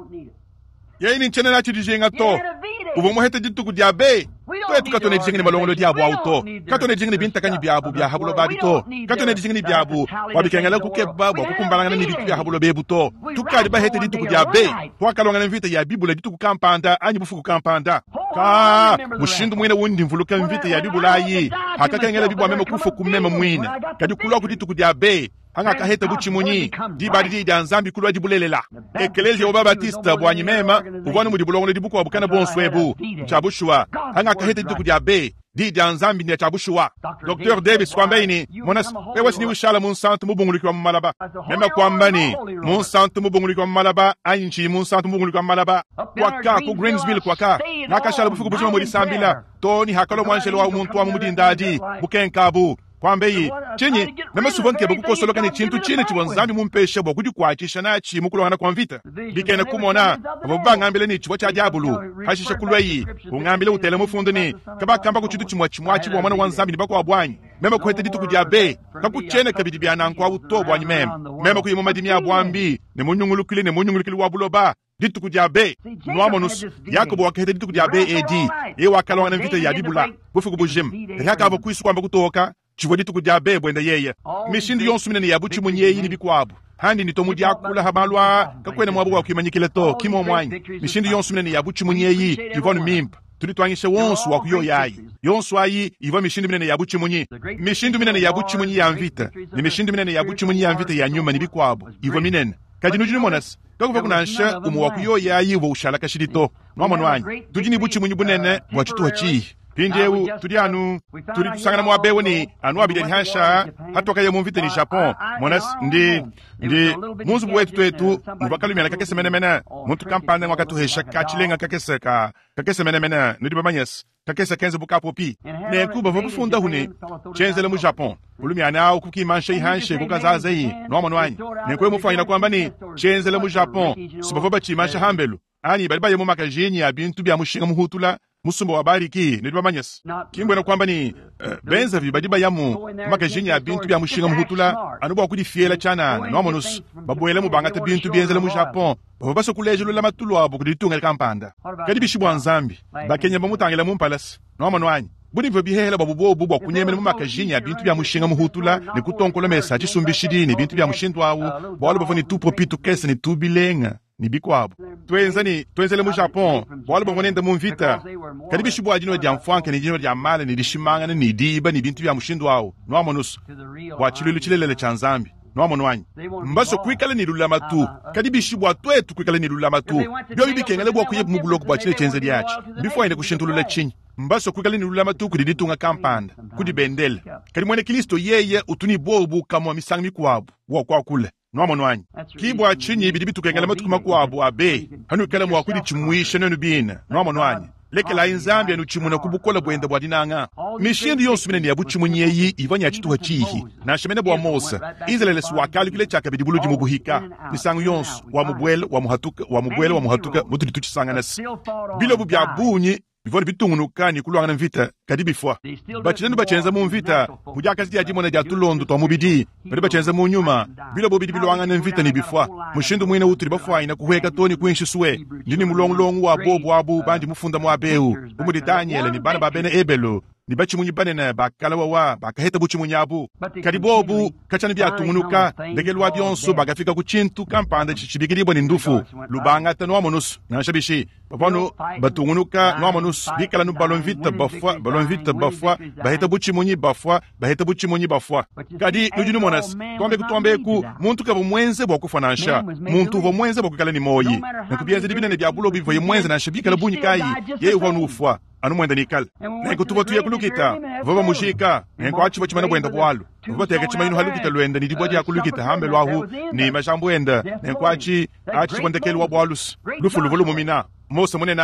Speaker 2: yeye ni chene na chidijenga to ubu muhete dituku diabe to etuka ne dijengni malongolo diabu auto kato ne dijengni binta kanyi biabu bia habulo babi to kato ne dijengni biabu wabikengala kukeba bo kukumbala ne bitu habulo bebu to tukadi ba hete dituku diabe wakalonga ne vita ya bibula dituku kampanda anyi bufuku kampanda ka mushindu mwene wundi mvuluka mvita ya bibula yi hakakengela bibu amema kufu kumema mwina kadi kulwa kudituku diabe hanga kaheta buchimunyi dibadi di danzambi kulwa dibulelela ekelezi oba batista bwanyi mema ubone mudibulongo dibuko wabukana bonswebu chabushwa hanga kaheta dituku diabe di danzambi ne chabushwa Docteur Davis kwambaini monas ewasi ni ushala mun santu mubunguli kwa malaba mema kwambani mun santu mubunguli kwa malaba ayinchi mun santu mubunguli kwa malaba kwaka ku Greensville kwaka nakashala bufuku bujuma muri sambila toni hakalo mwanjelo wa umuntu wa mudindadi bukenkabu kwambeyi chenye namasubonke bakukosoloka ni chintu chine chibonzambi mumpeshe bokudi kwakisha na chi mukulwana kwa mvita bikene kumona abo ngambele ni chibo cha diabulu hashisha kulweyi ungambele utele mufundu ni kabakamba kuchitu chimwa chimwa chibo mwana wanzambi nibako wabwanyi mema kuhete ditu kudiabe kakuchene kabidi byana nkwa utobo anyi mema mema kuyimo madimi abwambi ne munyungulukile ne munyungulukile wabuloba ditu kudiabe nwamonus yakobo wakete ditu kudiabe edi e wakalwa na mvita ya bibula bufuku bujim raka abo kuisu kwamba kutoka chivodi tukudiabe bwenda yeye mishindi yonsu minene yabuchi munyeyi ni bikwabu handi ni tomu diakula habalwa kakwene mwabu wa kimanyikile to kimo mwanyi mishindi yonsu minene yabuchi munyeyi ivon mimp tulitwanyishe wonsu wa kuyo yayi yonsu ayi iva mishindi minene yabuchi munyi mishindi minene yabuchi munyi ya mvita ni mishindi minene yabuchi munyi ya mvita ya nyuma ni bikwabu iva minene kajinu jini monas kakuva kunansha umu wa kuyo yayi wa ushala kashidito nwamonu wanyi tujini buchi munyi bunene wachituwa chihi pinjewu tuli anu tuli tusangana mwabewu ni anu wabide ni hansha hatoka ya mumvite ni Japon monas ndi ndi munzu buwetu tuetu mbakalu miana kakese mene mene muntu kampande wakatuhesha kachilenga kakese ka kakese mene mene nudiba manyes kakese kenze bukapopi ne kuba vabufunda hune chenzele mu Japon ulumiana au kuki mansha ihanshe kukazaza yi nwamonu wanyi ne kwe mufanyina kwamba ni chenzele mu Japon sibafaba chimansha hambelu ani baliba yemu makajini ya bintu bya mushinga muhutula musumba wabariki ndiba manyes kimbwena kwamba ni uh, benza vibadiba yamu makajini ya bintu bya mushinga muhutula anuba kudi fiela chana nomonus babwele mu bangata bintu byenzele mu Japon babaso kulejulu la matulu abo kuditunga kampanda kadi bishibwa nzambi bakenya bamutangela mu palace nomonwanyi budi vyo bihela babubo bubo kunyemele mu makajini ya bintu bya mushinga muhutula ni kutonkola mesa chisumbishidi ni bintu bya mushindu awu bwalo bavoni tupo pitu kese ni tubilenga ni bikwabo twenzani twenzele mu Japon bwalo bavonenda mu mvita kadi bishibwa ajino ya mfanke ni jino ya male ni dishimanga ni diba ni bintu bya mushindu awu nomonus wa chilulu chilelele chanzambi nomono wanyi mbaso kwikala ni lulama tu kadi bishibwa twetu kwikala ni lulama tu byo bibikengele bwa kuye mu block bwa chile chenze lyachi before ine kushintulula chinyi mbaso kwikala ni lulama tu kudiditunga kampanda kudi bendela kadi mwene Kristo yeye utuni bobu kama misangi mikwabu wa kwa kule nomono wanyi kibwa chinyi bidi bitukengele matukuma kwabu abe hanu kala mwa kudi chimuisha nenu bina nomono wanyi leke la inzambi anu chimuna kubukola bwenda bwa dinanga mishindi yonsu minene yabu chimunyeyi ivanya chituha chihi na shemene bwa Mosa Israel swakali kile chaka bidibulu jimu buhika nisangu yonsu wa mubwele wa muhatuka wa mubwele wa muhatuka mutu dituchi sanganas bilo bu bya bunyi bivoni bitungunuka ni kulwanga na mvita kadi bifwa bachenenu bachenza mu mvita kujaka zidi ajimona ja tulondo to mubidi bali bachenza mu nyuma bilo bobidi bilwanga na mvita ni bifwa mushindu mwine uturi bafwa ina kuheka toni kwinshi suwe ndini mulongolongo wa bobo abu bandi mufunda mu abeu umudi Daniel ni bana babene ebelo ni bachi munyibane na bakalawa wa bakaheta buchi munyabu kadibobu kachani bya tungunuka ndegelwa byonso bagafika ku chintu kampanda chichibigiribwa ni ndufu lubanga tano wamonus na shabishi bavano batungunuka nomonus bikala nu balon vite bafwa balon vite bafwa baheta buchi munyi bafwa baheta buchi munyi bafwa kadi nujunu monas tombe kutombe ku muntu kabo mwenze bwa kufanansha muntu vo mwenze bwa kukala ni moyi nakubienze dibine ne byabulo bivo ye mwenze na shabika la bunyi kai ye uvanu ufwa anu mwenda nikal nengo tuvo tuya kulukita vova mushika nengo achi bachimana bwenda bwalu vova teke chimayinu halukita luenda nidibwaji ya kulukita hambe lwahu ni mashambu enda nengo achi achi chibondekeli wa bwalus lufu luvulu mumina Mosa mune nao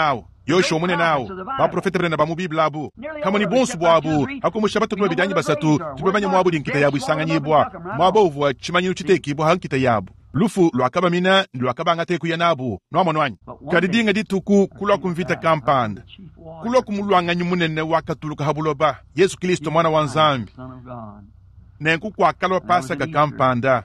Speaker 2: yosho mune nawo baprofeta brena ba mu bibla abu kama ni bonsu bo abu akomo shabatu kuma bidanyi basatu tubemanya mwabu dinkita yabu isanganyibwa mwabo uvu chimanyi uchiteki bo hankita yabu lufu lwakaba mina lwakaba ngate kuyanabu nomonwanyi kadidinga dituku kulwa kumvita kampanda kulwa kumulwanga munene wakatuluka habuloba Yesu Kristo mwana wa Nzambi nenku kwa kalwa pasa ka kampanda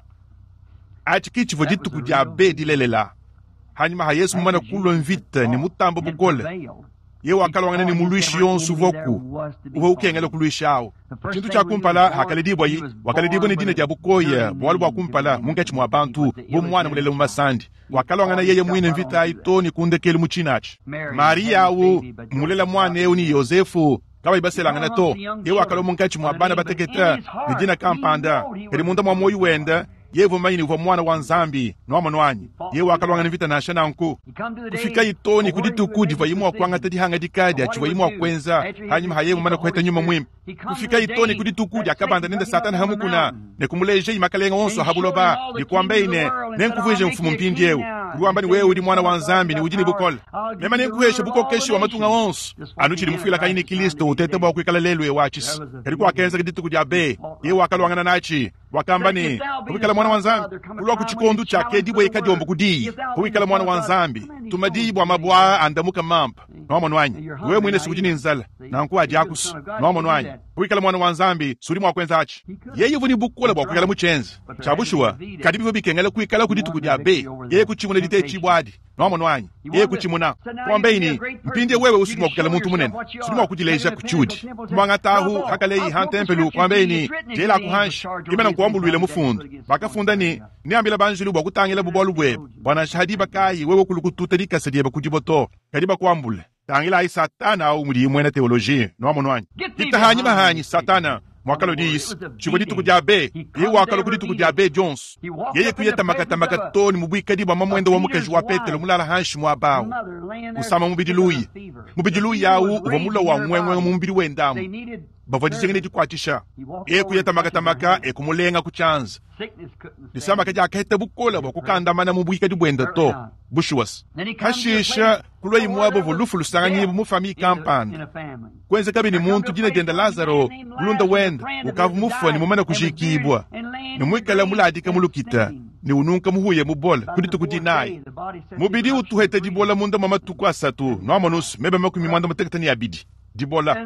Speaker 2: achikichi vodituku dia bedi lelela hanyuma ha Yesu mwana kulwa mvita ni mutambo bukole ye wakalwa ngane ni muluishi yonsu voku uho ukengele kuluishao chintu cha kumpala hakalidibwa yi wakalidibwa ni dine dia bukoya bwalu bwa kumpala mungachi mwa bantu bo mwana mulele mumasandi wakalwa ngane yeye mwine mvita itoni kundekele muchinachi Maria u mulela mwana euni Yosefu kaba ibasela ngane to ye wakalwa mungachi mwa bana bateketa ni dina kampanda eri munda mwa moyo wenda yevo mayini uva mwana wa Nzambi nomonwanyi ye wakalwa ngane vita na shana nku kufika itoni kudituku diva yimwa kwanga tadi hanga dikadi achiwa yimwa kwenza hanyuma hayevo mana kuheta nyuma mwim kufika itoni kudituku dia kabanda nende satana hamukuna ne kumuleje imakalenga onso habuloba ni kwambeine nenkuveje mfumu mpindi yewu ruamba ni wewe udi mwana wa Nzambi ni ujini bukola mema nenkuheshe buko keshi wa matunga onso anuchiri mufila kaini Kristo utete bwa kwikala lelwe wachis kariku akenza kudituku dia be ye wakalwa ngana nachi wakambani kubikala mwana wa Nzambi kulwa kuchikondu chake dibwe ikajombo kudi kubikala mwana wa Nzambi tumadibwa mabwa andamuka mampa nomonwanyi wewe mwine sukujini nzala na nkuwa diakus nomonwanyi kubikala mwana wa Nzambi suri mwa kwenza achi yeye vuni bukola bwa kwikala muchenza chabushwa kadibi bikengela kwikala kudituku dia be yeye kuchimuna dite chibwadi nomonwanyi yeye kuchimuna kwambeini mpinde wewe usuri mwa kwikala muntu munene suri mwa kujileja kuchudi mwangatahu hakalei hantempelu kwambeini jela kuhanshi kimena nkuambulwile mufundu bakafunda ni niambila banjulu bwa kutangila bubolu bwe bwana shahadi bakai wewe kulukututa dikasediye bakujiboto kadiba kwambule tangila ai satana au muri mwene teologie no amonwanyi titahanyi bahanyi satana mwakalo dis chiboditu kujabe ye wakalo kuditu kujabe Jones yeye kuyeta makata makatoni mubwika diba mamwendo wa mukeji wa Petero mulala hanshi mwabao usama mubidiluyi mubidiluyi yawu uvamula wa mwemwe mumbiri wendamu bavadijengene dikwatisha ye kuyeta makata maka e kumulenga kuchanza disama kaja akaheta bukola bwa kukandamana mubwika dibwenda to bushuwas hashisha kulwa imwabo volufu lusanganyibu mufami kampanda kwenze kabini muntu jine genda Lazaro kulunda wenda ukavu mufa ni mumana kushikibwa ni mwikala muladika mulukita ni ununka muhuye mubola kuditu kujinai mubidi utuhete dibola munda mamatuku asatu no amonus mebe makumi mwanda muteketani abidi dibola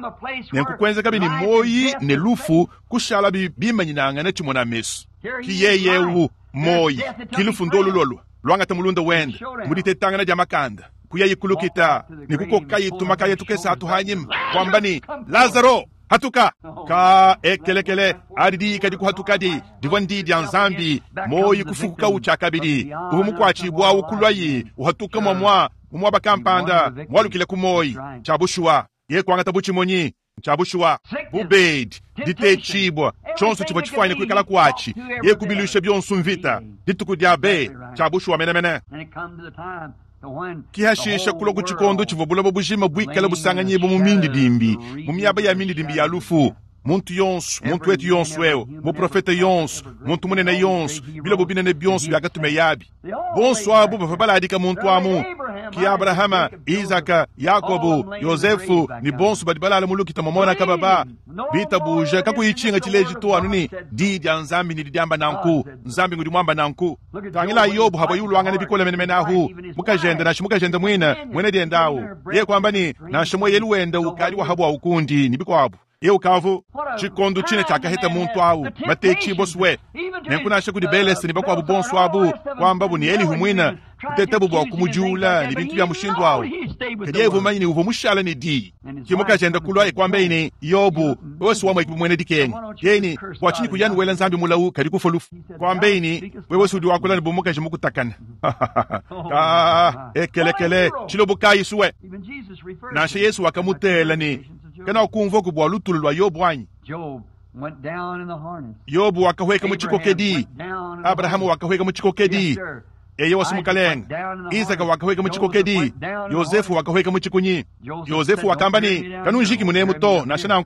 Speaker 2: nenku kwenze kabini moyi ne lufu kushala bimanyinanga nechimona mesu kiyeye u moyi kilufu ndolu lolu lwanga tamulunda wenda mudite tangana jamakanda kuyayi kulukita ni kukoka yitu makaya tukesa atuhanyim kwambani Lazaro hatuka ka ekelekele adidi kadi kuhatukadi divandi dia Nzambi moyi kufukuka uchakabidi uhumukwachi bwa ukulwayi uhatuka mwamwa umwa bakampanda mwalukile kumoyi chabushwa ye kwanga tabuchi monyi chabushwa bubed dite chibwa chonso chibo chifanye kwikala kwachi ye kubilusha byonsu mvita dituku diabe chabushwa menemene kihashisha kulo kuchikondo chivobula bobujima bwikala busanganyibo mu mindi dimbi mu miyaba ya mindi dimbi ya lufu muntu yonsu muntu wetu yonsu weo mu profeta yonsu muntu munene yonsu bila bobinene byonsu byagatume yabi bonsu abo bafabaladika muntu amu ki Abrahama Isaka Yakobo Yosefu ni bonsu badibalala mulukita momona kababa bita buja kakuyichinga chileji to anuni didi ya Nzambi ni didiamba nanku Nzambi ngudi mwamba nanku tangila Yobu haba yulu wangane bikola menemenahu mukajenda nashi mukajenda mwina mwene diendawu ye kwamba ni nashimwe yelu wenda ukali wa habu wa ukundi ni biko abu ye ukavu chikondo chine chakaheta muntu awu mate chiboswe nenkuna ashe kudibelese ni bako abu bonsu abu kwamba bu ni eli humwina utetabu bwa kumujula ni bintu bya mushindu awu kadiye vumanyi ni uvo mushala ni di kimuka chenda kulwa kwamba ini Yobu wewe wamwe mwene dikenga yeni kwa chini kujani wela Nzambi mulawu kadi kufolufu kwamba ini wewe sudi wakula ni bumuka jimukutakana ka ekelekele chilobukai suwe na she Yesu wakamutela ni kana kumva kubwa lutulu lwa Yobu anyi Yobu wakahweka muchiko kedi Abrahamu wakahweka muchiko kedi eye wasimukalenga Isaka wakahweka muchiko kedi Yosefu wakahweka muchikunyi Yosefu wakambani kanunjiki munemu to na shananku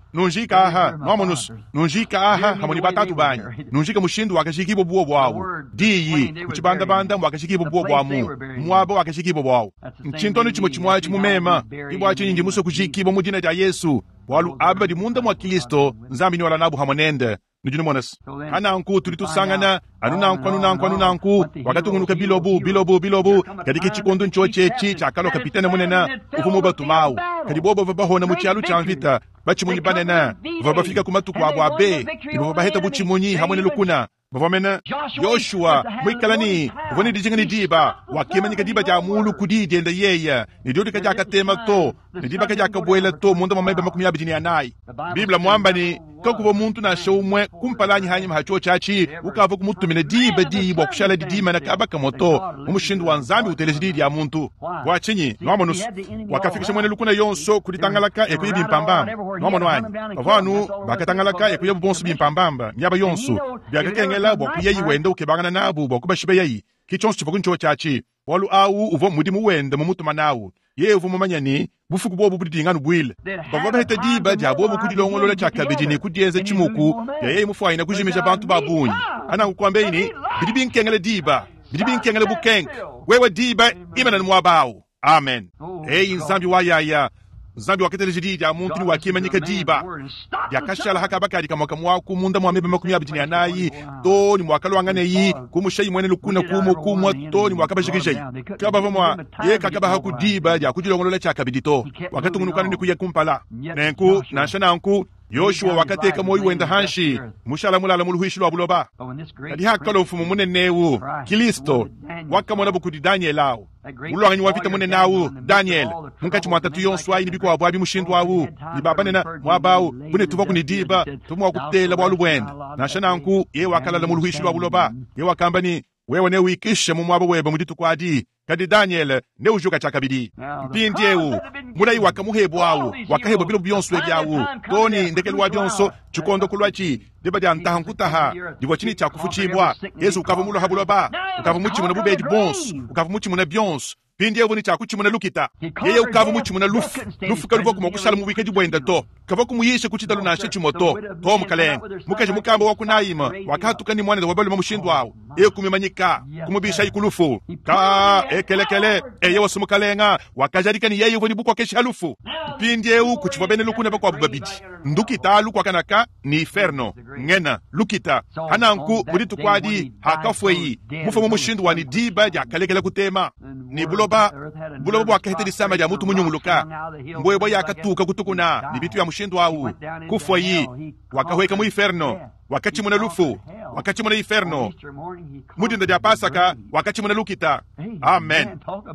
Speaker 2: nunjika aha nomonus nunjika aha hamoni batatu banyi nunjika mushindu wakashikibo buo bwawo diyi kuchibanda banda wakashikibo buo bwamu mwabo wakashikibo bwawo mchintoni chimo chimwa chimumema ibwa chinyingi muso kushikibo mudina ja Yesu walu abadi munda mwa Kristo nzambi ni wala nabu hamonende nujuni monas ananku turitu sangana anunanku anunanku anunanku wakati ngunuka bilobu bilobu bilobu kadiki chikondo ncho chechi chakalo kapitana munena ufumu batumau kadi bobo vabahona muchialu chamvita bachimuni banena vabafika kumatu kwa bwabe ibo baheta buchimunyi hamone lukuna bavamena Yoshua mwikalani voni dijingani diba wakimani kadiba ja mulu kudidi enda yeya ni diodi kaja katema to ni diba kaja kabwela to munda mamaiba makumi abijini anai Biblia mwamba ni kakubo muntu na shomwe kumpalanyi hanyi mahacho chachi ukava kumutumine diba diba kushala didima na kabaka moto umushindu wanzambi utelejididi ya muntu wachinyi nomonus wakafikisha mwene lukuna yonso kuditangalaka ekuyi bimpamba nomonwani avanu bakatangalaka ekuyi bonsu bimpambamba nyaba yonso byakakengela bwakuyeyi wende ukebangana nabu bwakubashiba yeyi kichonso chivokuncho chachi walu awu uvo mudi muwende mumutuma nawu ye uvo mumanyani bufuku bwobu budidinganu bwile bava baheta diba dia bwobu kudilongolola chakabejini kudienze chimuku ya ye mufuaina kujimisha bantu babunyi anangu kwambeini bidibi nkengele diba bidibi nkengele bukenk wewe diba imena nmwabawu amen hey nzambi wayaya nzambi wakatelejidi ya muntu ni wakimanyika diba yakashala hakabakari kamwaka mwaku munda mwamebe makumi abijini anayi to ni mwakalo wanganeyi kumushayi mwene lukuna kumo kumwa to ni mwakabashikijayi kaba vamwa ye kakaba haku diba ya kujilongolola chakabidito wakati ngunukana ni kuya kumpala nenku nashananku Yoshua wakateka moyi wenda hanshi mushala mulala muluhishi lwa buloba kadi hakalo ufumu munenewu Kristo wakamona bukudi Daniel awu ulwanganyi wavita munenawu Daniel munkachi mwatatu yonswa ini biko wabwabi mushindu awu nibabanena mwabawu bune tuva kunidiba tumu wakutela bwalu bwenda nashananku ye wakalala muluhishi lwa buloba ye wakambani wewe ne wikishe mumwabo weba muditu kwadi kadi Daniel ne ujuka chakabidi mpindi ewu mulayi wakamuhebu awu wakahebo bilo byonso ebyawu toni ndekelwa byonso chikondo kulwachi deba dia ntahankutaha diwa chini chakufuchibwa Yesu ukava mulo habuloba ukava muchi muna bubedi bons ukava muchi muna byonso pindi ewu ni chakuchi muna lukita yeye ukava muchi muna lufu lufu kaluva kumokushala muwike dibwenda to kava kumuyishe kuchitalu na shechi moto to mukalenga mukaje mukamba wakunayima wakatukani mwana wabalo mamushindu awu e kumimanyika kumubisha ikulufu ka ekelekele eye wasumukalenga wakajarika ni yeye voni bukwa keshi halufu pindi ewu kuchiva bene lukuna bakwa babidi ndukita lukwa kanaka ni inferno ngena lukita hananku muditu kwadi hakafweyi mufa mumushindu wani diba ya kalekele kutema ni buloba buloba wakahete disama ya mutu munyumuluka mbwebo yakatuka kutukuna ni bitu ya mushindu wawu kufweyi wakahweka mu inferno wakati muna lufu wakati muna inferno mudinda dia pasaka wakati muna lukita amen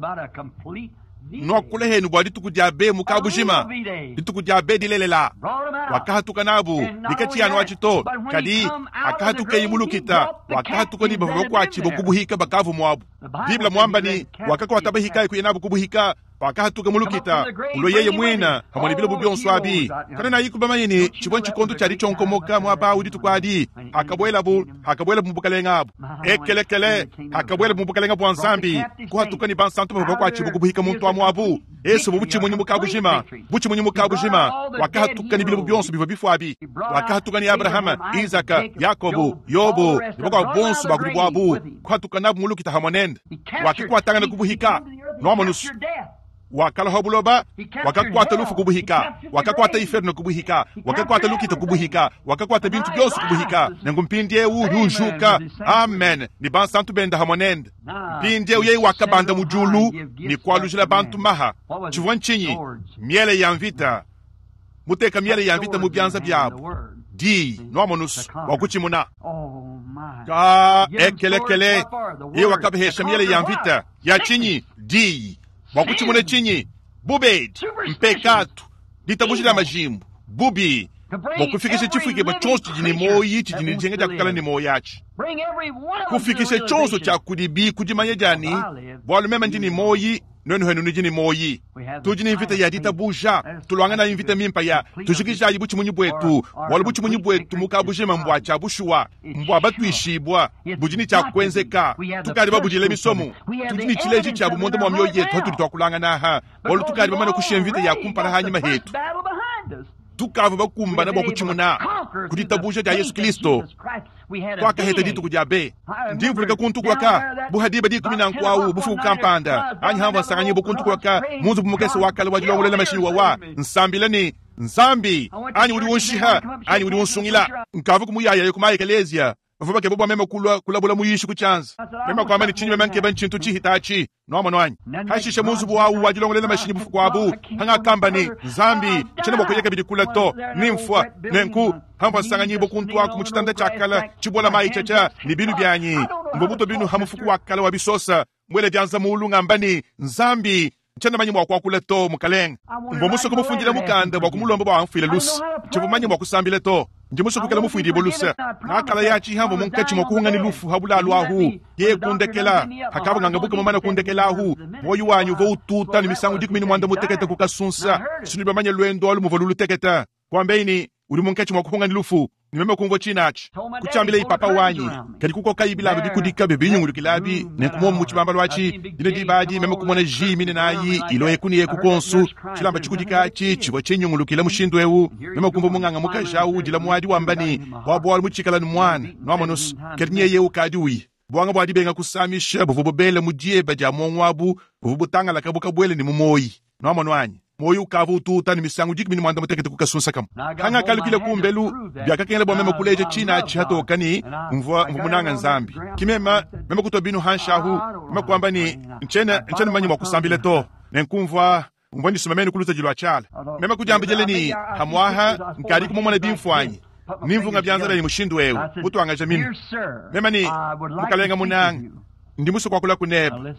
Speaker 2: nokule henu bwa dituku diabe mukabujima dituku diabe dilelela wakahatuka nabu dikati yanu wachito kadi akahatuka imulukita wakahatuka ni bavako wachi bokubuhika bakavu mwabu Biblia mwamba ni wakako watabahika ikuye nabu kubuhika wakahatuka mulukita ulo yeye mwina hamoni bilo bubyonso abi kana na yiku bamayini chibon chikondo chari chonkomoka mwaba uditu kwadi akabwela bu akabwela mbukalenga abu ekelekele akabwela mbukalenga bwa nzambi kuhatuka ni bansantu bavako wachi bokubuhika muntu amwabu Yesu buchi munyi mukabujima buchi munyi mukabujima wakahatuka ni bilo bubyonso biva bifu abi wakahatuka ni Abrahama Isaka Yakobo Yobo bako bonso bakuri bwabu kuhatuka nabu mulukita hamonende wakikwatanga na kubuhika nomonus wakala hobuloba wakakwata lufu kubuhika wakakwata inferno kubuhika wakakwata lukita kubuhika wakakwata bintu byose kubuhika nengumpindie urujuka amen ni bansantu benda hamonende pindie uye wakabanda mujulu ni kwalujila bantu maha chivonchinyi miele ya mvita muteka miele ya mvita mubyanza byabo di nomonus wakuchimuna ka ekelekele ye wakabhesha miele ya mvita ya chinyi di wakuchimune chinyi bubedi mpekatu ditabushira majimbo bubi wakufikisha chifuike bachonso chini moyi chini chenge cha kukala ni moyi yachi kufikisha chonso cha kudibi kujimanye jani bwalu mema njini moyi nonu henu nijini moyi tujini invita ya ditabusha tulwangana invita mimpa ya tushikisha yibuchi munyi bwetu walu buchi munyi bwetu mukabujima mbwa cha bushuwa mbwa batuishibwa bujini cha kwenzeka tukari babujile misomu tujini chileji cha bumonde mwamyo yetu hatu litwakulanga naha walu tukari bamana kushia invita ya kumpara hanyima hetu tukava bakumba na bokuchimuna kuditabusha ja Yesu Kristo kwaka heta ditu kujabe ndimvulika kuntu kwaka buhadiba ditu minankwawu bufu kampanda anyi hamba sanyi bukuntu kwaka munzu bumukese wakala wajilongolela mashini wawa nsambilani nsambi anyi uli wonshiha anyi uli wonsungila nkavu kumuyaya yokumaye kelezia vuba ke bobo mema kulwa kulabula muyishi kuchanza mema kwa mani chinyi mema nkeba nchintu chihitachi no mano anyi hashisha munzu bwawu wajilongolela mashini bufu kwabu hanga kambani zambi chene bokoyeka bidikula to nimfwa nenku hamba sanganyi bokuntu wako muchitanda chakala chibola mai chacha ni binu byanyi mbobuto binu hamufuku wakala wabisosa mwele byanza muulunga mbani nzambi chana manyi mwa kwakula to mukaleng mbomuso ko mufundira mukanda bwa kumulomba bwa amfile lusi chivu manyi mwa kusambile to ndimuso kukala mufuyidi bolusa nakala yachi hambo munkachi mokuhunga ni lufu habula alwahu ye kundekela hakaba ngangabuka mamana kundekela hu moyu wanyu vo ututa ni misangu dikumini mwanda muteketa kukasunsa siniba manya lwendo alu muvolulu teketa kwambeini uri munkachi mokuhunga ni lufu nimeme kungo chinachi kuchambile ipapa wanyi kadi kuko kayibila bikudika bebinyungu kilabi nenkumo muchibamba lwachi dile dibadi meme kumona jimi nayi ilo ekuni ekukonsu chilamba chikudikachi chibo chenyungu kila mushindo ewu meme kumbo munganga mukashawu dila mwadi wambani wabwa muchikala ni mwana nomonus kadi nye yewu kadi wi bwanga bwadi benga kusamisha buvubo bele mudie baja monwabu buvubo tanga la kabuka bwele ni mumoyi nomonwanyi moyu kavu tuta ni misangu jikimini mwanda mutekete kukasunsa kama hanga kalukile kumbelu biaka kengele bwa meme kuleje china chihato kani mvua mvunanga nzambi kimema meme kutobinu hanshahu meme kwamba ni nchene nchene manyi mwa kusambile to nenkumvwa mbwani sumameni kuluta jilwa chala meme kujambijele ni hamwaha nkari kumumwana bimfwanyi nimvunga byanzala ni mushindu wewe mutu wangaja mimi meme ni mukalenga munanga ndimuso kwa kula kuneba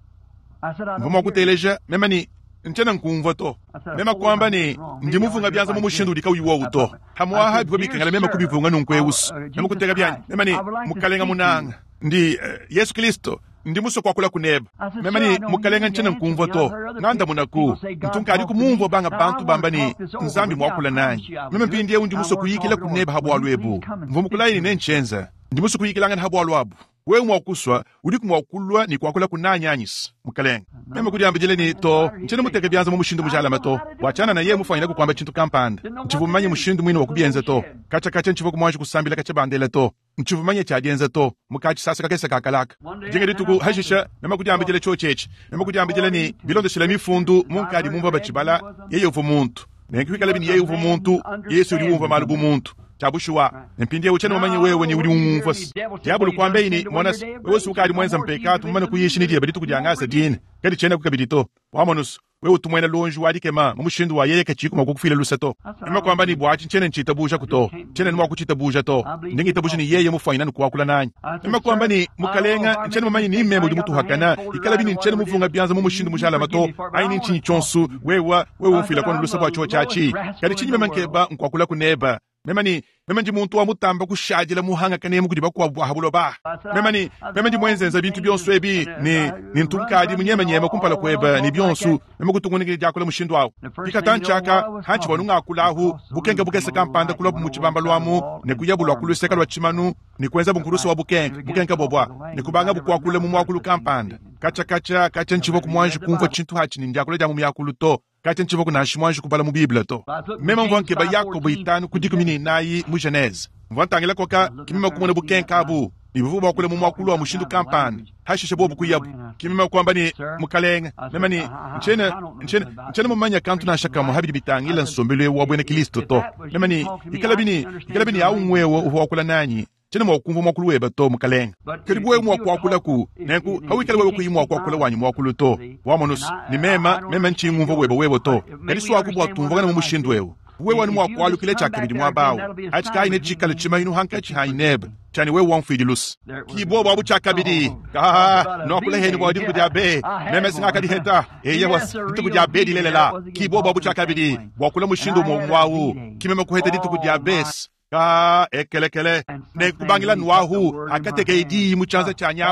Speaker 2: mvuma kuteleja meme ni nchena nkumva to mema kwamba ni ndimufunga byanza mu mushindu dika wiwo uto hamwa bibo bikengala mema kubivunga nunkwewusi mema kutega byanyi mema ni mukalenga munanga ndi uh, Yesu Kristo ndimuso kwa kula kuneba mema ni mukalenga nchena nkumva to nganda munaku ntunkari kumumvo banga bantu bamba ni nzambi mwakula nanyi mema mpindie ndimuso kuyikila kuneba habo alwebu mvumukulaini nenchenza ndimuso kuyikilanga habo alwabu wewe mwakuswa uri kumwakulwa ni kwakula kunanyanyisa mukalenga meme kujambijele ni to nchene muteke byanza mu mushindu mujala mato wachana na ye mufanyira kukwamba chintu kampanda nchivumanye mushindu mwino wakubyenza to kacha kacha nchivo kumwaje kusambila kacha bandela to nchivumanye chajenza to mukachi sasa kakesa kakalaka jengeri tuku hashisha meme kujambijele chochechi meme kujambijele ni bilondo shila mifundu munkadi mumva bachibala yeye uvu muntu nenkwikala bini yeye uvu muntu yesu uri umva malubu muntu chabushwa mpindie uchene mumanye wewe ni uri umvasi diabulu kwambe ini monas wewe sukali mwenza mpekatu mumane kuyishi ni diabali tukujangasa dini kadi chene kukabidito wamonus wewe tumwena lonju wadikema mumushindu wa yeye kachiko makukufile lusato ema kwamba ni bwachi chene nchitabusha kuto chene nwa kuchitabusha to ndingi tabusha ni yeye mufanyina nukwakula nanyi ema kwamba ni mukalenga chene mumanye ni membo di mutu hakana ikala bini chene mufunga byanza mumushindu mujala mato aini nchinyi chonsu wewe wewe ufila kwa lusapo acho chachi kadi chinyi memankeba nkwakula kuneba memani memandi muntu wa mutamba kushajila muhanga kanemu kudiba kwa bwahabulo ba memani memandi mwenzenza bintu byonso ebi ni ni ntunkadi munyema nyema kumpala kweba ni byonso memukutungunike jakula mushindu wawo ikatanchaka hanchi bonunga kulahu bukenge bukese kampanda kulobu muchibamba lwamu ne kuyabulwa kuluseka lwa chimanu ni kwenza bunkuruso wa bukenge bukenge bobwa ni kubanga bukwakule mu mwakulu kampanda kacha kacha kacha nchivo kumwanji kumva chintu hachi ni njakule jamu myakulu to kacha nchivo kunashimwanji kubala mu biblia to mema mvanke ba yakobo itanu kudikumini nayi mu genese mvantangela koka kimema kumone bukenka abu ibuvuba kule mu mwakulu wa mushindu kampanda hashishe bobu kuyabu kimema kwamba ni mukalenga mema ni nchene nchene nchene mumanya kantu na shaka mu habidi bitangila nsombele wa bwene Kristo to mema ni ikalabini ikalabini au mwewo uwakula nanyi chene mwakumva mwakulu weba to mukalenga karibu wewe mwakwakula ku nenku hawikala wewe kuyi mwakwakula wanyi mwakulu to wamonus ni mema mema nchi ngumva weba wewe to kali swa kubwa tumvanga mu mushindu wewe wewe ni mwakwalu kile chakabidi mwabawo achika ine chikale chima inu hankachi haineba chani wewe wamfidilus kibo babu chakabidi ah no kule heni bodi kujabe meme singa kadi heta eye was ditu kujabe dilelela kibo babu chakabidi wakula mushindu mwawu kimeme kuheta ditu kujabe ka ekelekele ne kubangila nwahu akateke idi muchanza chanyahu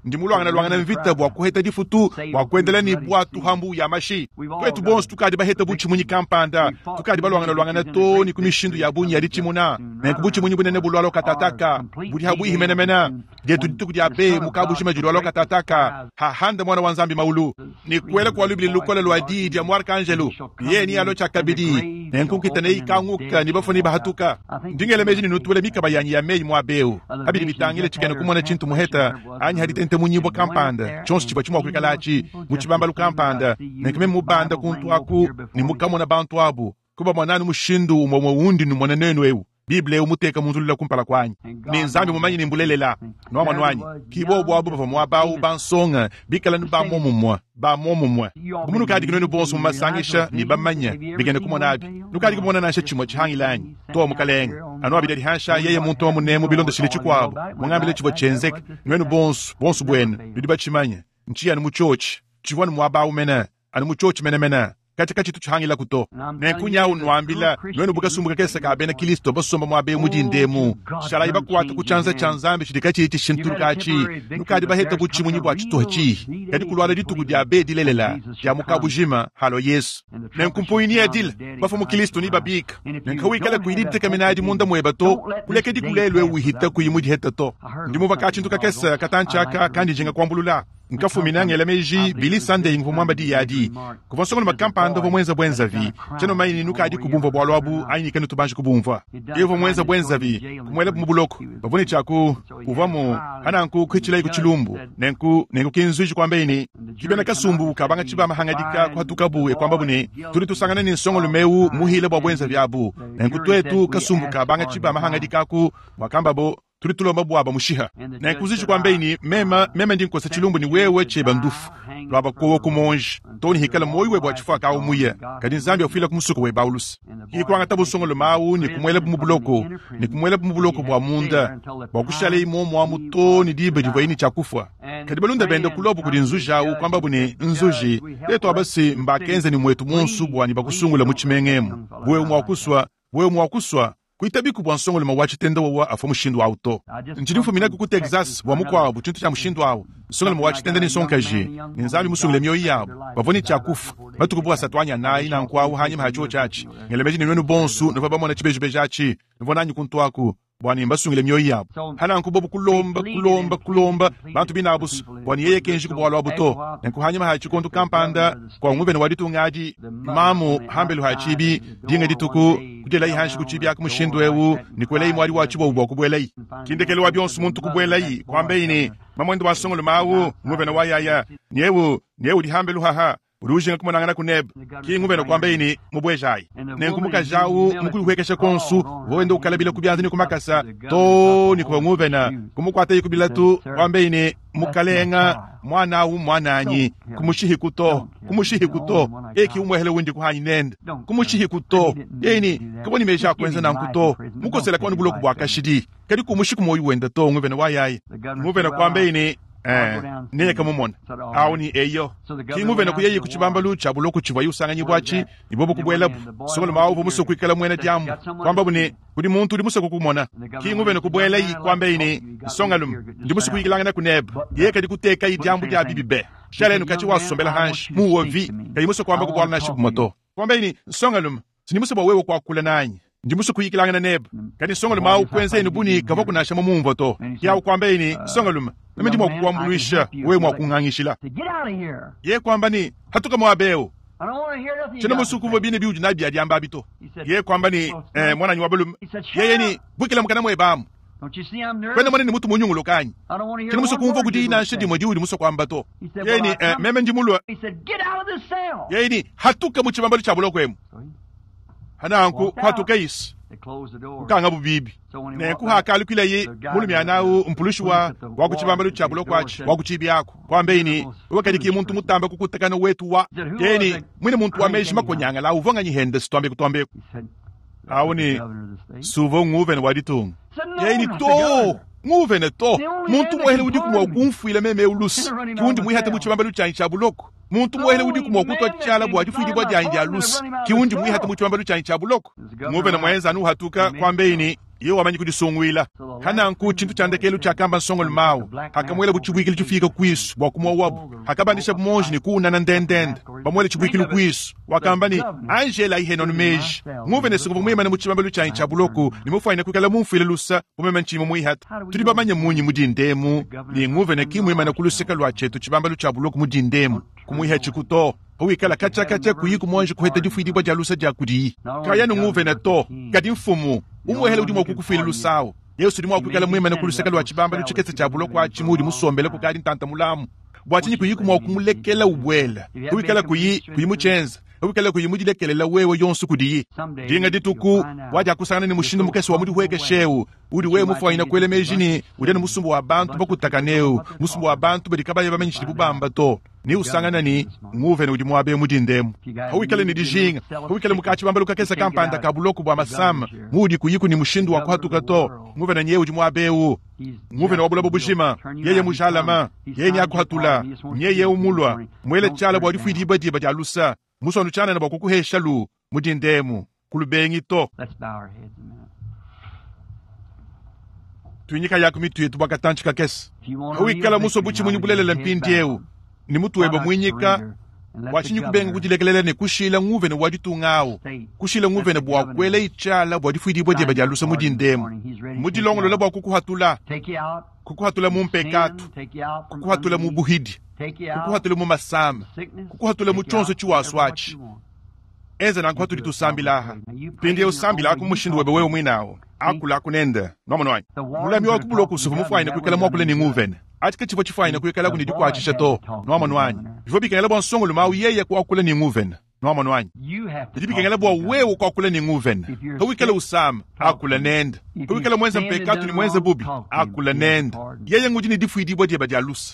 Speaker 2: ndimulwangana lwangana mvita bwa kuheta difutu bwa kuendelea ni bwa tuhambu ya mashi kwetu bonsu tukadi baheta buchi munyi kampanda tukadi balwangana lwangana to ni kumishindu ya bunyi ya dichimuna menku buchi munyi bunene bulwalo katataka budi habu ihimenemena jetu dituku ya be mukabushi majulwalo katataka ha handa mwana wanzambi maulu ni kwele kwa lubili lukole lwadi dia mwarka angelu ye ni alo chakabidi nenku kitane ikanguka ni bafoni bahatuka ndingele mejini nutule mika bayanyi ya meyi mwabeu abidi bitangile chikene kumona chintu muheta anyi haditente munyibo kampanda chonsu chiba chumwa kwikalachi muchibamba lukampanda nekime mubanda kuntu aku ni mukamona bantu abu kuba mwanani mushindu umwa undi ni mwana nenu ewu Biblia umuteka munzulila kumpala kwanyi ni nzambi mumanyi ni mbulelela no mwanwanyi kibo bwa abu bafamwa bawu bansonga bikala ni ba momumwa ba momumwa bumunu kadi kinoni bonso mumasangisha ni bamanya bigene kumona abi nukadi kumona na shachimo chihangilanyi to mukalenge ano abidali hansha yeye muntu wa munemu bilondo shilichi kwabo mungambile chibo chenzek nwenu bonso bonso bwenu bidiba chimanya nchiya ni muchochi chivoni mwabawu mena ani muchochi mena mena katika chitu chihangila kuto nenkunya unwambila nwenu bukasumbuka kesa kabena Kristo basomba mwabe mujindemu shala iba kwata kuchanza chanzambe chidika chiti shinturukachi nukadi baheta buchi munyi bwa chitochi kadi kulwala ditugu dia bedi lelela ya mukabujima halo Yesu nenkumpoini edil bafumu Kristo ni babika nenkawikala kuidite kaminadi munda mwebato kuleke di kulelwe uhita kuyimudi hetato ndimu bakachi ntuka kesa katanchaka kandi jenga kwambulula nkafumina ngela meji bili Sunday ngumwamba di yadi kuvansongo makampanda bomwenza bwenza vi cheno maini nuka adi kubumva bwalwabu ayini kanu tubanji kubumva evo mwenza bwenza vi kumwele mubuloko bavuni chaku kuvamo hananku kwichila kuchilumbu nenku nenku kinzuji kwambeini kibena kasumbu kabanga chiba mahangadika kwatukabu e kwamba bune turi tusangana ni nsongo lumeu muhile bwa bwenza vyabu nenku twetu kasumbu kabanga chiba mahangadika ku wakamba bo turi tulomba bwaba mushiha na kuzishi kwambeini mema mema ndi nkosa chilumbu ni wewe cheba ndufu lwaba kowo kumonji toni hikala moyi we bwa chifaka au muya kadi nzambi ofila kumusuko we Paulus hikwanga tabu songo lo mau ni kumwele mubuloko ni kumwele mubuloko bwa munda bwa kushale imo mwa mutoni dibe divaini chakufa kadi balunda benda kulobu kudi nzuji au kwamba bune nzuji leto abasi mbakenze ni mwetu monsu bwa ni bakusungula muchimengemu bwe mwakuswa bwe mwakuswa kuitabiku bwa nsongo lima wachitenda wawa afa mushindu auto nchilifu minaku ku Texas wa mukwa bu chintu cha mushindu au nsongo lima wachitenda ni sonkaji ni nzambi musungule myoyi yabo bavoni chakufa batukubuwa satwanya na ina nkwa au hanyima hacho chachi ngelemeji ni nwenu bonsu nufaba mwana chibeju bejachi nufona kuntu aku bwani mbasungile myoyi yabo hana nkubobu kulomba kulomba kulomba bantu binabus bwani yeye kenji kubwalo abuto nenku hanyima hachi kontu kampanda kwa nguvene waditu ngaji mamu hambelu hachibi dinga dituku kudela ihanshi kuchibi akumushindu ewu nikwelei mwari wachibo ubo kubwelei kindekele wabionsu muntu kubwelei kwambeini mamwendo wasongolo mawu nguvene wayaya nyewu nyewu dihambelu haha urujinga kumonangana kuneb ki nguvene kwambeini mubwejai nenkumuka jau mukuluhwekesha konsu woende ukalabila kubyanzini kumakasa to ni kwa nguvena kumukwata yikubila tu kwambeini mukalenga mwana u mwananyi kumushihi kuto kumushihi kuto eki umwehele windi kuhanyi nenda kumushihi kuto eni kuboni meja kwenza na nkuto mukosela kwa nubulo kubwa kashidi kadi kumushiku moyi wenda to nguvene wayayi nguvene kwambeini eh ne kamumona awuni eyo kimuvena kuyeyi kuchibamba lucha buloku chiva yusanganyi bwachi ibobo kubwela solo mawo bomuso kwikala mwena dyambu kwamba bune kudi muntu uri muso kukumona kimuvena kubwela yi kwambe ine songalum ndi muso kwikilanga kuneb yeka dikuteka idyambu dya bibibe shalenu kachi wasombela hansh muwovi kayi muso kwamba kubwala na shibu moto kwambe ini songalum sini muso bawewo kwa kula nanyi ndi muso kwikilanga neb kadi songalum mawo kwenze ni buni kava kunasha mumumvo to yawo kwambe ini songalum Nami mwa kuambulisha we mwa kungangishila ye kwamba ni hatuka mwabeo chena musuku mbobine biuji na biya diamba bito ye kwamba ni eh, mwana nywabalum ye ni bukila mkana mwebamu kwenda mwana ni mutu munyungulo kanyi chena musuku mvo kudi ina shidi mwediudi muso kwamba to ye ni eh, meme njimulwa ye ni hatuka mchibambali chabulo kwemu hana anku hatuka isi ukanga bubibi ne kuhakala kwilaye mulumi anawo mpulushwa wakuchibambalo chabulo kwachi wakuchibyako kwambeini wakadiki muntu mutamba kukutakana wetu wa yeni mwine muntu wameshi makonyanga la uvonga nyihende sitombe kutombe awuni suvo nguven waditung yeni to nguvene to muntu mwehele udi kumwa kumfuile meme ulus kiundi mwihata muchibambalo chanyi chabuloko muntu mwehele udi kumwa kutwa chala bwa difidi bwa janja alus kiundi mwihata muchibambalo chanyi chabuloko nguvene mwenza anu hatuka kwambeini iyo wamanyi kudisongwila kana nku chintu chandekelu chakamba nsongol mawu hakamwele buchibwikili chifika kwisu bwakumwa wabu hakabandisha bumonji ni kuna na ndendende bamwele chibwikili kwisu wakamba ni angela iheno numeji nguvene singu mwema na muchibambelu chanyi chabuloko ni mufaina kukala mumfile lusa umema nchimo muihata tuli bamanya munyi mudindemu ni nguvene kimwema na kulusika lwachetu chibambelu chabuloko mudindemu kumuiha chikuto huikala kacha kacha kuyiku mwanje kuheta difuidi bwa jalusa jakudi kaya nguvene to kadi mfumu umwehele udimo kukufile lusawo yesu dimwa kukala mwema na kulusika lwachibambelu chiketse chabuloko achimudi musombele kukadi ntanta mulamu bwachinyi kuyiku mwa kumulekela ubwela huikala kuyi kuyimuchenza ukala kuyimudilekelela wewe yonsu kudiyi dinga dituku waja kusana ni mushindu mukesi wa mudi weke sheu udi wewe mufaina kwele mejini udene musumbu wa bantu bakutakaneu musumbu wa bantu bedikaba yaba menshi bubamba to ni usangana ni nguve ni udi mwabe mudindemu hawikale ni dijinga hawikale mukachi bamba lukakesa kampanda kabuloko bwa masama mudi kuyiku ni mushindu wa kuhatuka to nguve na nye udi mwabe u nguve na wabula bubushima yeye mushalama yeye nyakuhatula nyeye umulwa mwele chala bwa difuidi badi badi alusa musonu chana na bakukuhesha lu mudindemu kulubengi to.
Speaker 1: Let's bow our heads a minute.
Speaker 2: Tuinyika yaku mitu yetu bakatanchi kakesi hawikala muso buchi munyi bulele mpindiyeu ni mutu weba mwinyika wachinyi kubenga kujilekelele ni kushila nguve ni waditu ngao kushila nguve ni bwa kwele ichala bwa difuidi bwa diba jalusa mudindemu mudilongo lola bwa kukuhatula kukuhatula mumpekatu kukuhatula mubuhidi kukuhatula mu masama kukuhatula mu chonso chiwaswachi enza na kuhatuli tusambilaha pindi usambila akumushindu webe wewe mwinawo akula kunenda nomonwanya mulami wa kubulo kusufu mufaina kwikala mwakule ni nguvene atika chivo chifaina kwikala kunidi kwa achisha to nomonwanya vivo bikengela bwa nsongo lumawu yeye kwa kule ni nguvene nomonwanya idi bikengela bwa wewe kwa kule ni nguvene hawikala usama akula nenda hawikala mwenza mpekatu ni mwenza bubi akula nenda yeye ngujini difu idibwa diya badialusa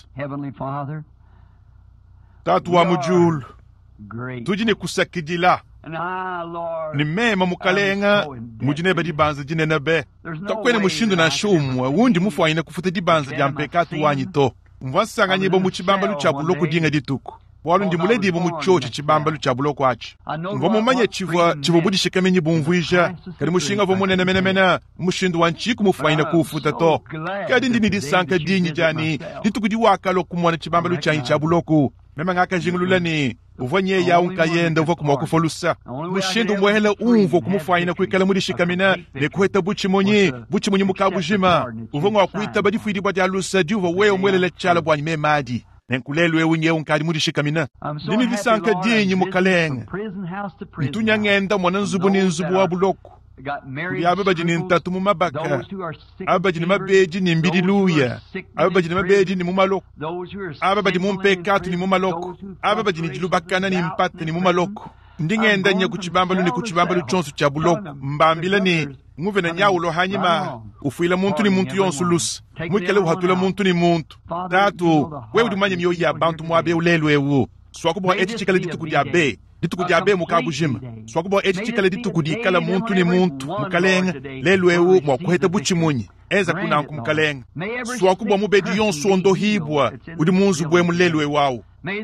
Speaker 2: tatu wa mujulu tujini kusakidila ni mema mukalenga mujine badi banza jine nabe takwene mushindu na shumwa wundi mufu aina kufuta di banza di ampekatu wanyito mwansanga nyebo muchibamba luchabuloko dinga dituku walu ndi muledi bo muchochi chibamba luchabuloko achi ngomo manye chivwa chivo budi shikamenyi bumvuisha kadi mushinga vo munene mene mene mushindu wanchiku mufu aina kufuta to kadi ndi nidisanka dinyi jani dituku di wakalo kumwana chibamba luchanyi chabuloko mema ngaka jingululani uvanye ya unkayenda uva kuma kufolusa mushindu mwehele unvo kumufaina kwikala mudishikamina nekuheta buchimonyi buchimonyi mukabujima uvonga wakuita badifuidi bwa dialusa diuva wewe mwelele chala bwa nyime madi nenkulelwe unye unkadi mudishikamina nini visanka dinyi mukalenga nitunya ngenda mwana nzubu ni nzubu wa buloko kuli ababaji ni ntatu mu mabaka ababaji ni mabeji ni mbidi luya ababaji ni mabeji ni mu maloko ababaji mu mpekatu ni mu maloko ababaji ni jilubakana ni mpate ni mu maloko ndingenda nya kuchibambalu ni kuchibambalu chonsu cha buloko mbambila ni nguve na nyawulo hanyima ufuila muntu ni muntu yonsu lusa mwikele uhatula muntu ni muntu tatu wewe dumanye miyo ya bantu mwabe ulelu ewu swakubo eti chikale ditu kudiabe dituku diabe mukabujima swakubo eti chikale dituku dikala muntu ni muntu mukalenga lelu ewu mwakuheta buchimunyi enza kunanku mukalenga swakubo mubedi yonsu ondo hibwa udi munzu bwe mulelu ewawu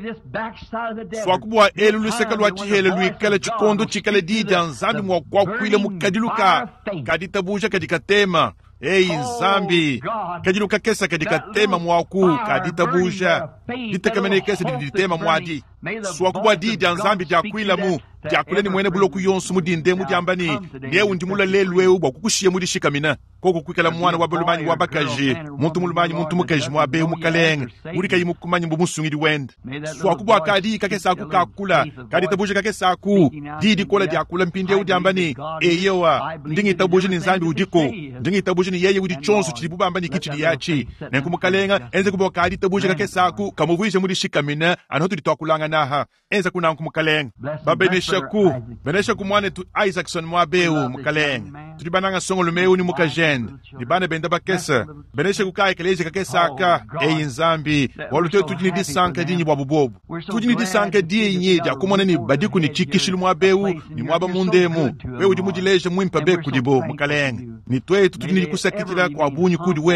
Speaker 2: swakubo elu luseka lwa chihele luikala chikondo chikale dija nzambi mwakwakwile mukadiluka kaditabuja kadikatema Ei nzambi kadiluka kesa kadikatema mwaku kaditabuja ditakamene kesa diditema mwadi swakubwa dija nzambi jakwila mu jakuleni mwene buloku yonsu mudinde mujambani newu ndimula lelwe bwa kukushiye mudishikamina koko kwikala mwana wa bulumanyi wa bakaji muntu mulumanyi muntu mukaji mwabe mukalenga urika yimukumanyi mbumusungi wenda swakubwa kadi kakesa ku kakula kadi tabuja kakesa ku didi kola jakula mpinde ujambani eyewa ndingi tabuja ni nzambi udiko ndingi tabuja ni yeye udi chonsu chilibubamba ni kichili yachi nenkumukalenga enze kubo kadi tabuja kakesa ku kamuvuisha mudishikamina anotu ditwakulanga naha enza kunanku mukalenga babenesha ku benesha ku mwane tu Isaacson mwabeu mukalenga tulibananga songo lumeu ni mukajenda libane benda bakesa benesha ku kai kaleje kakesa ka ei nzambi walute tujini disanka dinyi bwabubobu tujini disanka dinyi ja kumone ni badiku ni chikishilu mwabeu ni mwaba mundemu wewe dimujileje mwimpa beku dibo mukalenga ni twe tujini kusakitira kwa bunyi kudi wewe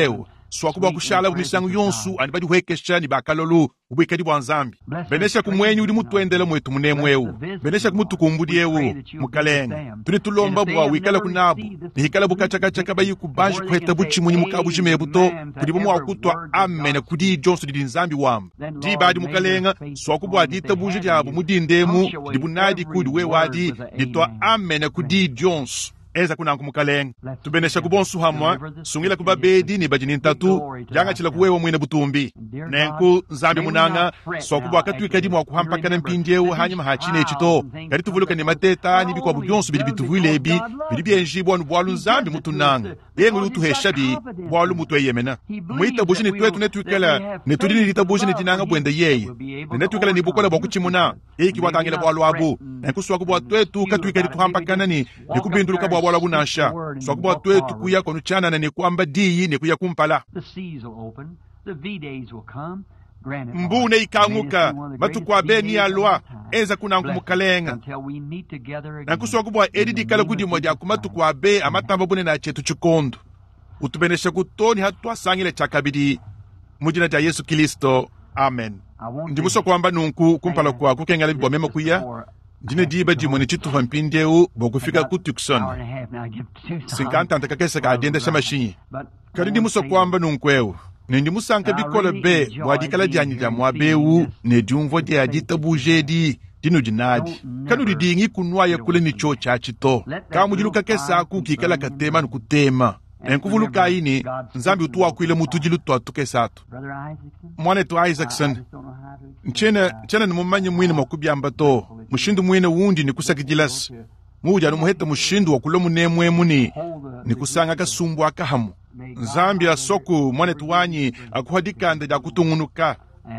Speaker 2: swakuba kushala kumisango yonsu ani badi hwekesha ni bakalolu ubwikadi bwa nzambi benesha kumwenyu uli mutwendela mwetu munemwewu benesha kumutukumbudiewu mukalenga tuli tulomba bwa wikala kunabu ni hikala bukachakachaka bayi kubanji kuheta buchi munyi mukabuji mebuto kudi bumu wakutwa amena kudi jonsu di nzambi wamu di badi mukalenga swakubwa dita buji diabu mudindemu di bunadi kudi we wadi ditwa amena kudi jonsu eza kunanku mukalenga tubenesha kubonsu hamwa sungila kubabedi ni bajini ntatu janga chila kuwewa mwine butumbi nenku nzambi munanga swakubwa katwika di mwakuhampakana mpindiewu hanyuma hachine chito gari tuvuluka ni mateta ni bikwa bujonsu bidi bituvuile ebi bidi bienji bwanu bwalu nzambi mutunanga yengu lutu heshadi bwalu mutu eyemena mwita bujini twetu netwikala netudini lita bujini dinanga bwende yeye netwikala ni bukola bwakuchimuna eki watangile bwalu abu nenku swakubwa twetu katwika di tuhampakana ni nikubinduluka bwa wala bunasha swakubwa twetu kuya konu chana na ni kwamba diyi ni kuya kumpala mbune ikanguka matukwa beni alwa eza kunanku mukalenga nanku swakubwa edidikala kudi moja kumatukwa be amatamba bune na chetu chikondo utubenesha kutoni hatwa sangile chakabidi mujina ja Yesu Kristo amen ndimuso kwamba nunku kumpala kwa kukengala bibwa mema kuya Dine diba di moni chitu hampindeu bokufika ku Tucson. Sinkanta antakakesa ka adienda shamashini. Kari ndi muso kwamba nunkweu. Nendi musanka bikola be mwadikala dianyi ja mwabeu ne diumvo di adita bujedi dinu jinadi. Kanu di dingi kunwa ya kule ni cho chachito. Kamu jiluka kesa ku kikala katema nukutema. Enkuvulu kaini nzambi utuwa kuile mutujilu tuwa tuke sato. Mwane tu Isaacson. Nchene, nchene ni mumanyi mwine makubi ambato. Mushindu mwine wundi ni kusakijilas. Muja numuheta mushindu wakula munemwe muni. Ni kusanga kasumbu akahamu. Nzambi ya soku mwane tuwanyi akuhadika ande ja kutungunuka.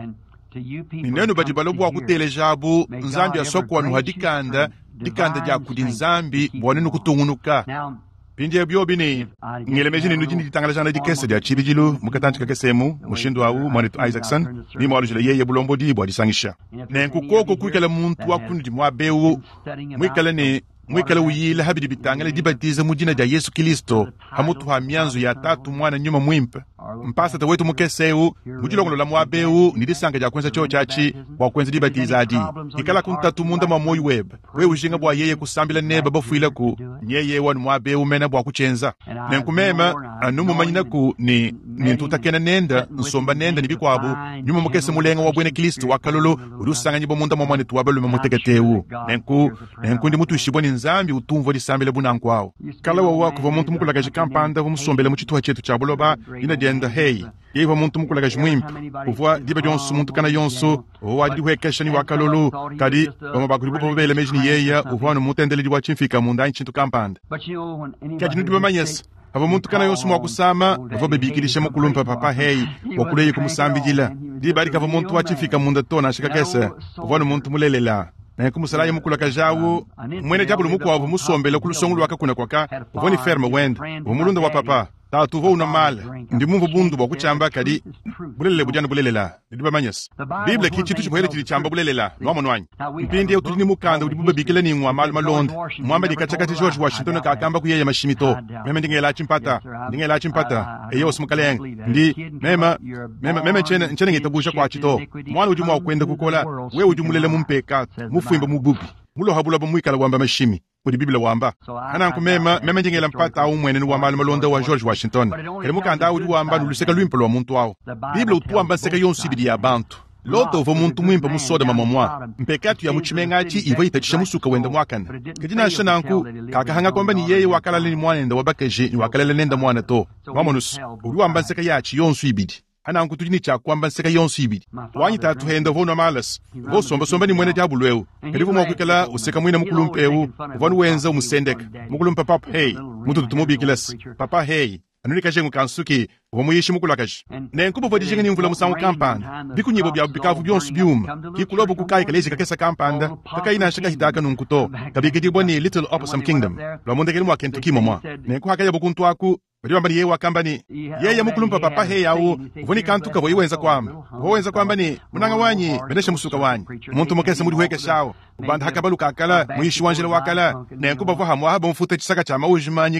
Speaker 2: Ni nenu bajibalobu wakutele jabu. Nzambi ya soku wanuhadika anda. Dika ande ja kudi nzambi wanenu kutungunuka. Pinje bio bini ngele mejini nujini ditangala jana di kese dia chibijilu mukatanchika kesemu mushindu au Monitu Isaacson ni mwalujile yeye bulombo di bwa disangisha nenku koko kuikala muntu wakuni di mwabeu mwikala ni mwikala uyila habidi bitangala dibatiza mujina ja Yesu Kristo hamutu ha mianzu ya tatu mwana nyuma mwimpe mpasa ta wetu mukeseu mujilongolo la mwabeu nidisanga ja kwenza cho chachi bwa kwenza dibatiza adi ikala kuntatu munda mamoyi web we ujinga bwa yeye kusambila neba bafuila ku nyeye wanu mwabeu mena bwa kuchenza nenkumema anumu manyina ku ni ni tutakena nenda nsomba nenda nibikwabu nyuma mukese mulenga wa bwene Kristo wakalolo urusanga nyibo munda mamane tuwabalu mamuteketeu nenku nenku ndi mutu ishiboni nzambi utumvo disambile bunankwao kala wa wako va muntu mukulaga jikampanda vumusombele muchituha chetu cha buloba ina dienda hey yeva muntu mukulaga jimwimpa kuvwa diba jonsu muntu kana yonsu owa di hwekesha ni wakalolo kadi vama bakuribu pabele mejini yeya uvwanu mutendele di wachimfika munda inchintu kampanda kajinu diba manyesa ava muntu kana yonsu mwakusama ava bebikilisha mukulumpa papa hey wakuleye kumusambijila diba dika ava muntu wachimfika munda tona shikakesa uvwanu muntu mulelela na kumusalaye mukulaka jawu mwene jabulu mukwavu musombele kulusongulu waka kuna kwaka uvoni ferme wenda umulunda wa papa ta tuvo una mala ndi mumvu bundu bwa kuchamba kadi bulele bujana bulelela ndiba manyas biblia ki chitu chimwele chili chamba bulelela no monwanyi mpindi utuni mukanda udi bubabikile ni ngwa mal malonda mwamba dikachakati George Washington ka akamba kuyeye mashimito meme ndingela chimpata ndingela chimpata eyo simukaleng ndi mema mema meme chene chene ngitabusha kwa chito mwana udi mwa kwenda kukola we udi mulele mumpeka mufimba mububi mulo habula bamwikala wamba mashimi kudi biblia wamba ana nkumema meme ndingela mpata au mwene wa mal malonda wa George Washington ele mukanda udi wamba nuluseka lwimpo lwa muntu wao biblia utuamba seka yonsi bidi ya bantu loto vo muntu mwimpa musoda mamamwa mpekatu ya muchimengachi ivo itachisha musuka wenda mwakana kajina shananku kakahanga kwamba ni yeye wakalale ni mwana nda wabakaje ni wakalale nenda mwana to mamonus uruamba nseka yachi yonsu ibidi ana nkutujini cha kwamba nseka yonsu ibidi wanyi tatu henda vo normalas vo somba somba ni mwene jabulweu kadivu mwakukala useka mwina mukulumpeu vonu wenza umusendeka mukulumpa papa hey mutu tutumobikilas papa hey anuni kajengu kansuki vomuyishi mukulakaji nenkubo vodijinga ni mvula musangu kampanda bikunyibo bya bikavu byonsu byuma kikulobo kukai kaleji kakesa kampanda kakaina shaka hitaka nunkuto kabigidi ni Little Awesome Kingdom lwa mondekeli mwa Kentucky momwa nenku hakaya bokuntu aku badiwamba ni yewa kambani yeye mukulumpa papa he yawo voni kantuka vo iwenza kwamba vo wenza kwamba ni munanga wanyi benesha musuka wanyi muntu mokese muri hweke shawo ubanda hakabaluka akala muyishi wanjele wakala nenkubo vo hamwa habo mfuta chisaka cha mawujimanyika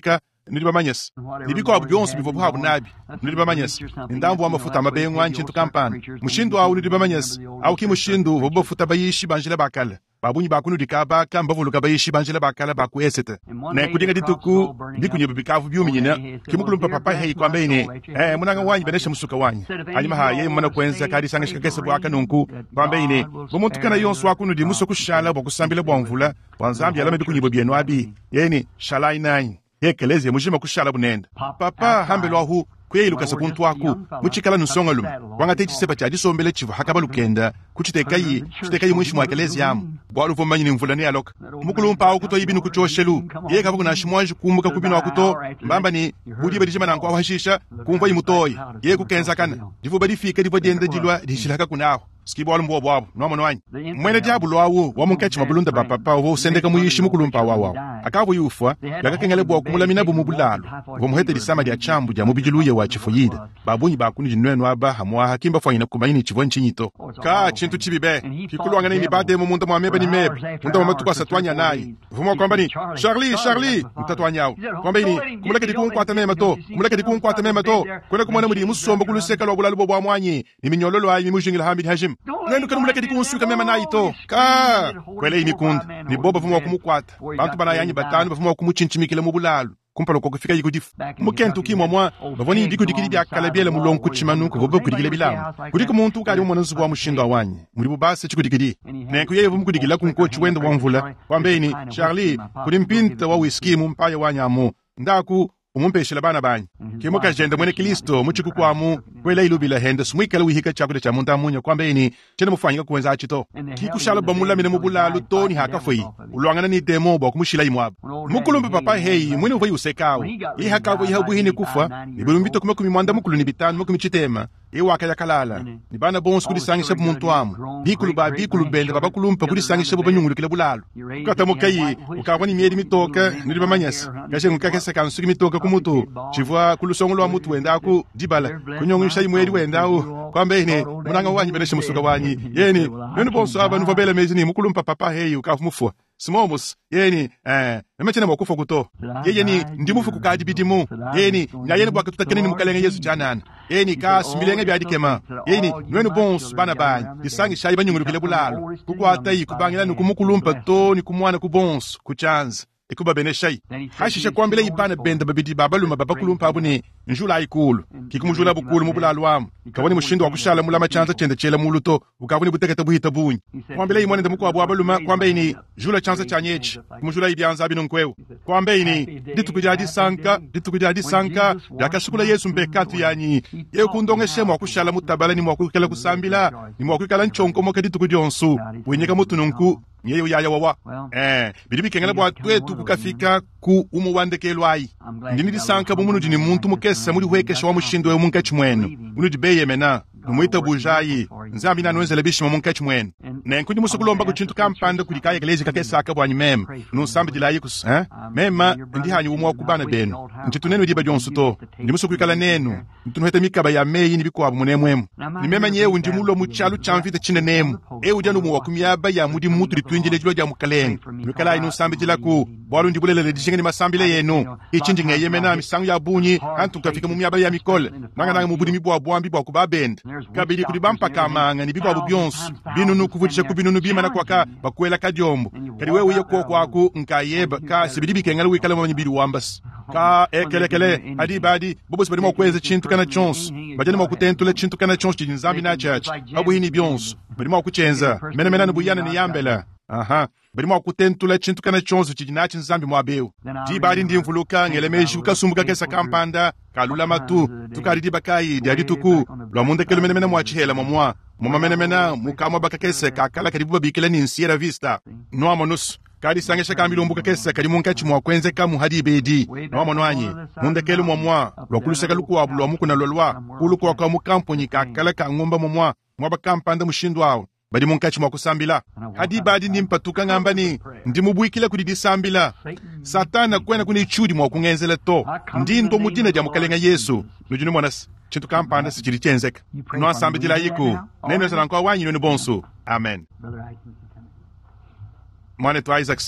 Speaker 2: nilibamanyesa nibiko byonse bivobo habu nabi nilibamanyesa ndambo amafuta mabenwa nchintu kampana mushindu awu nilibamanyesa au ki mushindu vobo futa bayishi banjile bakala babunyi bakunu dikaba kamba voluka bayishi banjile bakala bakuesete na kudinga dituku dikunye bikavu byuminyina kimukulumpa papa hey kwamba ine eh munanga wanyi benesha musuka wanyi hanyuma haye mwana kwenza kadi sanga shikakese bwaka nunku kwamba ine bomuntu kana yonso akunu di muso kushala bokusambile bwamvula wanzambi alame dikunye bobieno abi yeni shalai nine yekeleze mujima kushala bunenda papa hambelwa hu kweyiluka sekuntu aku muchikala nusonga lum wangate chisepa cha disombele chivu hakaba lukenda kuchitekayi chitekayi mwishi mwakelezi yamu bwalu vomanyini mvula ni aloka mukulumpa akuto ibinu kuchoshelu yeka buku nashimwaji kumuka kubinu akuto mbamba ni budi badijima nanko awashisha kumva imutoyi yeku kenza kana divu badifike divu diende dilwa dishilaka kunaho skibo alumbo bwabo no mwana wanyi mwene diabu lwawo wamunkechi mabulunda bapapa wo sendeka muyishi mukulumpa wawo akabu yufwa yakakengele bwa kumulamina bumubulalo vomuhete disama dia chambu dia mubijiluye wa chifuyida babunyi bakuni jinwenu aba hamwa hakimba fanyina kumayini chivonchi nyito ka chintu chibibe kikulwanga ni bade mu munda mwameba ni mebe munda mwamatuka satwanya nayi vumwa kwamba ni Charlie Charlie mtatwanyao kwamba ni kumuleke dikunkwata mema to kumuleke dikunkwata mema to kwele kumwana muri musomba kuluseka lwa bulalo bwa mwanyi ni minyololo ayi mujingila hamid hajim nenu kana muleke dikunsuka mema nayi to ka kwele imikunda ni boba vumwa kumukwata bantu banayanyi batanu bavumwa kumuchinchimikile mu bulalo kumpalo ko kufika yikudifu mukentu kimwa mwa bavoni diku dikiri bya kalabiele mulongo kuchimanu ko bobo kudigile bilamu kudiko muntu kali umwana nzuwa mushinga wanyi muri bubase chikudikiri nenko yevu mukudigila kunkochi wendo wamvula kwambeni Charlie kudi mpinta wa whisky mumpaye wanyamu ndaku umumpeshela bana banyi kimuka jenda mwene Kristo muchiku kwamu kwela ilubila hende smwikala wihika chakule cha munda munya kwambeni chene mufanyika kuwenza achito kikushala bamula mine mubulalu toni hakafoi ulwangana ni demo bwa kumushila imwabo mukulumbe papa hey mwene uvayi usekao i hakabo ihabu hini kufa ibulumbito kuma kumimwanda mukulu ni bitanu mukumichitema iwaka yakalala ni bana bonsu kudisangisha muntu wamu bikulu ba bikulu bende baba kulumpa kudisangisha banyungulukile bulalo kata mukayi ukabona imyedi mitoka niri bamanyasa gashe ngukakese kansuki mitoka kumutu chivwa kulusongo lwa mutu wenda ku dibala kunyongisha imwedi wenda u kwambene munanga wanyi beneshe musuka wanyi yeni nenu bonsu aba nuvabela mezini mukulumpa papa hey ukafumufwa Simomus yeni eh emechene bokufa kuto yeni ndimufu kukadi bidimu yeni nyayeni bwa katutakene ni mukalenge Yesu janana yeni ka similenge byadikema yeni nwenu bons bana banyi isangi shayi banyungulukile bulalo kukwata yi kubangila nukumukulumpa to ni kumwana kubons kuchanza ikuba beneshay hashisha kwambile ibana benda babidi babaluma babakulumpa abune njula ikulu kikumujula bukulu mubulalo wamu kaboni mushindo wakushala mulama chanza chende chela muluto ukaboni buteketa buhita bunyi kwambile imone ndemu kwa abaluma kwambe ini jula chanza chanyechi kumujula ibyanza bino nkwewe kwambe ini ditukujadi sanka ditukujadi sanka yakashukula Yesu mbekatu yanyi ye kundongeshe mwakushala mutabala ni mwakukela kusambila ni mwakukala nchonko moke ditukujonsu wenyeka mutununku nyeyo yaya wawa eh bidibi kengela bwa twetu kukafika ku umuwandekelwai ndini disanka bumunu dini muntu mukesa muri hwekesha wa mushindo yo munkachi mwenu unu dibeye mena numuita bujayi nzambi na nwenzele bishima munkachi mwenu na nkundi musukulomba kuchintu kampanda kulikaye ekelezi kakesa akabwanyi mem nusambi dilayikus eh mema ndi hanyu umwa kubana benu nchitunenu diba jonsuto ndi musukuikala nenu ntunwete mikaba ya meyi nibikwa munemwemu ni mema nyewu ndi mulo muchalu chamvite chine nemu ewu janu muwa kumyaba ya mudi mutu twinjile jilo ja mukaleng mikala inu sambi jilaku bwalu ndibulele dijingeni masambile yenu ichinji ngeye mena misangu ya bunyi antu kafika mumyaba ya mikole nanga nanga mubudi mibwa bwambi bwa kubabend kabili kudibampa kamanga ni bibwa bubyonsu binu nukuvutisha kubinu nubima na kwaka bakwela kadyombo kadi wewe yeko kwaku nkayeba ka sibidibi kengala wikala mwa nyibidu wambas ka ekelekele adi badi bobos badi mwa kweze chintu kana chons bajani mwa kutentule chintu kana chons jinzambi na church abu hini byonsu badi mwa kuchenza mena mena nubuyana ni yambela aha badi mwa kutentula chintu kana chons chijinachi nzambi mwa beu di badi ndi mvuluka ngelemeji ukasumbuka kesa kampanda kalula matu tukari di bakai di adi tuku lwa munde kelo mena mena mwa chihela mwa mwa mena mena mukama bakakese kakala kadibuba bikele ni Sierra Vista noa monus kadi sangesha kambi umbuka kesa kadi munkachi mwa kwenze kamu hadi bedi noa monwanyi munde kelo mwa mwa lwa kuluseka luku wabu lwa muku na lolwa kuluku waka mukampo nyi kakala ka ngomba mwa mwa mwa bakampanda mushindu wao badi munkachi mwa kusambila hadi badi ni mpatuka ngambani ndi mubuikila kudi disambila satana kwena kuni chudi mwa kungenzele to ndi ndo mudina ja mukalenga Yesu nujuni mwanas chintu kampanda si chiri chenzeka noa sambi jila yiku nene sana kwa wanyi nuni bonsu amen Mwanetu Isaacson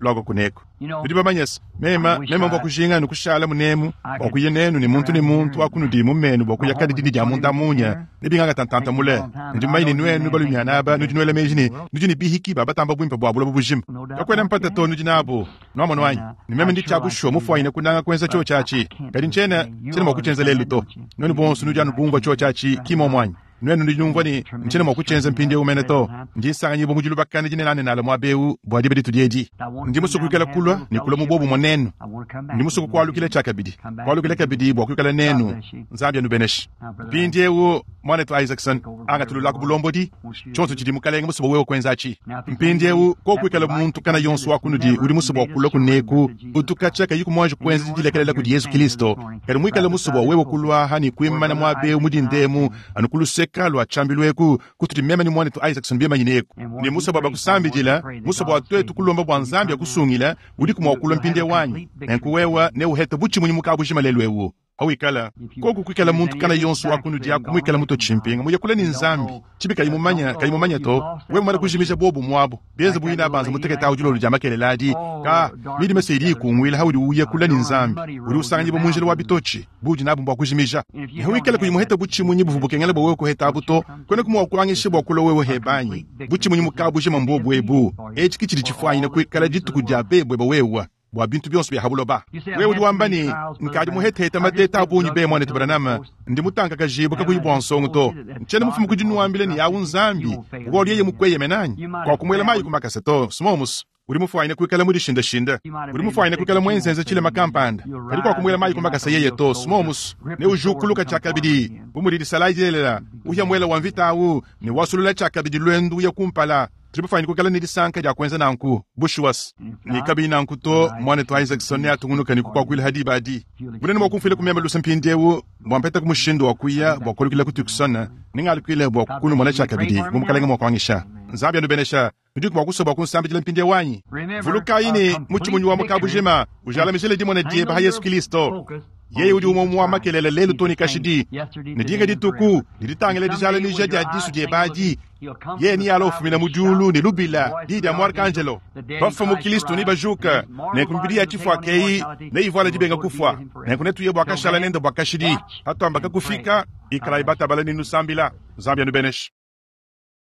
Speaker 2: logo kuneko ndi bamanyesa mema mema bakujinga nukushala munemu bakuyenenu ni muntu ni muntu akunu di mumenu bakuyakadi didi ya munda munya nibinganga tantanta mule ndi maini nwenu balumyana aba ndi nwele mejini ndi ni bihiki baba tamba bwimpa bwabula bujim yakwena mpata to ndi nabo no mano wanyi ni mema ndi chabu sho mufu ine kunanga kwenza cho chachi kadi nchena chene makuchenza lelo to noni bonso ndi janu bumba cho chachi kimo mwanyi nwenu ndi nyumva ni nchene makuchenza mpinde umene to ndi sanyi bo mujulu bakane jine nane nalo mwabeu bwadi bedi tudieji ndi musuku kala kulwa ni kulwa mubobu monenu ndi musuku kwalu kile chakabidi kwalu kile kabidi bwa kukala nenu nzambia nubenesh pinde wo mwane to Isaacson anga tulula kubulombodi chonto chidi mukalenga musubo wewo kwenzachi mpinde wo ko kukala muntu kana yonso wakunudi uri musubo kulwa kuneku utukachaka yiku mwanjo kwenza jile kala ku Yesu Kristo kali mwikala musubo wewo kulwa hani kwimana mwabeu mudindemu anukulu kalo achambilweku kuti mema ni mwane to Isaacson bema yineku ni musa baba kusambijila musa bwa twetu kulomba bwa nzambia kusungila udi kumwa kulwa mpinde wanyi enkuwewa ne uheta buchi munyi mukabu shimalelwewo awikala koku kwikala muntu kana yonsu wakunu diaku mwikala muto chimpinga muya kula ni nzambi chibika yimumanya kayimumanya to we mwana kujimisha bobu mwabo benza buina abanza muteketa ujilo lujama keleladi ka midi meseri kumwila hawidi uya kula ni nzambi uri usangi bo munjira wabitochi buji nabu mbwa kujimisha awikala kuyimuheta buchi munyi buvubuke ngale bo we ko heta buto kwene kumwa kulangishe bwa kula wewe hebanyi buchi munyi mukabu jima mbobu ebu echi kichiri chifwa ina kwikala jitu kujabe bweba wewa bwa bintu byonse bya habulo ba wewe wambani nkadi muhete heta mateta abunyi be mwane tibranama ndi mutanga kajibo kakuyibonso nguto nchene mufumu kujinu ambile ni yawu nzambi ngoli yeye mukweye menanyi kwa kumwela mayi kumakaseto smomus uri mufaine kwikala muri shinda shinda uri mufaine kwikala mwenzenze chile makampanda kali kwa kumwela mayi kumakasa yeye to smomus ne ujukuluka chakabidi bumuri salajelela uya mwela wanvita awu ni wasulula chakabidi lwendu ya kumpala tribufaini kukala nidi sanka ja kwenza nanku bushwas ni kabi nanku to mwane to Isaacson ya tungunuka ni kukwa kwili hadi badi bune nimo kumfile kumema lusampindewu mwampeta kumushindo wakuya wakulukila kutukusana ninga alukwile wakunu mwana chaka bidi mumukalenga mwakwangisha nzabia nubenesha nduku mwakuso wakunsambi jile mpinde wanyi vuluka ini muchi munyu wa mukabujima ujala mishile dimone dieba ha Yesu Kristo yeye udi umomwa makelele lelu toni kashidi nidinga dituku niditangele dijala nijadi adisu diebadi ye ni alofu mina mujulu ni lubila didi ya Arcangelo bafa mukilisto ni bajuka ne kumbidia chifu akei ne ivola dibenga kufwa ne kunetu yebo akashala nenda bakashidi hata ambaka kufika ikala ibata balani nusambila zambia nubenesh